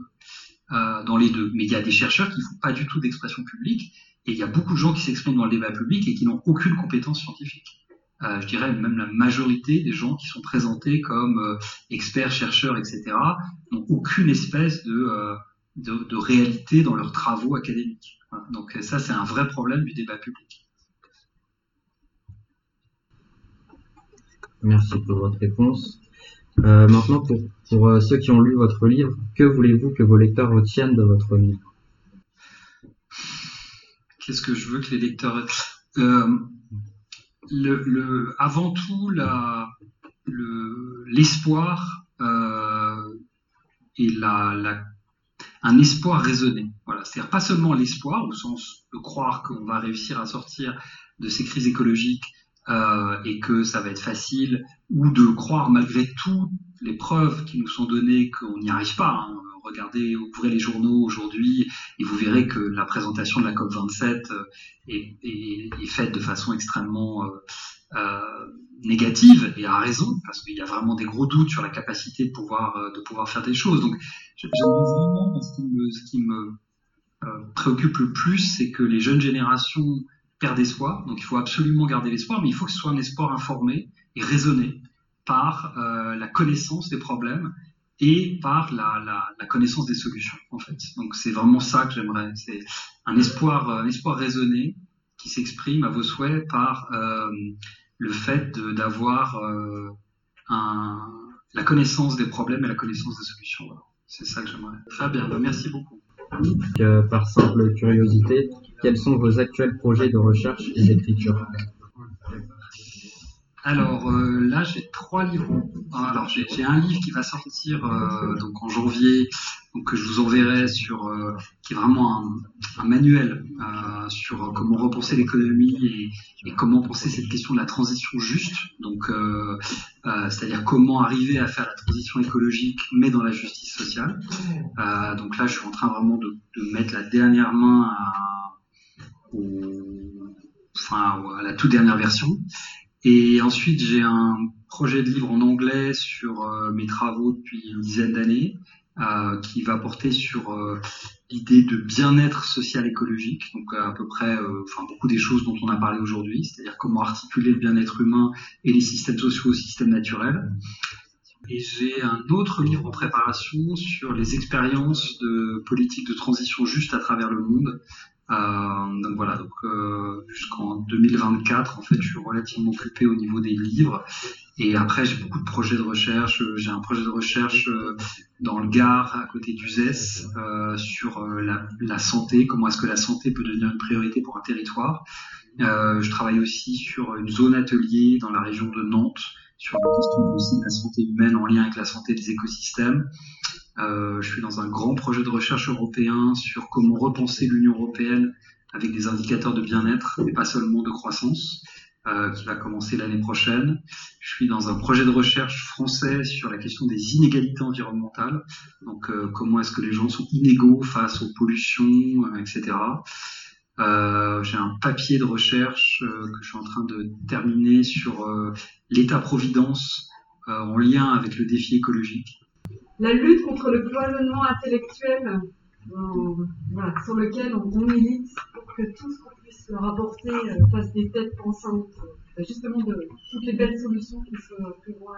euh, dans les deux. Mais il y a des chercheurs qui ne font pas du tout d'expression publique, et il y a beaucoup de gens qui s'expriment dans le débat public et qui n'ont aucune compétence scientifique. Euh, je dirais même la majorité des gens qui sont présentés comme euh, experts, chercheurs, et cetera, n'ont aucune espèce de, euh, de, de réalité dans leurs travaux académiques. Voilà. Donc ça, c'est un vrai problème du débat public. Merci pour votre réponse. Euh, maintenant, pour, pour euh, ceux qui ont lu votre livre, que voulez-vous que vos lecteurs retiennent de votre livre? Qu'est-ce que je veux que les lecteurs... Euh, le, le, avant tout, la, le, l'espoir euh, et la, la, un espoir raisonné. Voilà. C'est-à-dire pas seulement l'espoir, au sens de croire qu'on va réussir à sortir de ces crises écologiques euh, et que ça va être facile, ou de croire malgré toutes les preuves qui nous sont données qu'on n'y arrive pas. Hein. Regardez, ouvrez les journaux aujourd'hui et vous verrez que la présentation de la COP vingt-sept est, est, est faite de façon extrêmement euh, euh, négative, et à raison, parce qu'il y a vraiment des gros doutes sur la capacité de pouvoir, euh, de pouvoir faire des choses. Donc, j'aimerais vraiment, ce qui me, ce qui me euh, préoccupe le plus, c'est que les jeunes générations perdent espoir. Donc, il faut absolument garder l'espoir, mais il faut que ce soit un espoir informé et raisonné par euh, la connaissance des problèmes et par la, la, la connaissance des solutions, en fait. Donc, c'est vraiment ça que j'aimerais. C'est un espoir, un espoir raisonné qui s'exprime à vos souhaits par euh, le fait de, d'avoir euh, un, la connaissance des problèmes et la connaissance des solutions. Voilà. C'est ça que j'aimerais. Très bien, ben, merci beaucoup. Donc, euh, par simple curiosité, quels sont vos actuels projets de recherche et d'écriture ? Alors euh, là, j'ai trois livres. Alors j'ai, j'ai un livre qui va sortir euh, donc en janvier, donc que je vous enverrai sur, euh, qui est vraiment un, un manuel euh, sur comment repenser l'économie et, et comment penser cette question de la transition juste. Donc euh, euh, c'est-à-dire comment arriver à faire la transition écologique, mais dans la justice sociale. Euh, donc là, je suis en train vraiment de, de mettre la dernière main à, au, enfin à la toute dernière version. Et ensuite, j'ai un projet de livre en anglais sur euh, mes travaux depuis une dizaine d'années, euh, qui va porter sur euh, l'idée de bien-être social écologique, donc à peu près, euh, enfin beaucoup des choses dont on a parlé aujourd'hui, c'est-à-dire comment articuler le bien-être humain et les systèmes sociaux aux systèmes naturels. Et j'ai un autre livre en préparation sur les expériences de politique de transition juste à travers le monde. Euh, donc voilà, donc euh, jusqu'en deux mille vingt-quatre, en fait, je suis relativement occupé au niveau des livres. Et après, j'ai beaucoup de projets de recherche. J'ai un projet de recherche euh, dans le Gard, à côté d'Uzès, euh, sur euh, la, la santé. Comment est-ce que la santé peut devenir une priorité pour un territoire. Euh, je travaille aussi sur une zone atelier dans la région de Nantes, sur la question aussi de la santé humaine en lien avec la santé des écosystèmes. Euh, je suis dans un grand projet de recherche européen sur comment repenser l'Union européenne avec des indicateurs de bien-être et pas seulement de croissance, euh, qui va commencer l'année prochaine. Je suis dans un projet de recherche français sur la question des inégalités environnementales, donc euh, comment est-ce que les gens sont inégaux face aux pollutions, euh, et cetera. Euh, j'ai un papier de recherche euh, que je suis en train de terminer sur euh, l'État-providence euh, en lien avec le défi écologique. La lutte contre le cloisonnement intellectuel, euh, voilà, sur lequel on, on milite pour que tout ce qu'on puisse leur apporter euh, fasse des têtes pensantes, euh, justement de toutes les belles solutions qui se prévoient.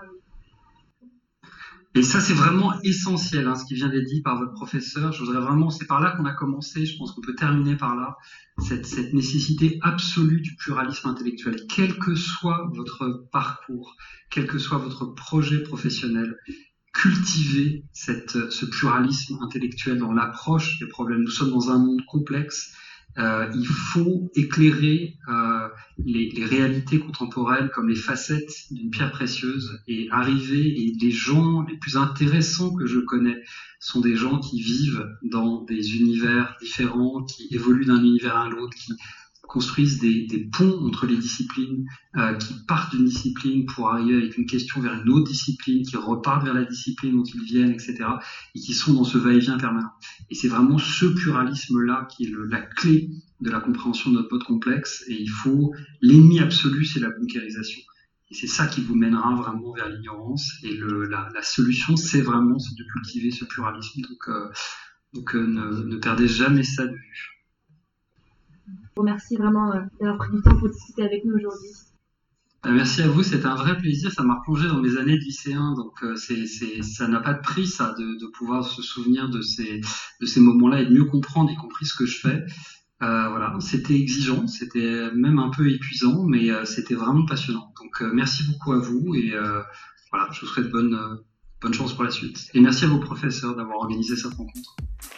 Et ça, c'est vraiment essentiel, hein, ce qui vient d'être dit par votre professeur. Je voudrais vraiment, c'est par là qu'on a commencé, je pense qu'on peut terminer par là, cette, cette nécessité absolue du pluralisme intellectuel, quel que soit votre parcours, quel que soit votre projet professionnel. Cultiver cette, ce pluralisme intellectuel dans l'approche des problèmes. Nous sommes dans un monde complexe. Euh, il faut éclairer euh, les, les réalités contemporaines comme les facettes d'une pierre précieuse et arriver, et les gens les plus intéressants que je connais sont des gens qui vivent dans des univers différents, qui évoluent d'un univers à l'autre, qui construisent des, des ponts entre les disciplines, euh, qui partent d'une discipline pour arriver avec une question vers une autre discipline, qui repartent vers la discipline dont ils viennent, et cetera, et qui sont dans ce va-et-vient permanent. Et c'est vraiment ce pluralisme-là qui est le, la clé de la compréhension de notre mode complexe, et il faut, l'ennemi absolu, c'est la bunkérisation. Et c'est ça qui vous mènera vraiment vers l'ignorance, et le, la, la solution, c'est vraiment de cultiver ce pluralisme. Donc, euh, donc euh, ne, ne perdez jamais ça de vue. Je vous remercie vraiment euh, d'avoir pris du temps pour discuter avec nous aujourd'hui. Merci à vous, c'était un vrai plaisir, ça m'a replongé dans mes années de lycéen, donc euh, c'est, c'est, ça n'a pas de prix ça, de, de pouvoir se souvenir de ces, de ces moments-là et de mieux comprendre, y compris ce que je fais. Euh, voilà, c'était exigeant, c'était même un peu épuisant, mais euh, c'était vraiment passionnant. Donc euh, merci beaucoup à vous et euh, voilà, je vous souhaite bonne, euh, bonne chance pour la suite. Et merci à vos professeurs d'avoir organisé cette rencontre.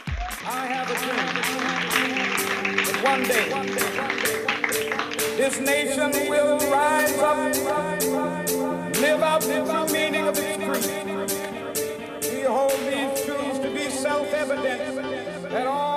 One day, this nation will rise up, live out the true meaning of its creed. We hold these truths to be self-evident that all